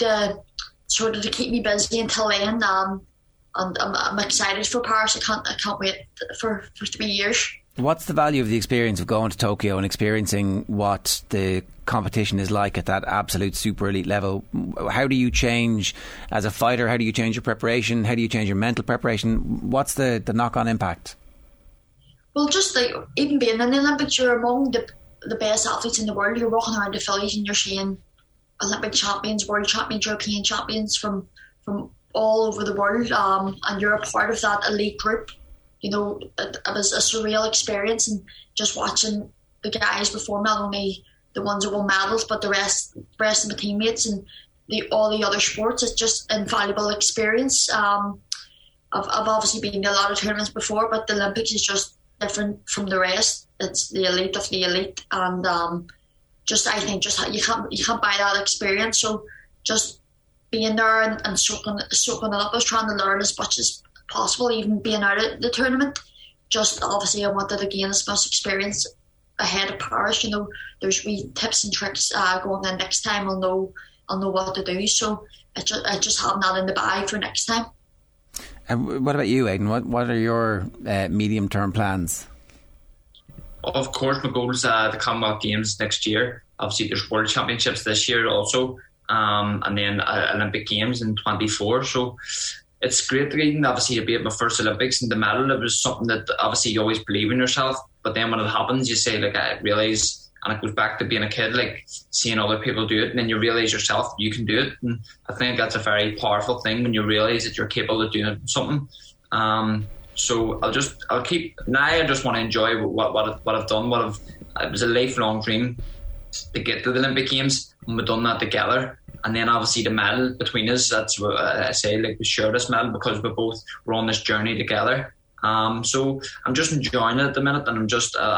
to keep me busy until then. And I'm excited for Paris. I can't wait for 3 years. What's the value of the experience of going to Tokyo and experiencing what the competition is like at that absolute super elite level? How do you change as a fighter? How do you change your preparation? How do you change your mental preparation? What's the knock-on impact? Well, just like even being in the Olympics, you're among the best athletes in the world. You're walking around the Phillies and you're seeing Olympic champions, world champions, European champions from all over the world, and you're a part of that elite group. You know, it was a surreal experience, and just watching the guys perform, not only the ones that won medals, but the rest of my teammates and all the other sports. It's just an invaluable experience. I've obviously been to a lot of tournaments before, but the Olympics is just different from the rest. It's the elite of the elite, and I think you can't buy that experience. So just being there and soaking it up. I was trying to learn as much as possible, even being out at the tournament. Just obviously I wanted to gain as much experience ahead of Paris. You know, there's wee tips and tricks going in next time. I'll know what to do. So I just have that in the bag for next time. And what about you, Aidan? What are your medium term plans? Of course, my goal is the Commonwealth Games next year. Obviously, there's World Championships this year also, and then Olympic Games in 2024. So it's great to obviously be at my first Olympics, and the medal, it was something that obviously you always believe in yourself, but then when it happens you say, like, I realise, and it goes back to being a kid, like seeing other people do it, and then you realise yourself you can do it. And I think that's a very powerful thing when you realise that you're capable of doing something. So I just want to enjoy what I've done. It was a lifelong dream to get to the Olympic Games, and we've done that together. And then obviously the medal between us, that's what I say, like we share this medal because we're on this journey together. So I'm just enjoying it at the minute, and I'm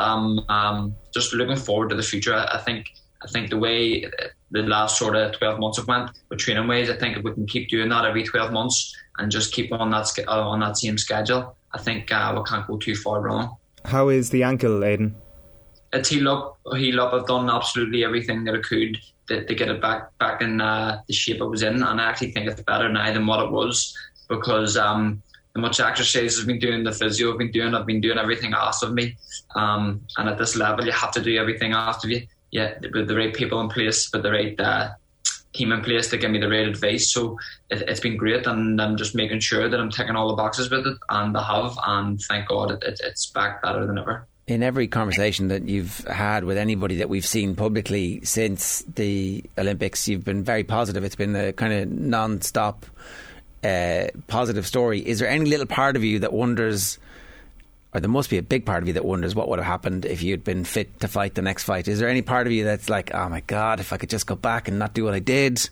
just looking forward to the future. I think the way the last sort of 12 months have went with training ways, I think if we can keep doing that every 12 months and just keep on that same schedule, I think we can't go too far wrong. How is the ankle, Aidan? It's heal up. I've done absolutely everything that I could to get it back in the shape it was in, and I actually think it's better now than what it was, because the much exercise I've been doing, the physio I've been doing everything asked of me. And at this level, you have to do everything asked of you. Yeah, with the right people in place, with the right team in place to give me the right advice. So it's been great, and I'm just making sure that I'm ticking all the boxes with it, and I have, and thank God it's back better than ever. In every conversation that you've had with anybody that we've seen publicly since the Olympics, you've been very positive. It's been a kind of non-stop positive story. Is there any little part of you that wonders, or there must be a big part of you that wonders what would have happened if you'd been fit to fight the next fight? Is there any part of you that's like, oh my God, if I could just go back and not do what I did?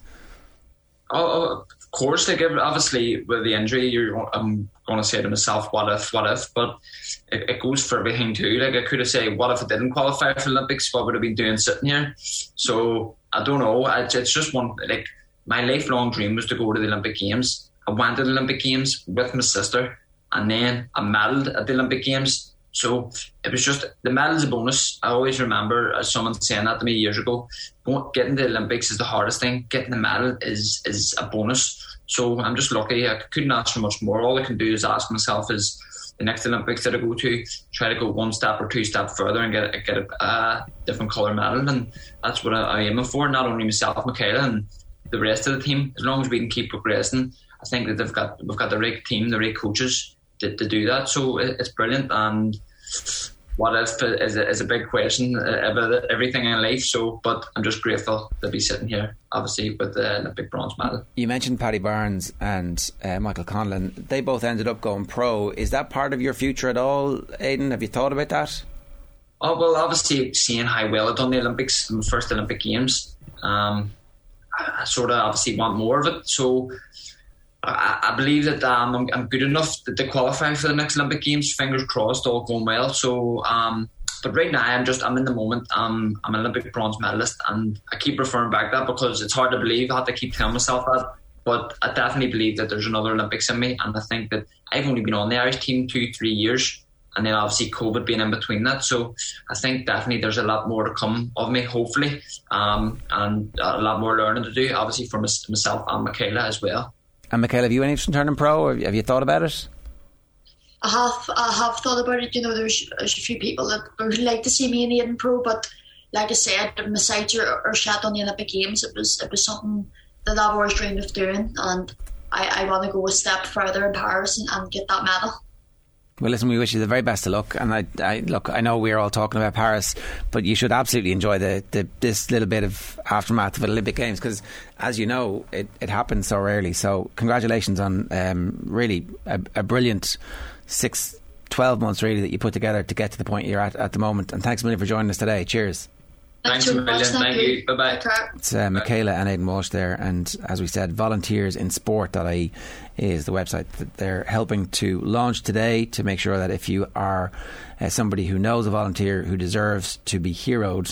Oh, of course. Like, obviously, with the injury, I'm going to say to myself, what if? But it goes for everything too. Like, I could have said, what if I didn't qualify for the Olympics? What would I be doing sitting here? So I don't know. It's just one. Like, my lifelong dream was to go to the Olympic Games. I went to the Olympic Games with my sister, and then I medalled at the Olympic Games. So it was just, the medal's a bonus. I always remember someone saying that to me years ago. Getting to the Olympics is the hardest thing. Getting the medal is a bonus. So I'm just lucky. I couldn't ask for much more. All I can do is ask myself, is the next Olympics that I go to, try to go one step or two steps further and get a different colour medal. And that's what I'm aiming for. Not only myself, Michaela, and the rest of the team. As long as we can keep progressing, I think that we've got the right team, the right coaches to do that. So it's brilliant. And what if is a big question about everything in life. So, but I'm just grateful to be sitting here, obviously, with the Olympic bronze medal. You mentioned Paddy Barnes and Michael Conlon. They both ended up going pro. Is that part of your future at all, Aidan? Have you thought about that? Oh, well, obviously, seeing how well I've done the Olympics, my first Olympic Games, I sort of obviously want more of it. So I believe that I'm good enough to qualify for the next Olympic Games. Fingers crossed, all going well. So, but right now I'm in the moment. I'm an Olympic bronze medalist, and I keep referring back to that because it's hard to believe. I have to keep telling myself that, but I definitely believe that there's another Olympics in me, and I think that I've only been on the Irish team 2-3 years, and then obviously COVID being in between that. So I think definitely there's a lot more to come of me, hopefully, and a lot more learning to do, obviously, for myself and Michaela as well. And Michaela, have you any interest in turning pro, or have you thought about it? I have thought about it. You know, there's a few people that would like to see me in Aidan Pro, but like I said, my sights are set on the Olympic Games. It was something that I've always dreamed of doing, and I want to go a step further in Paris and get that medal. Well, listen, we wish you the very best of luck. And I know we're all talking about Paris, but you should absolutely enjoy this little bit of aftermath of the Olympic Games, because, as you know, it happens so rarely. So congratulations on really a brilliant 12 months really that you put together to get to the point you're at the moment. And thanks a million for joining us today. Cheers. Thanks a million. Thank you. Bye-bye. It's Michaela and Aidan Walsh there, and as we said, volunteersinsport.ie is the website that they're helping to launch today, to make sure that if you are somebody who knows a volunteer who deserves to be heroed,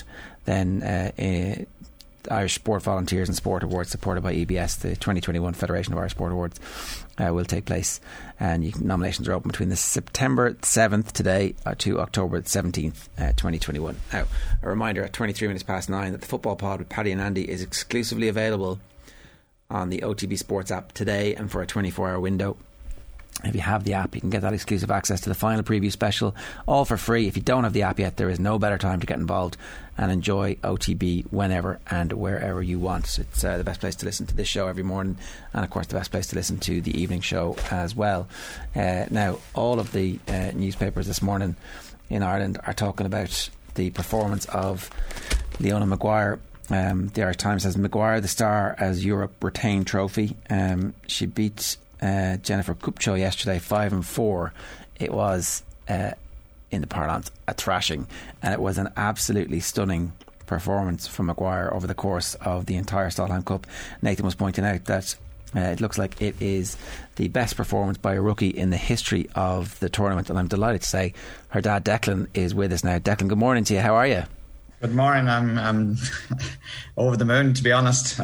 then Irish Sport Volunteers and Sport Awards, supported by EBS, the 2021 Federation of Irish Sport Awards, will take place, and nominations are open between the September 7th today to October 17th 2021. Now, a reminder at 9:23 that the Football Pod with Paddy and Andy is exclusively available on the OTB Sports app today and for a 24-hour window. If you have the app, you can get that exclusive access to the final preview special, all for free. If you don't have the app yet, there is no better time to get involved and enjoy OTB whenever and wherever you want. It's the best place to listen to this show every morning, and of course the best place to listen to the evening show as well. Now, all of the newspapers this morning in Ireland are talking about the performance of Leona Maguire. The Irish Times says Maguire the star as Europe retained trophy. She beat Jennifer Kupcho yesterday 5-4. It was in the parlance a thrashing, and it was an absolutely stunning performance from Maguire over the course of the entire Stolheim Cup. Nathan was pointing out that it looks like it is the best performance by a rookie in the history of the tournament, and I'm delighted to say her dad Declan is with us now. Declan, good morning to you. How are you? Good morning. I'm over the moon, to be honest.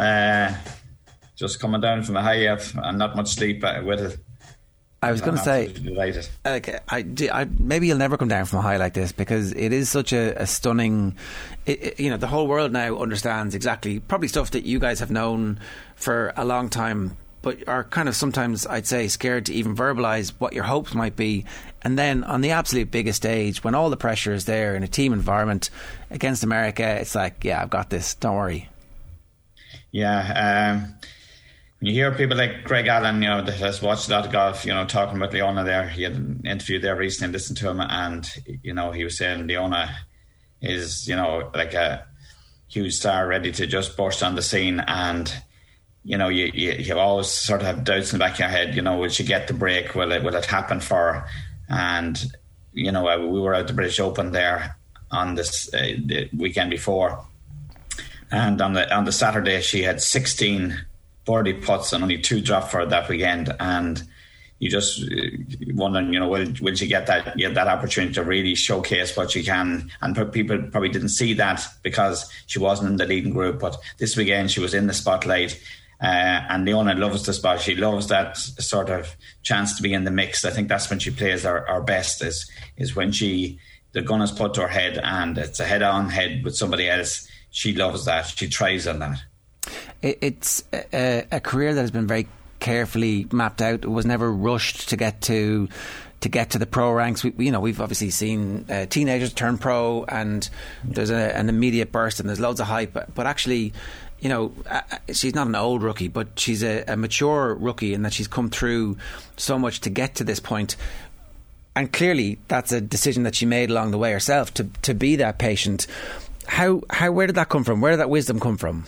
Just coming down from a high and not much sleep with it. I was going to say, delighted. Maybe you'll never come down from a high like this, because it is such a stunning. The whole world now understands exactly, probably stuff that you guys have known for a long time but are kind of sometimes, I'd say, scared to even verbalise what your hopes might be. And then on the absolute biggest stage, when all the pressure is there in a team environment against America, it's like, yeah, I've got this, don't worry. Yeah, when you hear people like Greg Allen, that has watched a lot of golf, talking about Leona there. He had an interview there recently, listened to him, and, he was saying Leona is, like a huge star ready to just burst on the scene. And, you always sort of have doubts in the back of your head, will she get the break? Will it happen for her? And, we were at the British Open there on this the weekend before. And on the Saturday, she had 16 birdie putts and only 2 dropped for her that weekend. And you just wondering, will she get that opportunity to really showcase what she can? And people probably didn't see that because she wasn't in the leading group. But this weekend, she was in the spotlight. And Leona loves the spot. She loves that sort of chance to be in the mix. I think that's when she plays her best, is when the gun is put to her head and it's a head-on head with somebody else. She loves that. She thrives on that. It's a career that has been very carefully mapped out. It was never rushed to get to the pro ranks. We've obviously seen teenagers turn pro, and there's an immediate burst and there's loads of hype. But actually, she's not an old rookie, but she's a mature rookie in that she's come through so much to get to this point. And clearly, that's a decision that she made along the way herself to be that patient. Where did that come from? Where did that wisdom come from?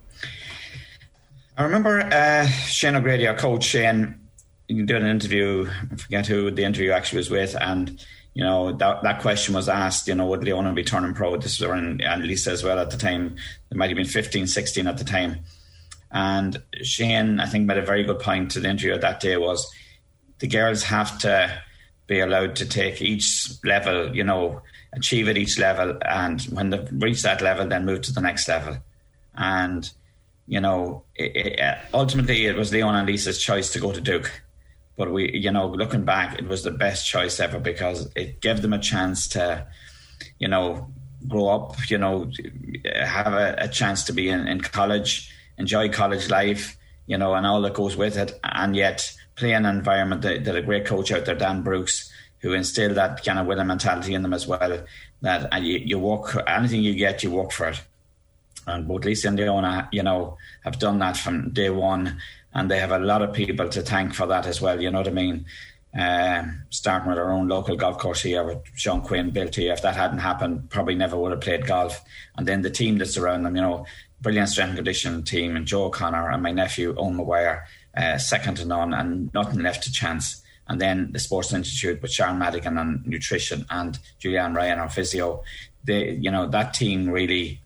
I remember Shane O'Grady, our coach, Shane, doing an interview. I forget who the interview actually was with, and that question was asked. Would Leona be turning pro? This was around Lisa as well at the time. It might have been 15, 16 at the time. And Shane, I think, made a very good point to the interview that day was the girls have to be allowed to take each level, achieve at each level, and when they've reached that level, then move to the next level. And ultimately, it was Leona and Lisa's choice to go to Duke. But looking back, it was the best choice ever because it gave them a chance to, grow up, have a chance to be in college, enjoy college life, and all that goes with it. And yet play in an environment that a great coach out there, Dan Brooks, who instilled that kind of winning mentality in them as well, that you work, anything you get, you work for it. And both Lisa and Leona, have done that from day one, and they have a lot of people to thank for that as well. You know what I mean? Starting with our own local golf course here with Sean Quinn built here. If that hadn't happened, probably never would have played golf. And then the team that's around them, brilliant strength and conditioning team, and Joe O'Connor and my nephew Owen Maguire, second to none, and nothing left to chance. And then the Sports Institute with Sharon Madigan on nutrition and Julianne Ryan, our physio. That team really,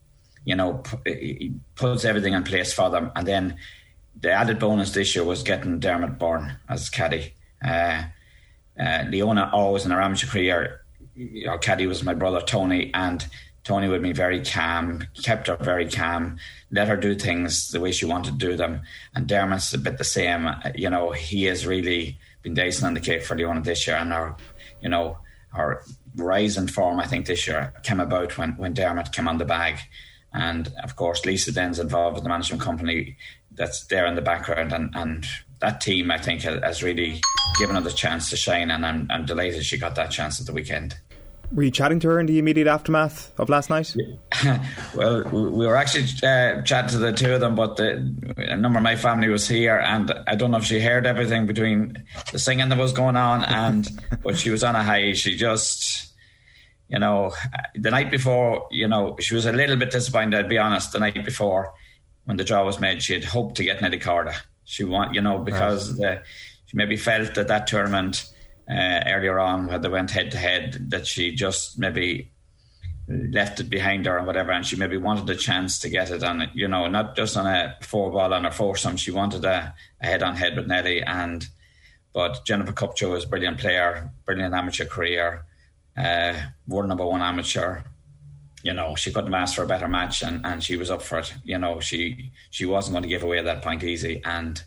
puts everything in place for them. And then the added bonus this year was getting Dermot Byrne as caddy. Leona always in her amateur career, our caddy was my brother Tony, and Tony would be very calm, kept her very calm, let her do things the way she wanted to do them. And Dermot's a bit the same. He has really been dicing on the cake for Leona this year, and our rise in form, I think, this year came about when Dermot came on the bag. And of course, Lisa then's involved with the management company that's there in the background, and that team, I think, has really given her the chance to shine, and I'm delighted she got that chance at the weekend. Were you chatting to her in the immediate aftermath of last night? Well, we were actually chatting to the two of them, but a number of my family was here, and I don't know if she heard everything between the singing that was going on, but she was on a high. She just... the night before, she was a little bit disappointed, I'll be honest. The night before, when the draw was made, she had hoped to get Nelly Corda. She because she maybe felt that tournament earlier on, where they went head to head, that she just maybe left it behind her and whatever, and she maybe wanted a chance to get it on, not just on a 4-ball on her foursome. She wanted a head-on-head with Nelly. But Jennifer Kupcho is a brilliant player, brilliant amateur career. World number 1 amateur. She couldn't have asked for a better match, and she was up for it. She wasn't going to give away that point easy. And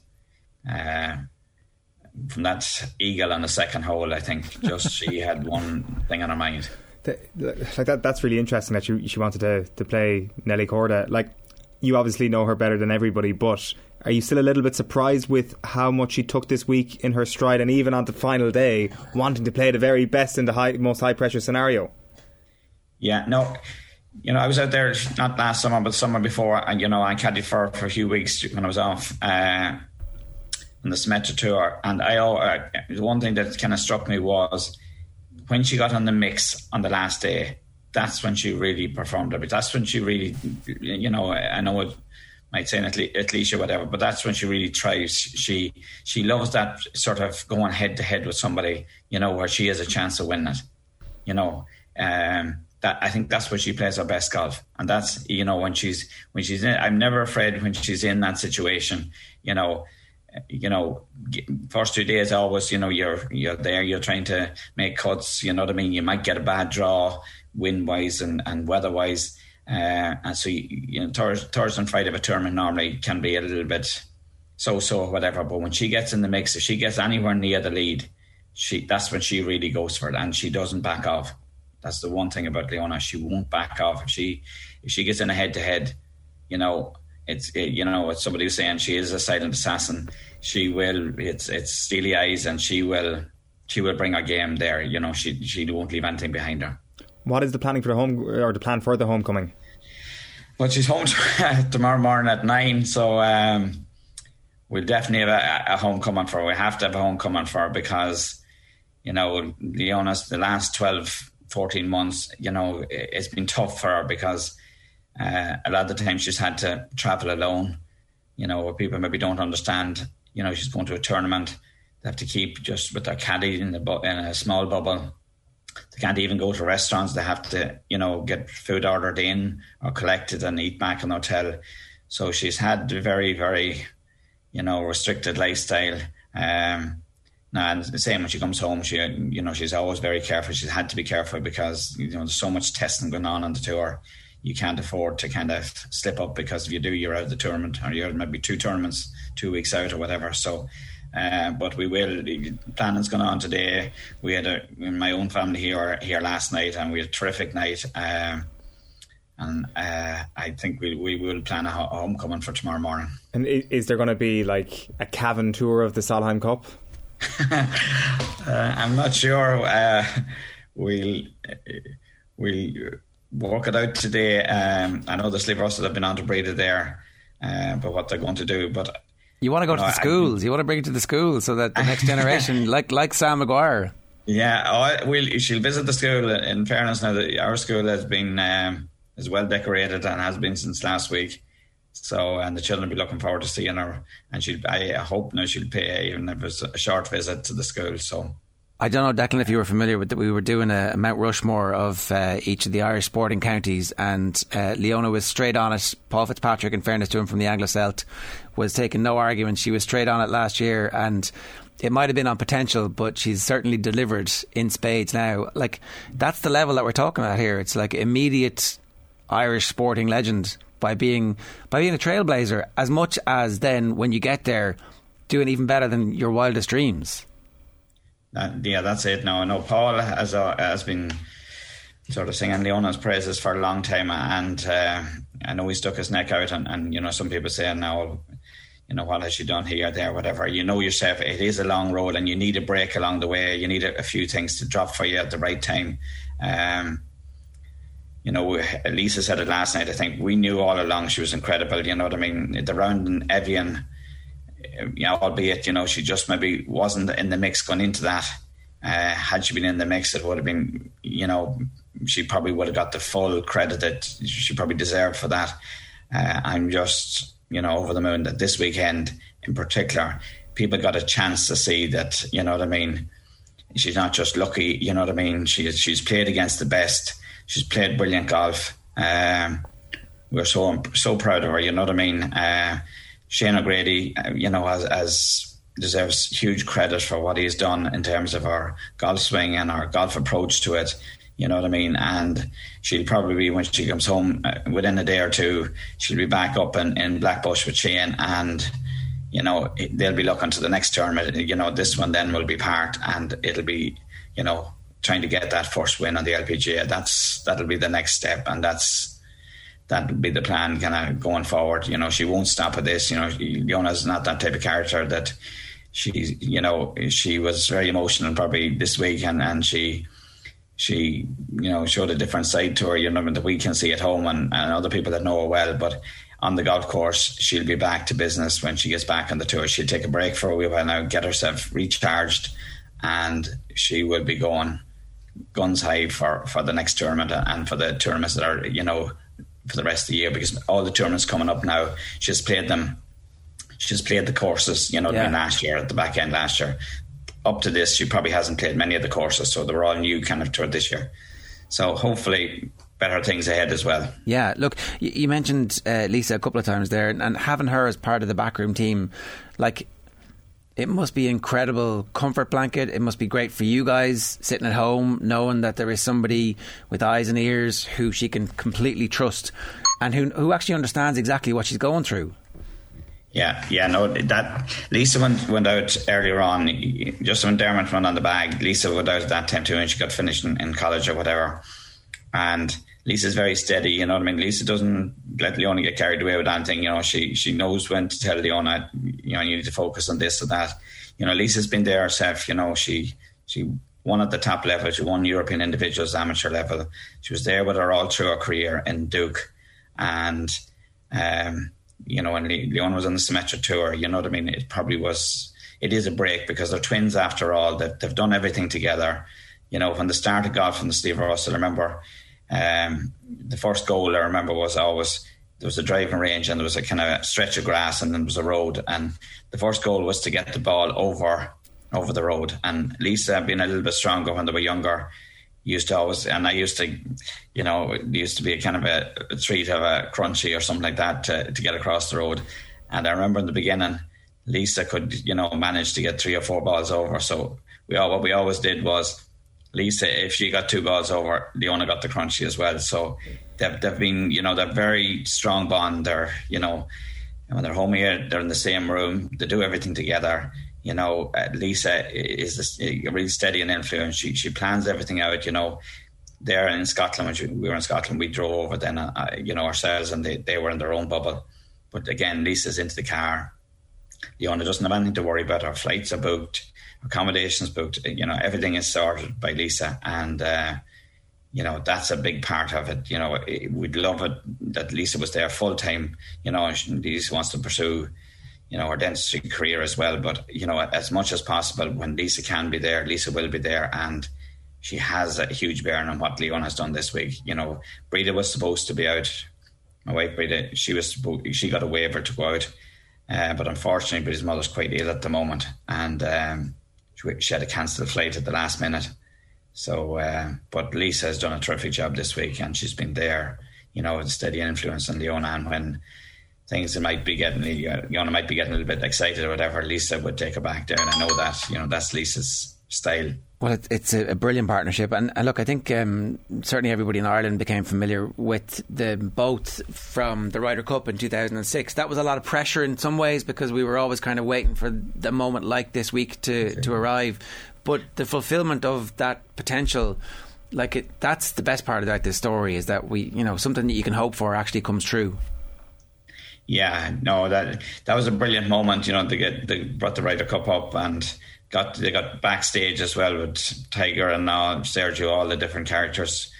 from that eagle on the second hole, I think just she had one thing on her mind. That's really interesting that she wanted to play Nelly Corda. you obviously know her better than everybody, but are you still a little bit surprised with how much she took this week in her stride, and even on the final day wanting to play the very best in the most high pressure scenario? Yeah, no, I was out there not last summer but summer before, and I caddied for a few weeks when I was off on the Symetra Tour, and one thing that kind of struck me was when she got on the mix on the last day, that's when she really performed a bit. That's when she really, I know it might say at least or whatever, but that's when she really thrives. She loves that sort of going head to head with somebody, where she has a chance of winning it. That I think that's where she plays her best golf, and that's when she's in. I'm never afraid when she's in that situation. First 2 days always, you're there, you're trying to make cuts. You know what I mean? You might get a bad draw, wind wise and weather wise. And so Thursday and Friday of a tournament normally can be a little bit so whatever, but when she gets in the mix, if she gets anywhere near the lead, that's when she really goes for it, and she doesn't back off. That's the one thing about Leona, she won't back off. If she gets in a head to head, it's somebody was saying she is a silent assassin. She will, it's steely eyes, and she will bring her game there. She won't leave anything behind her. What is the planning for the plan for the homecoming? Well, she's home tomorrow morning at 9, so we'll definitely have a homecoming for her. We have to have a homecoming for her because, Leona's the last 12, 14 months, it's been tough for her because a lot of the time she's had to travel alone, where people maybe don't understand. She's going to a tournament. They have to keep just with their caddy in a small bubble. They can't even go to restaurants. They have to, get food ordered in or collected and eat back in the hotel. So she's had a very, very, restricted lifestyle. Now, and the same when she comes home, she's always very careful. She's had to be careful because, there's so much testing going on the tour. You can't afford to kind of slip up, because if you do, you're out of the tournament, or you're maybe 2 tournaments 2 weeks out or whatever. So, but we will. Planning's going on today. We had my own family here last night, and we had a terrific night. And I think we will plan a homecoming for tomorrow morning. And is there going to be like a Cavan tour of the Solheim Cup? I'm not sure. We'll work it out today. I know the Slieve Russell have been on to Breda there, but what they're going to do. But you want to go to the schools. You want to bring it to the schools so that the next generation, like Sam Maguire. Yeah, she'll visit the school. In fairness, now our school has been is well decorated and has been since last week. So, and the children will be looking forward to seeing her, and I hope now she'll pay, even if it's a short visit to the school. So, I don't know, Declan, if you were familiar with that. We were doing a Mount Rushmore of each of the Irish sporting counties, and Leona was straight on it. Paul Fitzpatrick, in fairness to him from the Anglo-Celt, was taking no argument. She was straight on it last year, and it might have been on potential, but she's certainly delivered in spades now. Like, that's the level that we're talking about here. It's like immediate Irish sporting legend by being a trailblazer, as much as then when you get there doing even better than your wildest dreams. Yeah, that's it. No, Paul has been sort of singing Leona's praises for a long time, and I know he stuck his neck out, and some people say now, what has she done here, there, whatever. You know yourself, it is a long road, and you need a break along the way. You need a few things to drop for you at the right time. Lisa said it last night. I think we knew all along she was incredible. You know what I mean? The round in Evian, albeit, she just maybe wasn't in the mix going into that. Had she been in the mix, it would have been, she probably would have got the full credit that she probably deserved for that. I'm just, over the moon that this weekend in particular, people got a chance to see that, she's not just lucky, she's played against the best. She's played brilliant golf. We're so proud of her, Shane O'Grady, has deserves huge credit for what he's done in terms of our golf swing and our golf approach to it. And she'll probably be, when she comes home within a day or two, she'll be back up in Blackbush with Shane, and they'll be looking to the next tournament. This one then will be parked, and it'll be trying to get that first win on the LPGA. That'll be the next step, and that's that'll be the plan kind of going forward. You know, she won't stop at this. You know, Leona's not that type of character that she's, you know, she was very emotional probably this week, and she you know, showed a different side to her, you know, that we can see at home and other people that know her well. But on the golf course, she'll be back to business when she gets back on the tour. She'll take a break for a wee while now, get herself recharged, and she will be going guns high for the next tournament and for the tournaments that are, you know, for the rest of the year, because all the tournaments coming up now, she's played them. She's played the courses, you know, last year, at the back end last year. Up to this, she probably hasn't played many of the courses, so they were all new kind of tour this year. So hopefully better things ahead as well. Yeah, look, you mentioned Lisa a couple of times there, and having her as part of the backroom team, like, it must be an incredible comfort blanket. It must be great for you guys sitting at home knowing that there is somebody with eyes and ears who she can completely trust and who actually understands exactly what she's going through. Yeah, no, that Lisa went out earlier on, just when Dermot went on the bag. Lisa went out at that time too, and she got finished in college or whatever. And Lisa's very steady, you know what I mean? Lisa doesn't let Leona get carried away with anything, you know. She knows when to tell Leona, you know, you need to focus on this or that. You know, Lisa's been there herself, you know. She won at the top level. She won European individuals amateur level. She was there with her all through her career in Duke. And you know, when Leona was on the Symetra Tour, you know what I mean? It is a break because they're twins after all. They've done everything together. You know, when they started golf from the Steve Russell, I remember the first goal I remember was always, there was a driving range and there was a kind of stretch of grass and then there was a road. And the first goal was to get the ball over the road. And Lisa, being a little bit stronger when they were younger, used to always, and I used to, you know, it used to be a kind of a treat of a crunchy or something like that to get across the road. And I remember in the beginning, Lisa could, you know, manage to get 3 or 4 balls over. So what we always did was, Lisa, if she got 2 balls over, Leona got the crunchy as well. So they've been, you know, they're very strong bond. They're, you know, when they're home here, they're in the same room. They do everything together. You know, Lisa is really steady and influence. She plans everything out, you know. There in Scotland, when we were in Scotland, we drove over then, you know, ourselves, and they were in their own bubble. But again, Lisa's into the car. Leona doesn't have anything to worry about. Her flights are booked, accommodations booked. You know, everything is sorted by Lisa. And, you know, that's a big part of it. You know, we'd love it that Lisa was there full time. You know, Lisa wants to pursue, you know, her dentistry career as well. But, you know, as much as possible, when Lisa can be there, Lisa will be there. And she has a huge bearing on what Leona has done this week. You know, Breda was supposed to be out. My wife, Breda, she got a waiver to go out. But unfortunately, Breda's mother's quite ill at the moment. And she had to cancel the flight at the last minute. So, but Lisa has done a terrific job this week, and she's been there, you know, with steady influence on Leona. And when things might be getting, Leona might be getting a little bit excited or whatever, Lisa would take her back there. And I know that, you know, that's Lisa's style. Well, it's a brilliant partnership. And look, I think certainly everybody in Ireland became familiar with them both from the Ryder Cup in 2006. That was a lot of pressure in some ways because we were always kind of waiting for the moment like this week to arrive. But the fulfilment of that potential, that's the best part about this story, is that we, you know, something that you can hope for actually comes true. Yeah, no, that was a brilliant moment. You know, they brought the Ryder Cup up and they got backstage as well with Tiger and Sergio, all the different characters.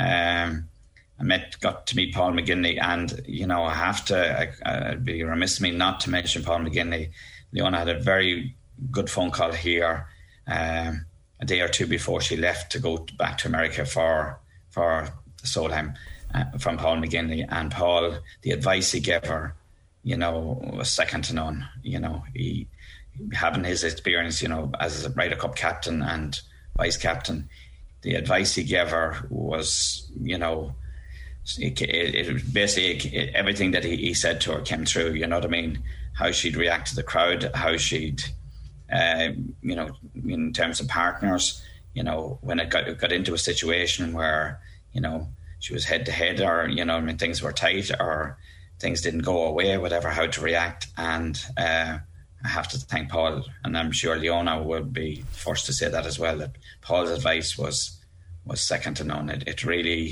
Got to meet Paul McGinley, and you know, I'd be remiss of me not to mention Paul McGinley. Leona had a very good phone call here a day or two before she left to go back to America for Solheim from Paul McGinley. And Paul, the advice he gave her, you know, was second to none. You know, having his experience, you know, as a Ryder Cup captain and vice captain, the advice he gave her was, you know, it basically everything that he said to her came true. You know what I mean? How she'd react to the crowd, how she'd, you know, in terms of partners, you know, when it got into a situation where, you know, she was head to head, or, you know, I mean, things were tight or things didn't go away, whatever, how to react. And I have to thank Paul, and I'm sure Leona would be first to say that as well, that Paul's advice was second to none. It really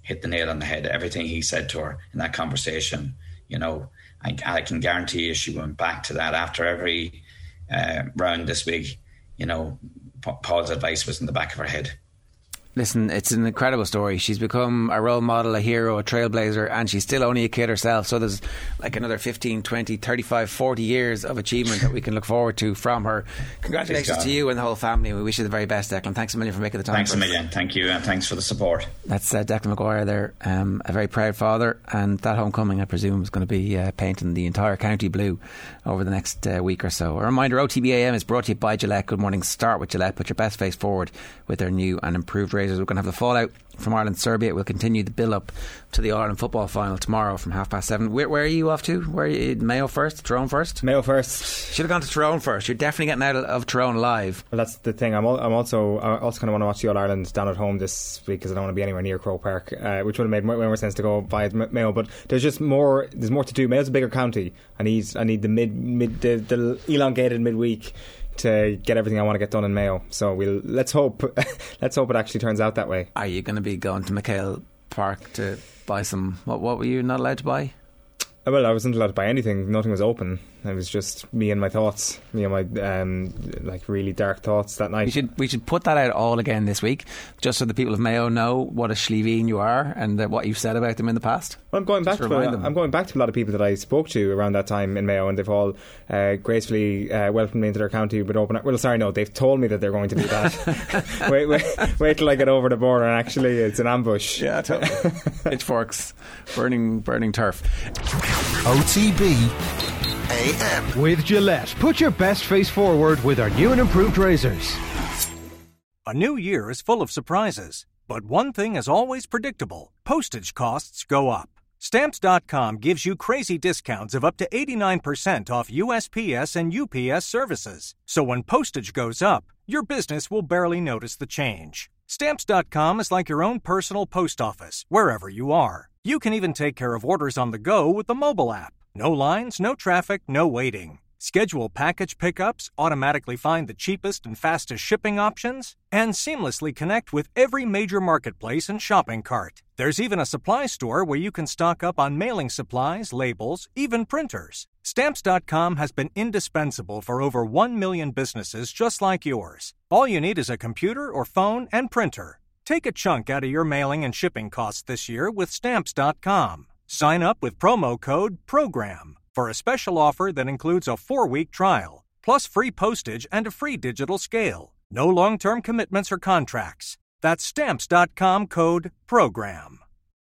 hit the nail on the head. Everything he said to her in that conversation, I can guarantee you she went back to that after every round this week. Paul's advice was in the back of her head. Listen, it's an incredible story. She's become a role model, a hero, a trailblazer, and she's still only a kid herself. So there's like another 15, 20, 35, 40 years of achievement that we can look forward to from her. Congratulations to you and the whole family. We wish you the very best, Declan. Thanks a million for making the time. Thanks a million. Thank you, and thanks for the support. That's Declan Maguire there, a very proud father, and that homecoming, I presume, is going to be painting the entire county blue over the next week or so. A reminder, OTBAM is brought to you by Gillette. Good morning. Start with Gillette. Put your best face forward with their new and improved razors. We're going to have the fallout from Ireland-Serbia. We'll continue the build-up to the Ireland football final tomorrow from 7:30. Where are you off to? Where are you? Mayo first? Tyrone first? Mayo first. Should have gone to Tyrone first. You're definitely getting out of Tyrone live. Well, that's the thing. I also kind of want to watch the All-Ireland down at home this week because I don't want to be anywhere near Croke Park, which would have made way more sense to go via Mayo. But there's more to do. Mayo's a bigger county. I need the elongated midweek to get everything I want to get done in Mayo. So let's hope it actually turns out that way. Are you going to be going to McHale Park to buy some? What were you not allowed to buy? Well, I wasn't allowed to buy anything. Nothing was open. It was just me and my thoughts, me and my really dark thoughts that night. We should put that out all again this week, just so the people of Mayo know what a Schlieveen you are and what you've said about them in the past. Well, I'm going back to a lot of people that I spoke to around that time in Mayo, and they've all gracefully welcomed me into their county with open. Well, sorry, no, they've told me that they're going to do that. wait till I get over the border, and actually, it's an ambush. Yeah, totally. Pitchforks, burning turf. OTB AM. With Gillette, put your best face forward with our new and improved razors. A new year is full of surprises, but one thing is always predictable. Postage costs go up. Stamps.com gives you crazy discounts of up to 89% off USPS and UPS services. So when postage goes up, your business will barely notice the change. Stamps.com is like your own personal post office, wherever you are. You can even take care of orders on the go with the mobile app. No lines, no traffic, no waiting. Schedule package pickups, automatically find the cheapest and fastest shipping options, and seamlessly connect with every major marketplace and shopping cart. There's even a supply store where you can stock up on mailing supplies, labels, even printers. Stamps.com has been indispensable for over 1 million businesses just like yours. All you need is a computer or phone and printer. Take a chunk out of your mailing and shipping costs this year with Stamps.com. Sign up with promo code PROGRAM for a special offer that includes a 4-week trial, plus free postage and a free digital scale. No long-term commitments or contracts. That's Stamps.com code PROGRAM.